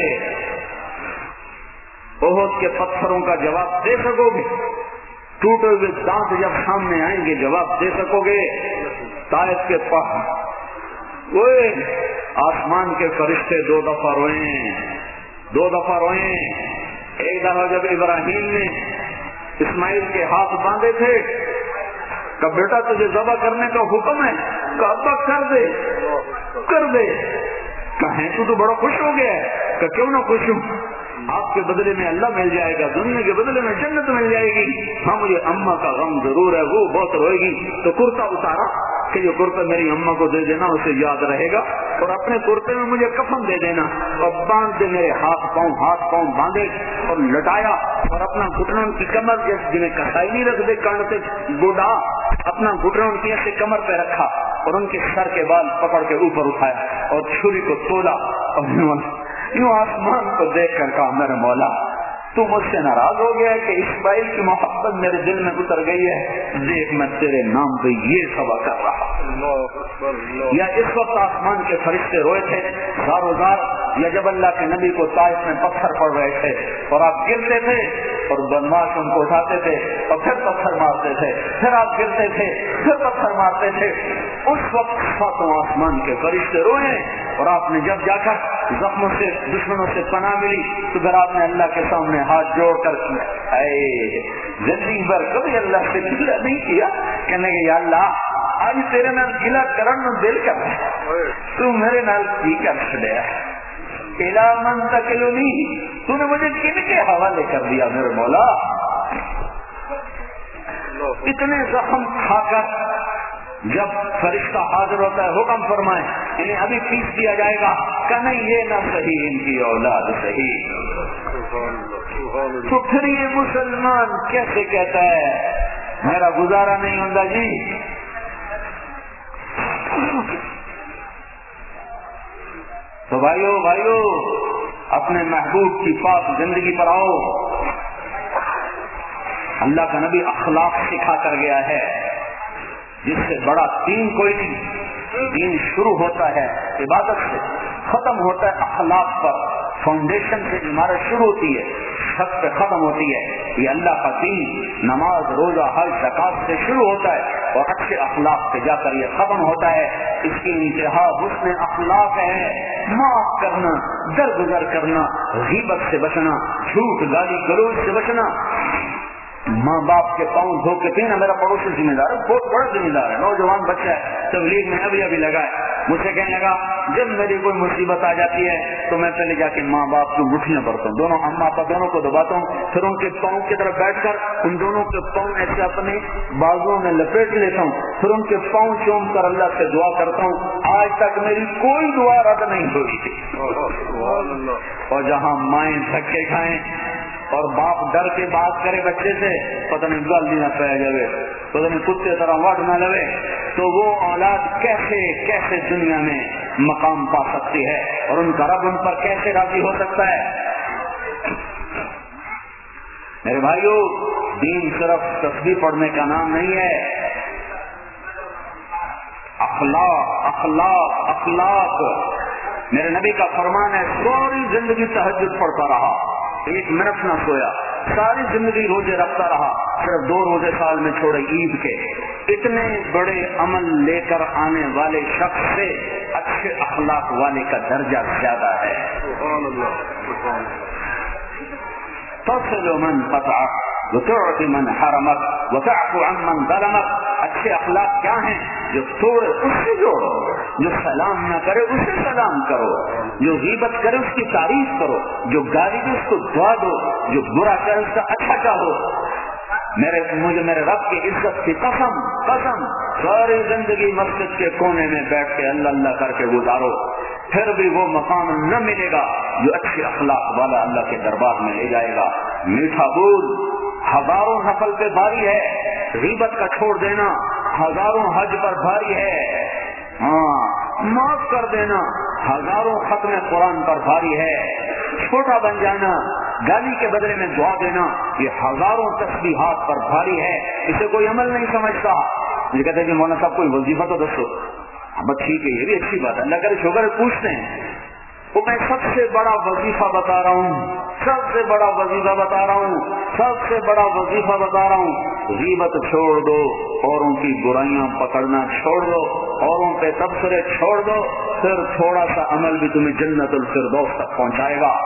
B: احد کے پتھروں کا جواب دے سکو گے. ٹوٹے ہوئے دانت جب سامنے آئیں گے جواب دے سکو گے. طائف کے پاس اوے آسمان کے فرشتے دو دفعہ روئے, دو دفعہ روئے. ایک دفعہ جب ابراہیم نے اسماعیل کے ہاتھ باندھے تھے کہ بیٹا تجھے ذبح کرنے کا حکم ہے, کہ ابا کر دے کر دے. کہیں تو تو بڑا خوش ہو گیا ہے. کہ کیوں نہ خوش ہوں, آپ کے بدلے میں اللہ مل جائے گا, دنیا کے بدلے میں جنت مل جائے گی. ہاں مجھے اماں کا غم ضرور ہے, وہ بہت روئے گی. تو کرتا اتارا کہ یہ کرتا میری اماں کو دے دینا, اسے یاد رہے گا. اور اپنے کرتے میں مجھے کفن دے دینا. اور باندھ دے میرے ہاتھ پاؤں, ہاتھ پاؤں باندھے اور لٹایا. اور اپنا گھٹنوں کی کمر جنہیں کسائی نہیں رکھ دے کان سے بوڑھا, اپنا گھٹنوں کی ایسے کمر پہ رکھا اور ان کے سر کے بال پکڑ کے اوپر اٹھایا اور چھری کو تولا. اور یوں آسمان کو دیکھ کر کہا میرے مولا تو مجھ سے ناراض ہو گیا کہ اسماعیل کی محبت میرے دل میں اتر گئی ہے. دیکھ میں تیرے نام پہ یہ سبا کر رہا. یا اس وقت آسمان کے فرشتے روئے تھے زارو زار, یا جب اللہ کے نبی کو طائف میں پتھر پڑ رہے تھے اور آپ گرتے تھے اور بدماش ان کو اٹھاتے تھے اور پھر پتھر مارتے تھے, پھر آپ گرتے تھے پھر پتھر مارتے تھے. اس وقت ساتوں آسمان کے فرشتے روئے. اور آپ نے جب جا کر زخموں سے دشمنوں سے پناہ ملی تو پھر آپ نے اللہ کے سامنے ہاتھ جوڑ کر اے زندگی بھر کبھی اللہ سے گلا نہیں کیا, کہنے کہ یا اللہ آج تیرے نال گلا کرن دل کر تو میرے نال کی کر چھڑیا. الا من تکلنی, تو نے مجھے کن کے حوالے کر دیا میرے مولا. اتنے زخم کھا کر جب فرشتہ حاضر ہوتا ہے حکم فرمائے انہیں ابھی پیس دیا جائے گا. کہ نہیں یہ نہ صحیح, ان کی اولاد صحیح. تو پھر یہ مسلمان کیسے کہتا ہے میرا گزارا نہیں ہوتا جی. تو بھائیو بھائیو اپنے محبوب کی پاک زندگی پر آؤ. اللہ کا نبی اخلاق سکھا کر گیا ہے, جس سے بڑا دین کوئی نہیں. دین شروع ہوتا ہے عبادت سے, ختم ہوتا ہے اخلاق پر. فاؤنڈیشن سے عمارت شروع ہوتی ہے, چھت پہ ختم ہوتی ہے. یہ اللہ کا دین نماز روزہ حج زکات سے شروع ہوتا ہے اور اچھے اخلاق سے جا کر یہ ختم ہوتا ہے. اس کی انتہا حسن اخلاق ہے. معاف کرنا, درگزر کرنا, غیبت سے بچنا, جھوٹ گالی گلوچ سے بچنا. ماں باپ کے پاؤں دھو کے پینا. میرا پڑوسی ذمہ دار ہے, بہت بڑا ذمہ دار ہے, نوجوان بچہ ہے, تبلیغ میں ابھی ابھی لگا ہے. مجھ سے کہنے لگا جب میری کوئی مصیبت آ جاتی ہے تو میں پہلے جا کے ماں باپ کی مٹھیاں بھرتا ہوں, دونوں اماں ابا دونوں کو دباتا ہوں, پھر ان کے پاؤں کی طرف بیٹھ کر ان دونوں کے پاؤں ایسے اپنے بازوؤں میں لپیٹ لیتا ہوں, پھر ان کے پاؤں چوم کر اللہ سے دعا کرتا ہوں. آج تک میری کوئی دعا رد نہیں ہوئی. اور جہاں مائیں دھکے کھائیں اور باپ ڈر کے بات کرے بچے سے, پتہ نہیں گل نہ پہ جائے, پتہ نہیں کتے طرح وٹ نہ لگے, تو وہ اولاد کیسے کیسے دنیا میں مقام پا سکتی ہے اور ان کا رب ان پر کیسے راضی ہو سکتا ہے. میرے بھائیو دین صرف تسبیح پڑھنے کا نام نہیں ہے. اخلاق اخلاق اخلاق. میرے نبی کا فرمان ہے ساری زندگی تہجد پڑھتا رہا, ایک منٹ نہ سویا, ساری زندگی روزے رکھتا رہا, صرف دو روزے سال میں چھوڑے عید کے. اتنے بڑے عمل لے کر آنے والے شخص سے اچھے اخلاق والے کا درجہ زیادہ ہے. سبحان اللہ, سبحان اللہ. تصل من قطعك وتعطي من حرمك وتعفو عن من ظلمك. اچھے اخلاق کیا ہیں؟ جو توڑے اس سے جوڑو, جو سلام نہ کرے اسے سلام کرو, جو غیبت کرے اس کی تعریف کرو, جو گالی دے اس کو دعا دو, جو برا کرے اس کا اچھا چاہو. میرے مجھے میرے رب کی عزت کی قسم قسم ساری زندگی مسجد کے کونے میں بیٹھ کے اللہ اللہ کر کے گزارو, پھر بھی وہ مقام نہ ملے گا جو اچھے اخلاق والا اللہ کے دربار میں لے جائے گا. میٹھا بول ہزاروں نفل پہ بھاری ہے، غیبت کا چھوڑ دینا ہزاروں حج پر بھاری ہے. ہاں معاف کر دینا ہزاروں ختم قرآن پر بھاری ہے. چھوٹا بن جانا، گالی کے بدلے میں دعا دینا، یہ ہزاروں تسبیحات پر بھاری ہے. اسے کوئی عمل نہیں سمجھتا. یہ کہتے ہیں کہ مولانا صاحب کوئی وظیفہ تو دسو. بس ٹھیک ہے، یہ بھی اچھی بات ہے. اللہ کرے شوگر پوچھتے ہیں تو میں سب سے بڑا وظیفہ بتا رہا ہوں، سب سے بڑا وظیفہ بتا رہا ہوں، سب سے بڑا وظیفہ بتا رہا ہوں. غیبت چھوڑ دو، اوروں کی برائیاں پکڑنا چھوڑ دو، اوروں پہ تبصرے چھوڑ دو، پھر تھوڑا سا عمل بھی تمہیں جنت الفردوس تک پہنچائے گا.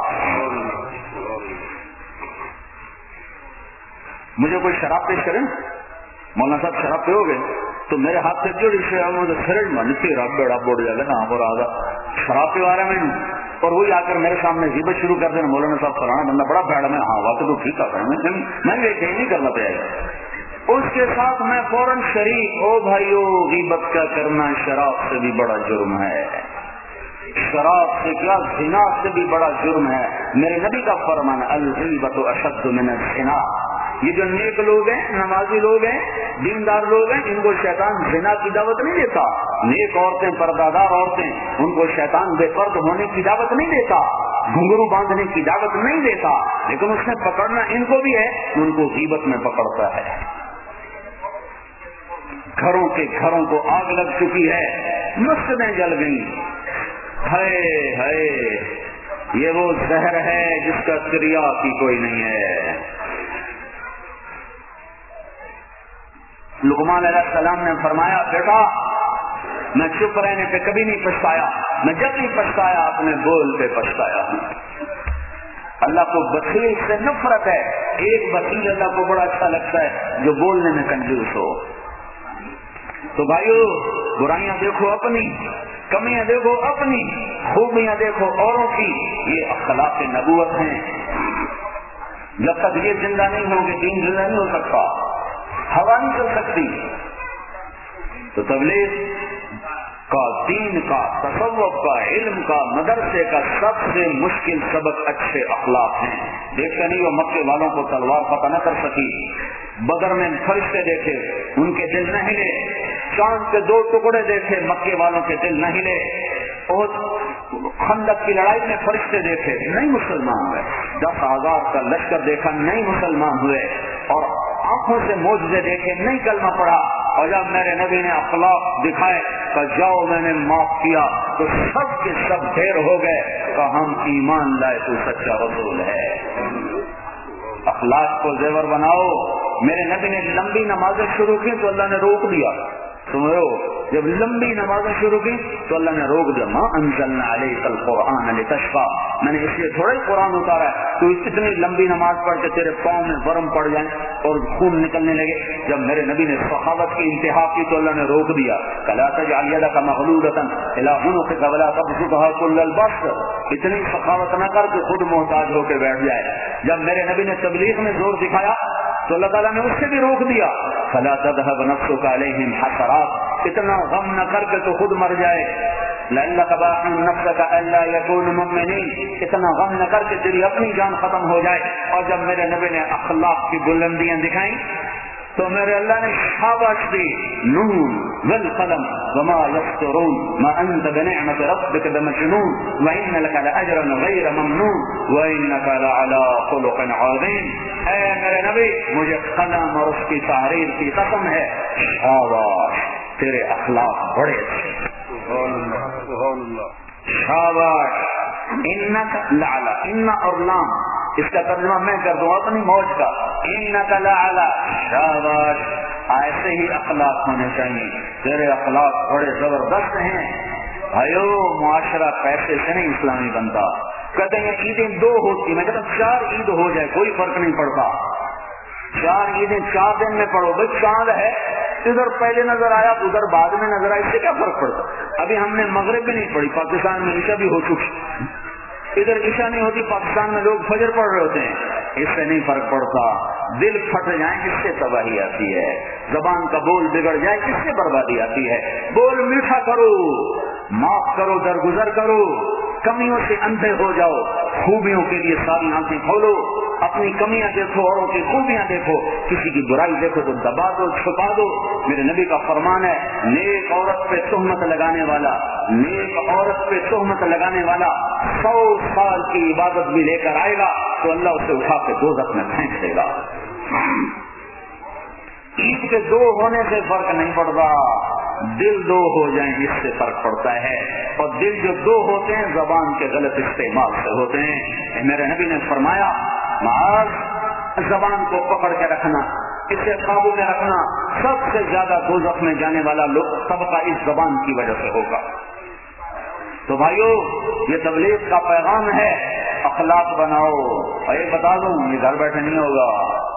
B: مجھے کوئی شراب پیش کرے، مولانا صاحب شراب پہ ہو گئے تو میرے ہاتھ سے جوڑی سے سرج من تیرا بیڑا بڑھ جائے گا نا اور آگا شراب پہ آ رہا ہے میں، اور وہی آ کر میرے سامنے غیبت شروع کر دینا، مولانا صاحب فلانا بندہ بڑا بیڑا میں. ہاں واقعی تو ٹھیک آ رہا ہے، میں یہ کہیں نہیں کرنا پڑے گا. اس کے ساتھ میں فوراً شریک، او بھائیو غیبت کا کرنا شراب سے بھی بڑا جرم ہے، شراب سے کیا زنا سے بھی بڑا جرم ہے. میرے نبی کا فرمان الغیبۃ اشد من الزنا. یہ جو نیک لوگ ہیں، نمازی لوگ ہیں، دیندار لوگ ہیں، ان کو شیطان زنا کی دعوت نہیں دیتا. نیک عورتیں، پردادار عورتیں، ان کو شیطان بے پرد ہونے کی دعوت نہیں دیتا، گھنگرو باندھنے کی دعوت نہیں دیتا. لیکن اس نے پکڑنا ان کو بھی ہے، ان کو غیبت میں پکڑتا ہے. گھروں کے گھروں کو آگ لگ چکی ہے، مسجدیں جل گئی. ہائے ہائے، یہ وہ زہر ہے جس کا دریا کی کوئی نہیں ہے. لقمان علیہ السلام نے فرمایا بیٹا میں چپ رہنے پہ کبھی نہیں پچھتایا، میں جب نہیں پچھتایا اپنے بول پہ پچھتایا ہوں. اللہ کو بخیل سے نفرت ہے. ایک بخیل اللہ کو بڑا اچھا لگتا ہے جو بولنے میں کنجوس ہو. تو بھائیو برائیاں دیکھو اپنی، کمیاں دیکھو اپنی، خوبیاں دیکھو اوروں کی. یہ اخلاق نبوت ہیں. جب تک یہ زندہ نہیں ہوں گے دین زندہ نہیں ہو سکتا، ہوا نہیں چل سکتی. تو تبلیغ کا، دین کا، تصوف کا، علم کا، مدرسے کا سب سے مشکل سبق اچھے اخلاق ہیں. دیکھتے نہیں وہ مکے والوں کو تلوار فتح نہ کر سکی، بدر میں فرشتے دیکھے ان کے دل نہ ہلے، چاند کے دو ٹکڑے دیکھے مکے والوں کے دل نہ ہلے، اور خندق کی لڑائی میں فرشتے دیکھے نہیں مسلمان ہوئے، دس ہزار کا لشکر دیکھا نہیں مسلمان ہوئے، اور آنکھوں سے معجزے دیکھے نہیں کلمہ پڑھا. اور جب میرے نبی نے اخلاق دکھائے کہ جاؤ میں نے معاف کیا، تو سب کے سب ڈھیر ہو گئے کہ ہم ایمان لائے تو سچا رسول ہے. اخلاق کو زیور بناؤ. میرے نبی نے لمبی نمازیں شروع کی تو اللہ نے روک دیا. سمجھو جب لمبی نمازیں شروع کی تو اللہ نے روک دیا. ما انزلنا علیک القرآن لتشقى، میں نے اس لیے تھوڑا ہی قرآن اتارا ہے تو اتنی لمبی نماز پڑھ کے تیرے پاؤں میں ورم پڑ جائیں اور خون نکلنے لگے. جب میرے نبی نے سخاوت کی انتہا کی تو اللہ نے روک دیا. لا تجعل يدك مغلولة إلى عنقك ولا تبسطها كل البسط، اتنی سخاوت نہ کر کہ خود محتاج ہو کے بیٹھ جائے. جب میرے نبی نے تبلیغ میں زور دکھایا تو اللہ تعالیٰ نے اس سے بھی روک دیا. فلا تذهب نفسك عليهم حسرات، اتنا غم نہ کر کے تو خود مر جائے. لعلك باخع نفسك الا يكونوا مؤمنين، اتنا غم نہ کر کے تیری اپنی جان ختم ہو جائے. اور جب میرے نبی نے اخلاق کی بلندیاں دکھائیں تو میرے اللہ نے شاباش دی. نون والقلم وما يسطرون ما انت بنعمة ربك بمجنون وان لك لاجرا غير ممنون وانك لعلى خلق عظيم. اے میرے نبی مجھے قلم اور اس کی تحریر کی قسم ہے، شاباش تیرے اخلاق بڑے اچھے. سبحان اللہ. شاباش. انک لعلی، ان اور لام اس کا ترجمہ میں کر دوں اپنی موج کا. انک لعلی، شاباش. ایسے ہی اخلاق ہونے چاہیے. تیرے اخلاق بڑے زبردست ہیں. بھائیو معاشرہ پیسے سے نہیں اسلامی بنتا. کہتے ہیں عیدیں دو ہوتی، میں کہتا ہوں چار عید ہو جائے کوئی فرق نہیں پڑتا. چار عیدیں چار دن میں پڑھو. بھائی چاند ہے ادھر پہلے نظر آیا ادھر بعد میں نظر آیا، اس سے کیا فرق پڑتا؟ ابھی ہم نے مغرب بھی نہیں پڑھی، پاکستان میں عشاء بھی ہو چکی، ادھر عشاء نہیں ہوتی، پاکستان میں لوگ فجر پڑھ رہے ہوتے ہیں. اس سے نہیں فرق پڑتا. دل پھٹ جائیں کس سے تباہی آتی ہے، زبان کا بول بگڑ جائے کس سے بربادی آتی ہے. بول میٹھا کرو، معاف کرو، درگزر کرو، کمیوں سے اندھے ہو جاؤ، خوبیوں کے لیے ساری آنکھیں کھولو، اپنی کمیاں دیکھو، اوروں کی خوبیاں دیکھو، کسی کی برائی دیکھو تو دبا دو، چھپا دو۔ میرے نبی کا فرمان ہے، نیک عورت پہ تہمت لگانے والا نیک عورت پہ تہمت لگانے والا سو سال کی عبادت بھی لے کر آئے گا تو اللہ اسے اٹھا کے دوزخ میں پھینک دے گا۔ عید کے دو ہونے سے فرق نہیں پڑتا، دل دو ہو جائیں اس سے فرق پڑتا ہے، اور دل جو دو ہوتے ہیں زبان کے غلط استعمال سے ہوتے ہیں۔ میرے نبی نے فرمایا، معاذ زبان کو پکڑ کے رکھنا، اسے قابو میں رکھنا، سب سے زیادہ دوزخ میں جانے والا لوگ طبقہ اس زبان کی وجہ سے ہوگا۔ تو بھائیو، یہ تبلیغ کا پیغام ہے، اخلاق بناؤ۔ اور یہ بتا دوں، یہ گھر بیٹھے نہیں ہوگا۔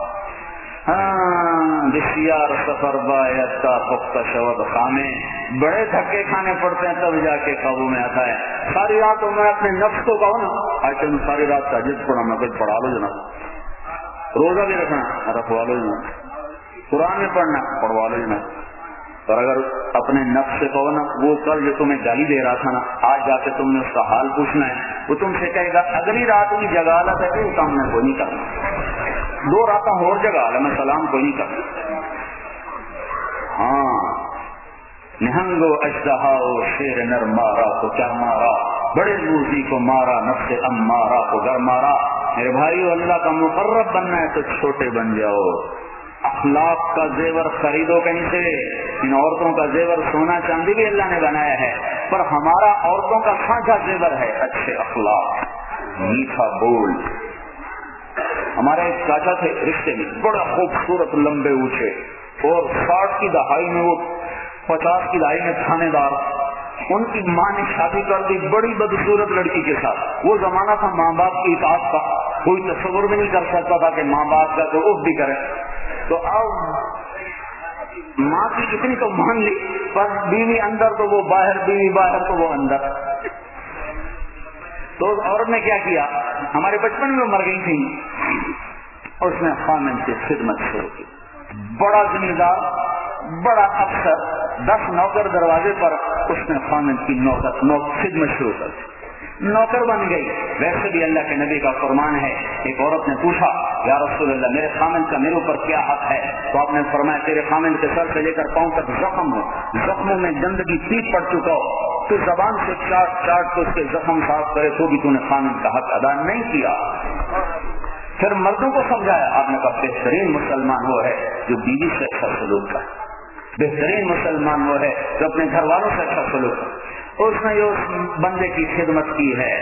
B: ہاں بسیار سفر بایتا پختہ شود خامے، بڑے دھکے کھانے پڑتے ہیں تب جا کے قابو میں آتا ہے۔ ساری رات میں اپنے نفس کو کہو نا، آج تم ساری رات تہجد پڑھا، میں کچھ پڑھا لو جناب، روزہ بھی رکھنا رکھوا لو جناب، قرآن میں پڑھنا پڑھوا لو جناب۔ اور اگر اپنے نفس سے کہو نا، وہ کل جو تمہیں گالی دے رہا تھا نا، آج جا کے تم نے اس کا حال پوچھنا ہے، وہ تم سے کہے گا اگلی رات کی جگالت ہے کہ وہ کام میں کوئی نہیں کرنا، دو راتاں اور جگہ میں سلام کوئی نہیں کرنا۔ ہاں نہنگو اژدہاؤ شیر نر مارا تو کیا مارا، بڑے موذی کو مارا نفس امارا کو گر مارا۔ میرے بھائیو، اللہ کا مقرب بننا ہے تو چھوٹے بن جاؤ، اخلاق کا زیور خریدو کہیں سے۔ ان عورتوں کا زیور سونا چاندی بھی اللہ نے بنایا ہے، پر ہمارا عورتوں کا سانجھا زیور ہے اچھے اخلاق، میٹھا بول۔ ہمارے ایک چاچا تھے رشتے میں، بڑا خوبصورت، لمبے اونچے، اور ساٹھ کی دہائی میں وہ پچاس کی دہائی میں تھانے دار۔ ان کی ماں نے شادی کر دی بڑی بدصورت لڑکی کے ساتھ۔ وہ زمانہ تھا ماں باپ کی اطاعت کا، کوئی تصور بھی نہیں کر سکتا تھا کہ ماں باپ کا تو اف بھی کرے۔ تو اب ماں کی اتنی تو مان لی، پر بیوی اندر تو وہ باہر، بیوی باہر تو وہ اندر۔ تو اس عورت نے کیا کیا، ہمارے بچپن میں مر گئی تھی، اور اس نے خامن کی خدمت شروع کی۔ بڑا ذمہ دار، بڑا افسر، دس نوکر دروازے پر، اس نے خامن کی نوکر خدمت شروع کر دی، نوکر بن گئی۔ ویسے بھی اللہ کے نبی کا فرمان ہے، ایک عورت نے پوچھا، یا رسول اللہ میرے خامن کا میرے اوپر کیا حق ہے؟ تو آپ نے فرمایا، تیرے خامن کے سر سے لے کر پاؤں تک زخم ہو، زخموں میں گندگی پیٹ پڑ چکا ہو، تو زبان سے چاٹ چاٹ تو اس کے زخم صاف کرے، تو بھی تو نے خامن کا حق ادا نہیں کیا۔ پھر مردوں کو سمجھایا، آپ نے کہا بہترین مسلمان وہ ہے جو بیوی سے اچھا سلوک کرے، بہترین مسلمان وہ ہے جو اپنے گھر والوں سے اچھا سلوک کرے۔ اس نے جو اس بندے کی خدمت کی ہے،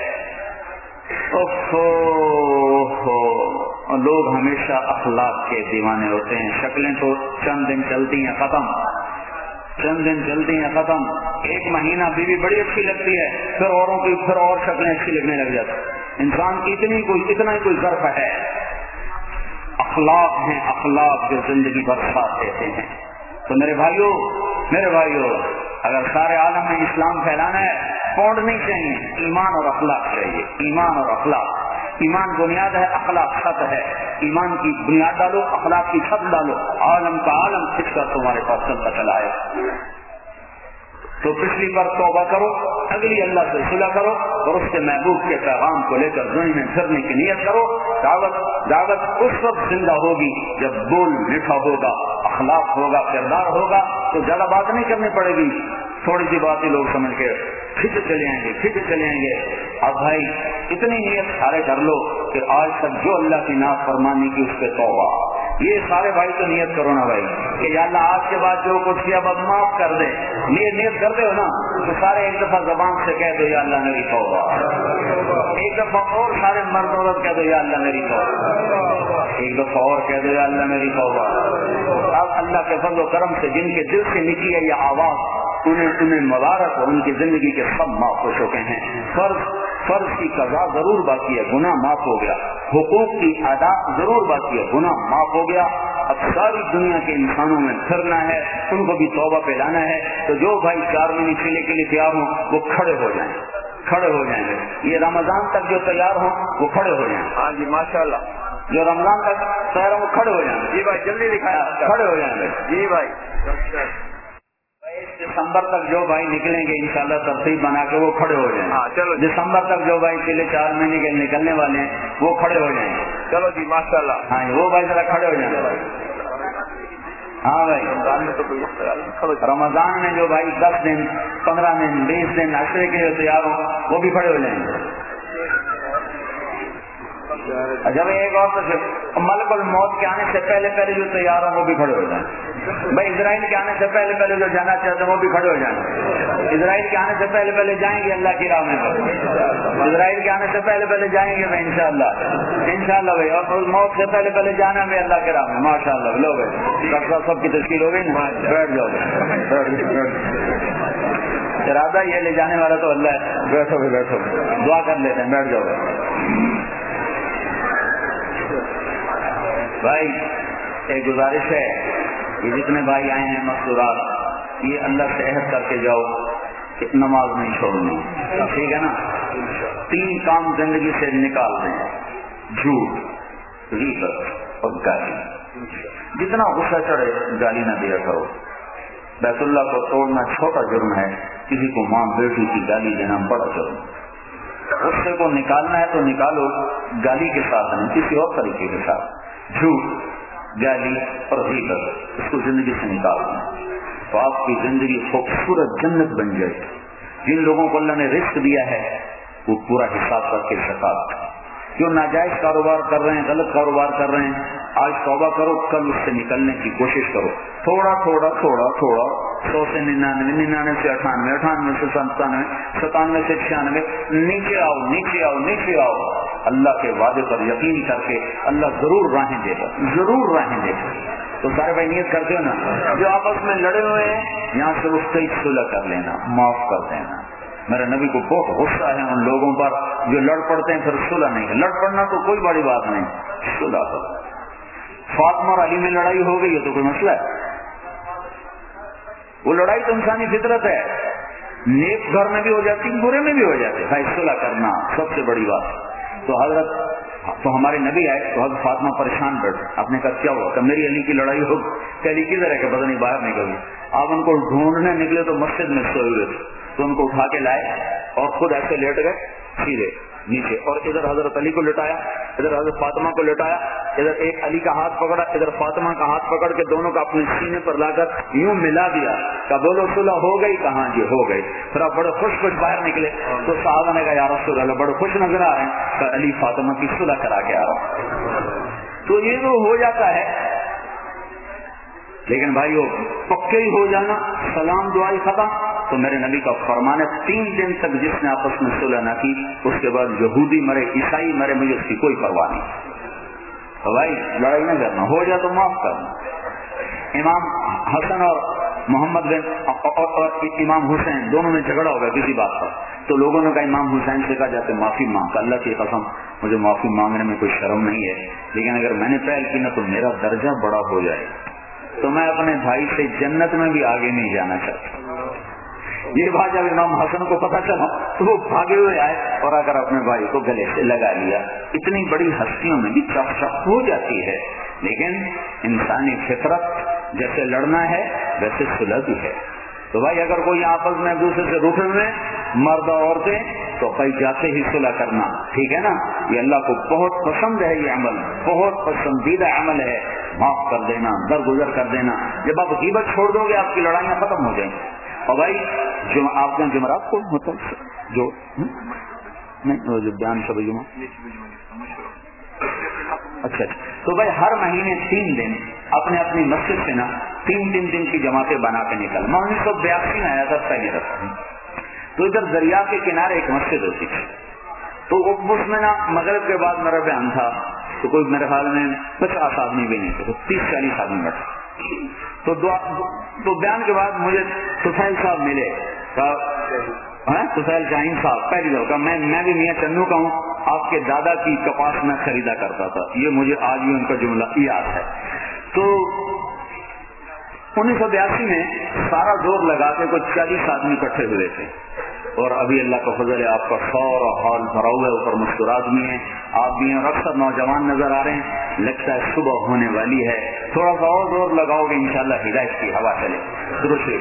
B: لوگ ہمیشہ اخلاق کے دیوانے ہوتے ہیں۔ شکلیں تو چند دن چلتی ہیں ختم، چند دن چلتی ہیں ختم، ایک مہینہ بیوی بڑی اچھی لگتی ہے، پھر اوروں کی پھر اور شکلیں اچھی لگنے لگ جاتی۔ انسان کی اتنی کوئی اتنا ہی کوئی ظرف ہے، اخلاق ہیں، اخلاق جو زندگی بھر ساتھ دیتے ہیں۔ تو میرے بھائیوں میرے بھائیوں اگر سارے عالم میں اسلام پھیلانا ہے، پونڈ نہیں چاہیے، ایمان اور اخلاق چاہیے، ایمان اور اخلاق۔ ایمان بنیاد ہے، اخلاق چھت ہے۔ ایمان کی بنیاد ڈالو، اخلاق کی چھت ڈالو، عالم کا عالم کھچ کر تمہارے پاس چلتا چلا آئے۔ تو پچھلی پر توبہ کرو، اگلی اللہ سے صلح کرو، اور اس کے محبوب کے پیغام کو لے کر دنیا میں پھرنے کی نیت کرو۔ دعوت دعوت اس وقت زندہ ہوگی جب بول میٹھا ہوگا، اخلاق ہوگا، کردار ہوگا، تو زیادہ بات نہیں کرنی پڑے گی، تھوڑی سی بات ہی لوگ سمجھ کے کھچ چلے آئیں گے کھچ چلے آئیں گے اب بھائی اتنی نیت سارے کر لو کہ آج تک جو اللہ کی نافرمانی کی اس پہ توبہ۔ یہ سارے بھائی تو نیت کرو نا بھائی کہ یا اللہ آج کے بعد جو کچھ کیا اب معاف کر دے۔ نیت نیت کرتے ہو نا تو سارے ایک دفعہ زبان سے کہہ دو یا اللہ میری توبہ، ایک دفعہ اور سارے مرد عورت کہہ دو یا اللہ میری توبہ، ایک دفعہ اور کہہ دو یا اللہ میری توبہ۔ اب اللہ کے فضل و کرم سے جن کے دل سے نکلی ہے یہ آواز انہیں انہیں مبارک ہو، ان کی زندگی کے سب معاف ہو چکے ہیں۔ فرض فرض کی قضا ضرور باقی ہے، گناہ معاف ہو گیا، حقوق کی ادا ضرور باقی ہے، گناہ معاف ہو گیا۔ اب ساری دنیا کے انسانوں میں پھرنا ہے، ان کو بھی توبہ پہ لانا ہے۔ تو جو بھائی چار مہینے چلے کے لیے تیار ہوں وہ کھڑے ہو جائیں کھڑے ہو جائیں گے یہ رمضان تک جو تیار ہوں وہ کھڑے ہو جائیں۔
A: ہاں جی ماشاء اللہ،
B: جو رمضان تک تیار ہوں وہ کھڑے ہو جائیں۔
A: جی بھائی جلدی دکھایا،
B: کھڑے ہو جائیں گے۔
A: جی بھائی
B: دسمبر تک جو بھائی نکلیں گے انشاءاللہ ترتیب بنا کے وہ کھڑے ہو جائیں.
A: ہاں چلو
B: دسمبر تک جو بھائی پچھلے چار مہینے کے نکلنے والے ہیں وہ کھڑے ہو جائیں.
A: چلو جی ماشاء اللہ.
B: ہاں وہ بھائی ذرا کھڑے ہو جائیں. ہاں بھائی رمضان میں جو بھائی دس دن پندرہ دن بیس دن عشرے کے جو تیار ہوں وہ بھی کھڑے ہو جائیں گے. جب ایک اور ملک الموت کے آنے سے پہلے پہلے جو تیار ہوں وہ بھی کھڑے ہو جائیں. بھائی اسرائیل کے آنے سے پہلے پہلے جو جانا چاہتے ہیں وہ بھی کھڑے ہو جائیں. اسرائیل کے آنے سے پہلے پہلے جائیں گے اللہ کی راہ میں. اسرائیل کے آنے سے پہلے پہلے جائیں گے میں انشاءاللہ انشاءاللہ بھائی. اور موت سے پہلے پہلے جانا بھی اللہ کی راہ میں ماشاء اللہ. لو بھائی ڈاکٹر سب کی تشکیل ہو گئی نا. بیٹھ جاؤ. ارادہ یہ لے جانے والا تو اللہ ہے. بیٹھو بھی بیٹھو دعا کر لیتے ہیں. بیٹھ جاؤ بھائی. ایک گزارش ہے کہ جتنے بھائی آئے ہیں مستورات یہ اللہ سے عہد کر کے جاؤ کہ نماز نہیں چھوڑنی. ٹھیک ہے نا. تین کام زندگی سے نکال دیں: جھوٹ, غیبت اور گالی. جتنا غصہ چڑھے گالی نہ دیا کرو. بیت اللہ کو توڑنا چھوٹا جرم ہے, کسی کو ماں بیٹی کی گالی دینا بڑا جرم. غصے کو نکالنا ہے تو نکالو, گالی کے ساتھ نہیں کسی اور طریقے کے ساتھ. جھوٹ, گالی اور غیبت اس کو زندگی سے نکال دیں تو آپ کی زندگی خوبصورت جنت بن جائے. جن لوگوں کو اللہ نے رزق دیا ہے وہ پورا حساب کر کے زکات. جو ناجائز کاروبار کر رہے ہیں, غلط کاروبار کر رہے ہیں, آج توبہ کرو, کل اس سے نکلنے کی کوشش کرو. تھوڑا تھوڑا تھوڑا تھوڑا سو سے ننانوے, ننانوے سے اٹھانوے, اٹھانوے سے ستانوے, ستانوے سے چھیانوے, نیچے آؤ نیچے آؤ نیچے آؤ. اللہ کے وعدے پر یقین کر کے اللہ ضرور راہیں دے گا, ضرور راہیں دے گا. تو سارے بھائی نیت کرتے ہو نا, جو آپس میں لڑے ہوئے ہیں یہاں سے اس سے صلح کر لینا, معاف کر دینا. میرے نبی کو بہت غصہ ہے ان لوگوں پر جو لڑ پڑتے ہیں پھر صلح نہیں. لڑ پڑنا تو کوئی بڑی بات نہیں, صلح کرو. فاطمہ اور علی میں لڑائی ہو گئی ہے تو کوئی مسئلہ ہے؟ وہ لڑائی تو انسانی فطرت ہے. نیک گھر میں بھی ہو جاتی, برے میں بھی ہو جاتے. بھائی صلح کرنا سب سے بڑی بات. تو حضرت تو ہمارے نبی آئے تو حضرت فاطمہ پریشان بیٹھے. آپ نے کہا کیا ہوا؟ کہ میری علی کی لڑائی ہو. کہ علی کدھر ہے؟ کہ پتہ نہیں باہر نکل گئی. آپ ان کو ڈھونڈنے نکلے تو مسجد میں سوئے ہوئے تھے, تو ان کو اٹھا کے لائے اور خود ایسے لیٹ گئے سیدھے نیچے, اور ادھر حضرت علی کو لٹایا, ادھر حضرت فاطمہ کو لٹایا, ادھر ایک علی کا ہاتھ پکڑا, ادھر فاطمہ کا ہاتھ پکڑ کے دونوں کا اپنے سینے پر لا کر یوں ملا دیا. کہ بولو صلح ہو گئی؟ کہاں جی ہو گئی. پھر آپ بڑے خوش خوش باہر نکلے تو صحابہ نے کہا یا رسول اللہ بڑے خوش نظر آ رہے ہیں. کہ علی فاطمہ کی صلح کرا کے آ رہا ہوں. تو یہ جو ہو جاتا ہے, لیکن بھائیو پکے ہی ہو جانا, سلام دعائی ختم. تو میرے نبی کا فرمان ہے تین دن تک جس نے آپس میں صلح نہ کی اس کے بعد یہودی مرے عیسائی مرے مجھے اس کی کوئی پرواہ نہیں. تو بھائی لڑائی نہ کرنا, ہو جائے تو معاف کرنا. امام حسن اور محمد بن اور امام حسین دونوں میں جھگڑا ہو گیا کسی بات پر. تو لوگوں نے کہا امام حسین سے کہا جاتے معافی مانگ. اللہ کی قسم مجھے معافی مانگنے میں کوئی شرم نہیں ہے, لیکن اگر میں نے پہل کی نا تو میرا درجہ بڑا ہو جائے, تو میں اپنے بھائی سے جنت میں بھی آگے نہیں جانا چاہتا. یہ بات جب امام حسن کو پتا چلا تو وہ بھاگے ہوئے آئے اور اگر اپنے بھائی کو گلے سے لگا لیا. اتنی بڑی ہستیوں میں بھی چپ چپ ہو جاتی ہے, لیکن انسانی فطرت جیسے لڑنا ہے ویسے صلح بھی ہے. تو بھائی اگر کوئی آپس میں ایک دوسرے سے روٹے ہوئے مرد عورتیں تو بھائی جاتے ہی صلح کرنا, ٹھیک ہے نا. یہ اللہ کو بہت پسند ہے, یہ عمل بہت پسندیدہ عمل ہے. معاف کر دینا, درگزر کر دینا. جب آپ غیبت چھوڑ دو گے آپ کی لڑائیاں ختم ہو جائیں. اور بھائی جو آپ کے جمعرات کو ہوتا ہے جو نہیں جو بیان شب جمعہ, اچھا اچھا, تو بھائی ہر مہینے تین دن اپنے اپنی مسجد سے نا تین تین دن کی جماعتیں بنا کے نکل. میں انیس سو بیاسی میں آیا تھا پہلی دفعہ. تو ادھر دریا کے کنارے ایک مسجد ہوتی تھی, تو اس میں نا مغرب کے بعد میرا بیان تھا تو کوئی میرے خیال میں پچاس آدمی بھی نہیں تھے, تو تیس چالیس آدمی بیٹھے. تو تو بیان کے بعد مجھے طفیل صاحب ملے, طفیل شاہین صاحب پہلی دفعہ. میں میں بھی میاں چنو کا ہوں, آپ کے دادا کی کپاس میں خریدا کرتا تھا. یہ مجھے آج بھی ان کا جملہ یاد ہے. تو انیس سو بیاسی میں سارا زور لگا کے کوئی چالیس آدمی اکٹھے ہوئے تھے, اور ابھی اللہ کا فضل ہے آپ کا سورا ہال بھرا ہوا ہے, اوپر مسکرات بھی ہیں, آپ بھی ہیں, اکثر نوجوان نظر آ رہے ہیں. لگتا ہے صبح ہونے والی ہے, تھوڑا سا اور زور لگاؤ گے انشاءاللہ ہدایت کی ہوا چلے. درود شریف پڑھو.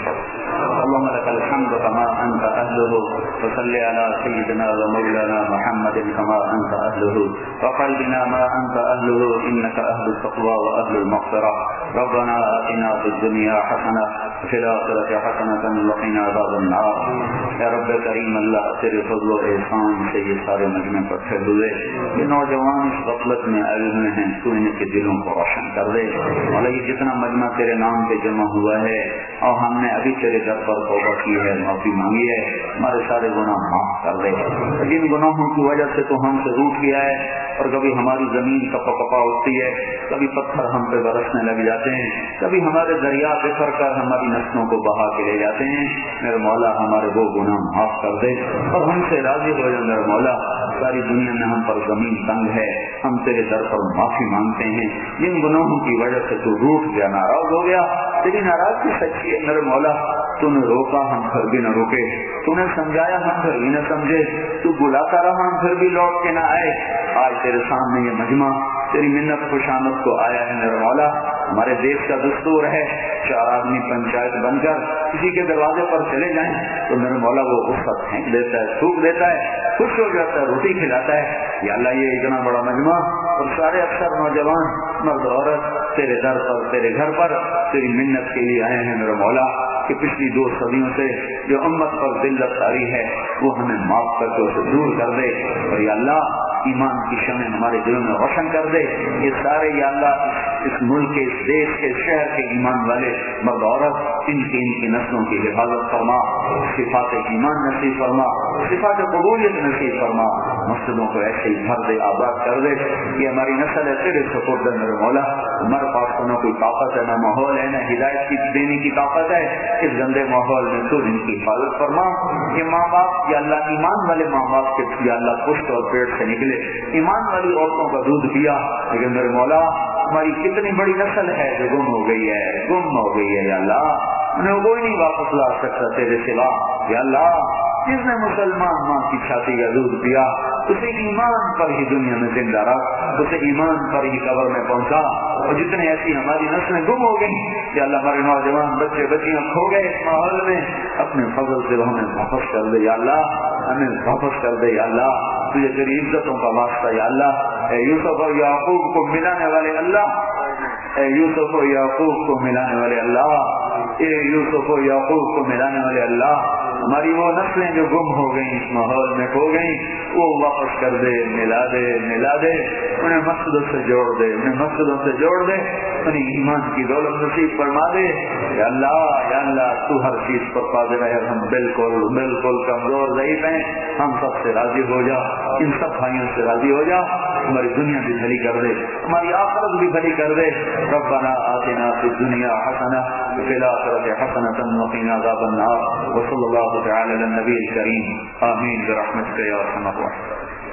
B: اللهم لك الحمد كما أنت أهله وصل على سيدنا ومولانا محمد كما أنت أهله وقل بنا ما أنت أهله إنك أهل التقوى وأهل المغفرة ربنا آتنا في الدنيا حسنة وفي الآخرة حسنة وقنا عذاب النار یا رب کریم اللہ تیرے فضل و احسان سے یہ سارے مجمع اکٹھے ہوئے، یہ نوجوان اس غفلت میں آئے ہوئے ہیں، تو ان کے دلوں کو روشن کر دے مولا۔ یہ جتنا مجمع تیرے نام پہ جمع ہوا ہے اور ہم نے ابھی تیرے در پر توبہ کی ہے، معافی مانگی ہے، ہمارے سارے گناہ معاف کر دے۔ جن گناہوں کی وجہ سے تو ہم سے روٹ گیا ہے اور کبھی ہماری زمین کپا کپا اٹھتی ہے، کبھی پتھر ہم پہ برسنے لگ جاتے ہیں، کبھی ہمارے دریا بکھر کر ہماری نسلوں کو بہا کے لے جاتے ہیں، میرے مولا ہمارے وہ گناہ معاف کر دے اور ہم سے راضی ہو جائے میرے مولا۔ ساری دنیا میں ہم پر زمین تنگ ہے، ہم تیرے در پر معافی مانگتے ہیں، جن گناہوں کی وجہ سے تو روٹ گیا، ناراض ہو گیا، تیری ناراضگی سچی ہے میرے مولا۔ تو نے روکا ہم پھر بھی نہ روکے، تو نے سمجھایا ہم پھر بھی نہ سمجھے، تو بلاتا رہا ہم پھر بھی لوٹ کے نہ آئے۔ آج تیرے سامنے یہ مجمع تیری منت خوشامد کو آیا ہے میرے مولا۔ ہمارے دیش کا دستور ہے چار آدمی پنچایت بن کر کسی کے دروازے پر چلے جائیں تو میرے مولا وہ اس کا پھینک دیتا ہے، تھوک دیتا ہے، خوش ہو جاتا ہے، روٹی کھلاتا ہے۔ یا اللہ یہ اتنا بڑا مجمع اور سارے اکثر نوجوان مرد عورت تیرے در پر تیرے گھر پر تیری منت کے لیے آئے ہیں میرے مولا کہ پچھلی دو صدیوں سے جو امت پر ذلت طاری ہے وہ ہمیں معاف کر کے اسے دور کر دے، اور یا اللہ ایمان کی شمع ہمارے دلوں میں روشن کر دے۔ یہ سارے یا اللہ اس ملک کے، اس دیش کے، شہر کے ایمان والے مرد عورت ان کی ان کی نسلوں کی حفاظت فرما، صفات ایمان نصیب فرما، صفات قبولیت نصیب فرما، مسجدوں کو ایسے ہی بھر دے، آباد کر دے۔ یہ ہماری نسل ہے تیرے سپرد ہے میرے مولا، ہمارے پاس نہ کوئی طاقت ہے، نہ ماحول ہے، نہ ہدایت کی دینے کی طاقت ہے، اس گندے ماحول میں تو ان کی حفاظت فرما۔ یہ ماں باپ یا اللہ ایمان والے ماں باپ کے یا اللہ پشت اور پیٹ سے نکلے، ایمان والی عورتوں کا دودھ پیا، لیکن میرے مولا ہماری کتنی بڑی نسل ہے جو گم ہو گئی ہے، گم ہو گئی ہے یا اللہ، انہیں کوئی نہیں واپس لا سکتا تیرے سوا یا اللہ۔ جس نے مسلمان ماں کی چھاتی کا دودھ پیا اسے ایمان پر ہی دنیا میں زندہ رکھ، اسے ایمان پر ہی قبر میں پہنچا، اور جتنے ایسی ہماری نسلیں گم ہو گئی کہ اللہ ہمارے نوجوان بچے بچیاں کھو گئے اس ماحول میں، اپنے فضل سے ہمیں واپس کر دے یا اللہ، ہمیں واپس کر دے یا اللہ، تجھے تیری عزتوں کا واسطہ یا اللہ۔ اے یوسف اور یعقوب کو ملانے والے اللہ، اے یوسف و یعقوب کو ملانے والے اللہ، اے یوسف و یعقوب کو ملانے والے اللہ، ہماری وہ نسلیں جو گم ہو گئیں اس ماحول میں کھو گئیں وہ واپس کر دے، ملا دے ملا دے، انہیں مسجدوں سے جوڑ دے، انہیں مسجدوں سے جوڑ دے، انہیں ایمان کی دولت نصیب فرما دے یا اللہ۔ یا اللہ تو ہر چیز پر قادر ہے، ہم بالکل بالکل کمزور ضعیف ہیں، ہم سب سے راضی ہو جا، ان سب بھائیوں سے راضی ہو جا، ہماری دنیا بھی بھلی کر دے، ہماری آخرت بھی بھلی کر دے۔ ربنا آتنا فی الدنیا حسنہ وفی الآخرۃ حسنۃ وقنا عذاب النار، وصلی اللہ تعالی علی النبی الکریم، آمین برحمتک یا ارحم الراحمین۔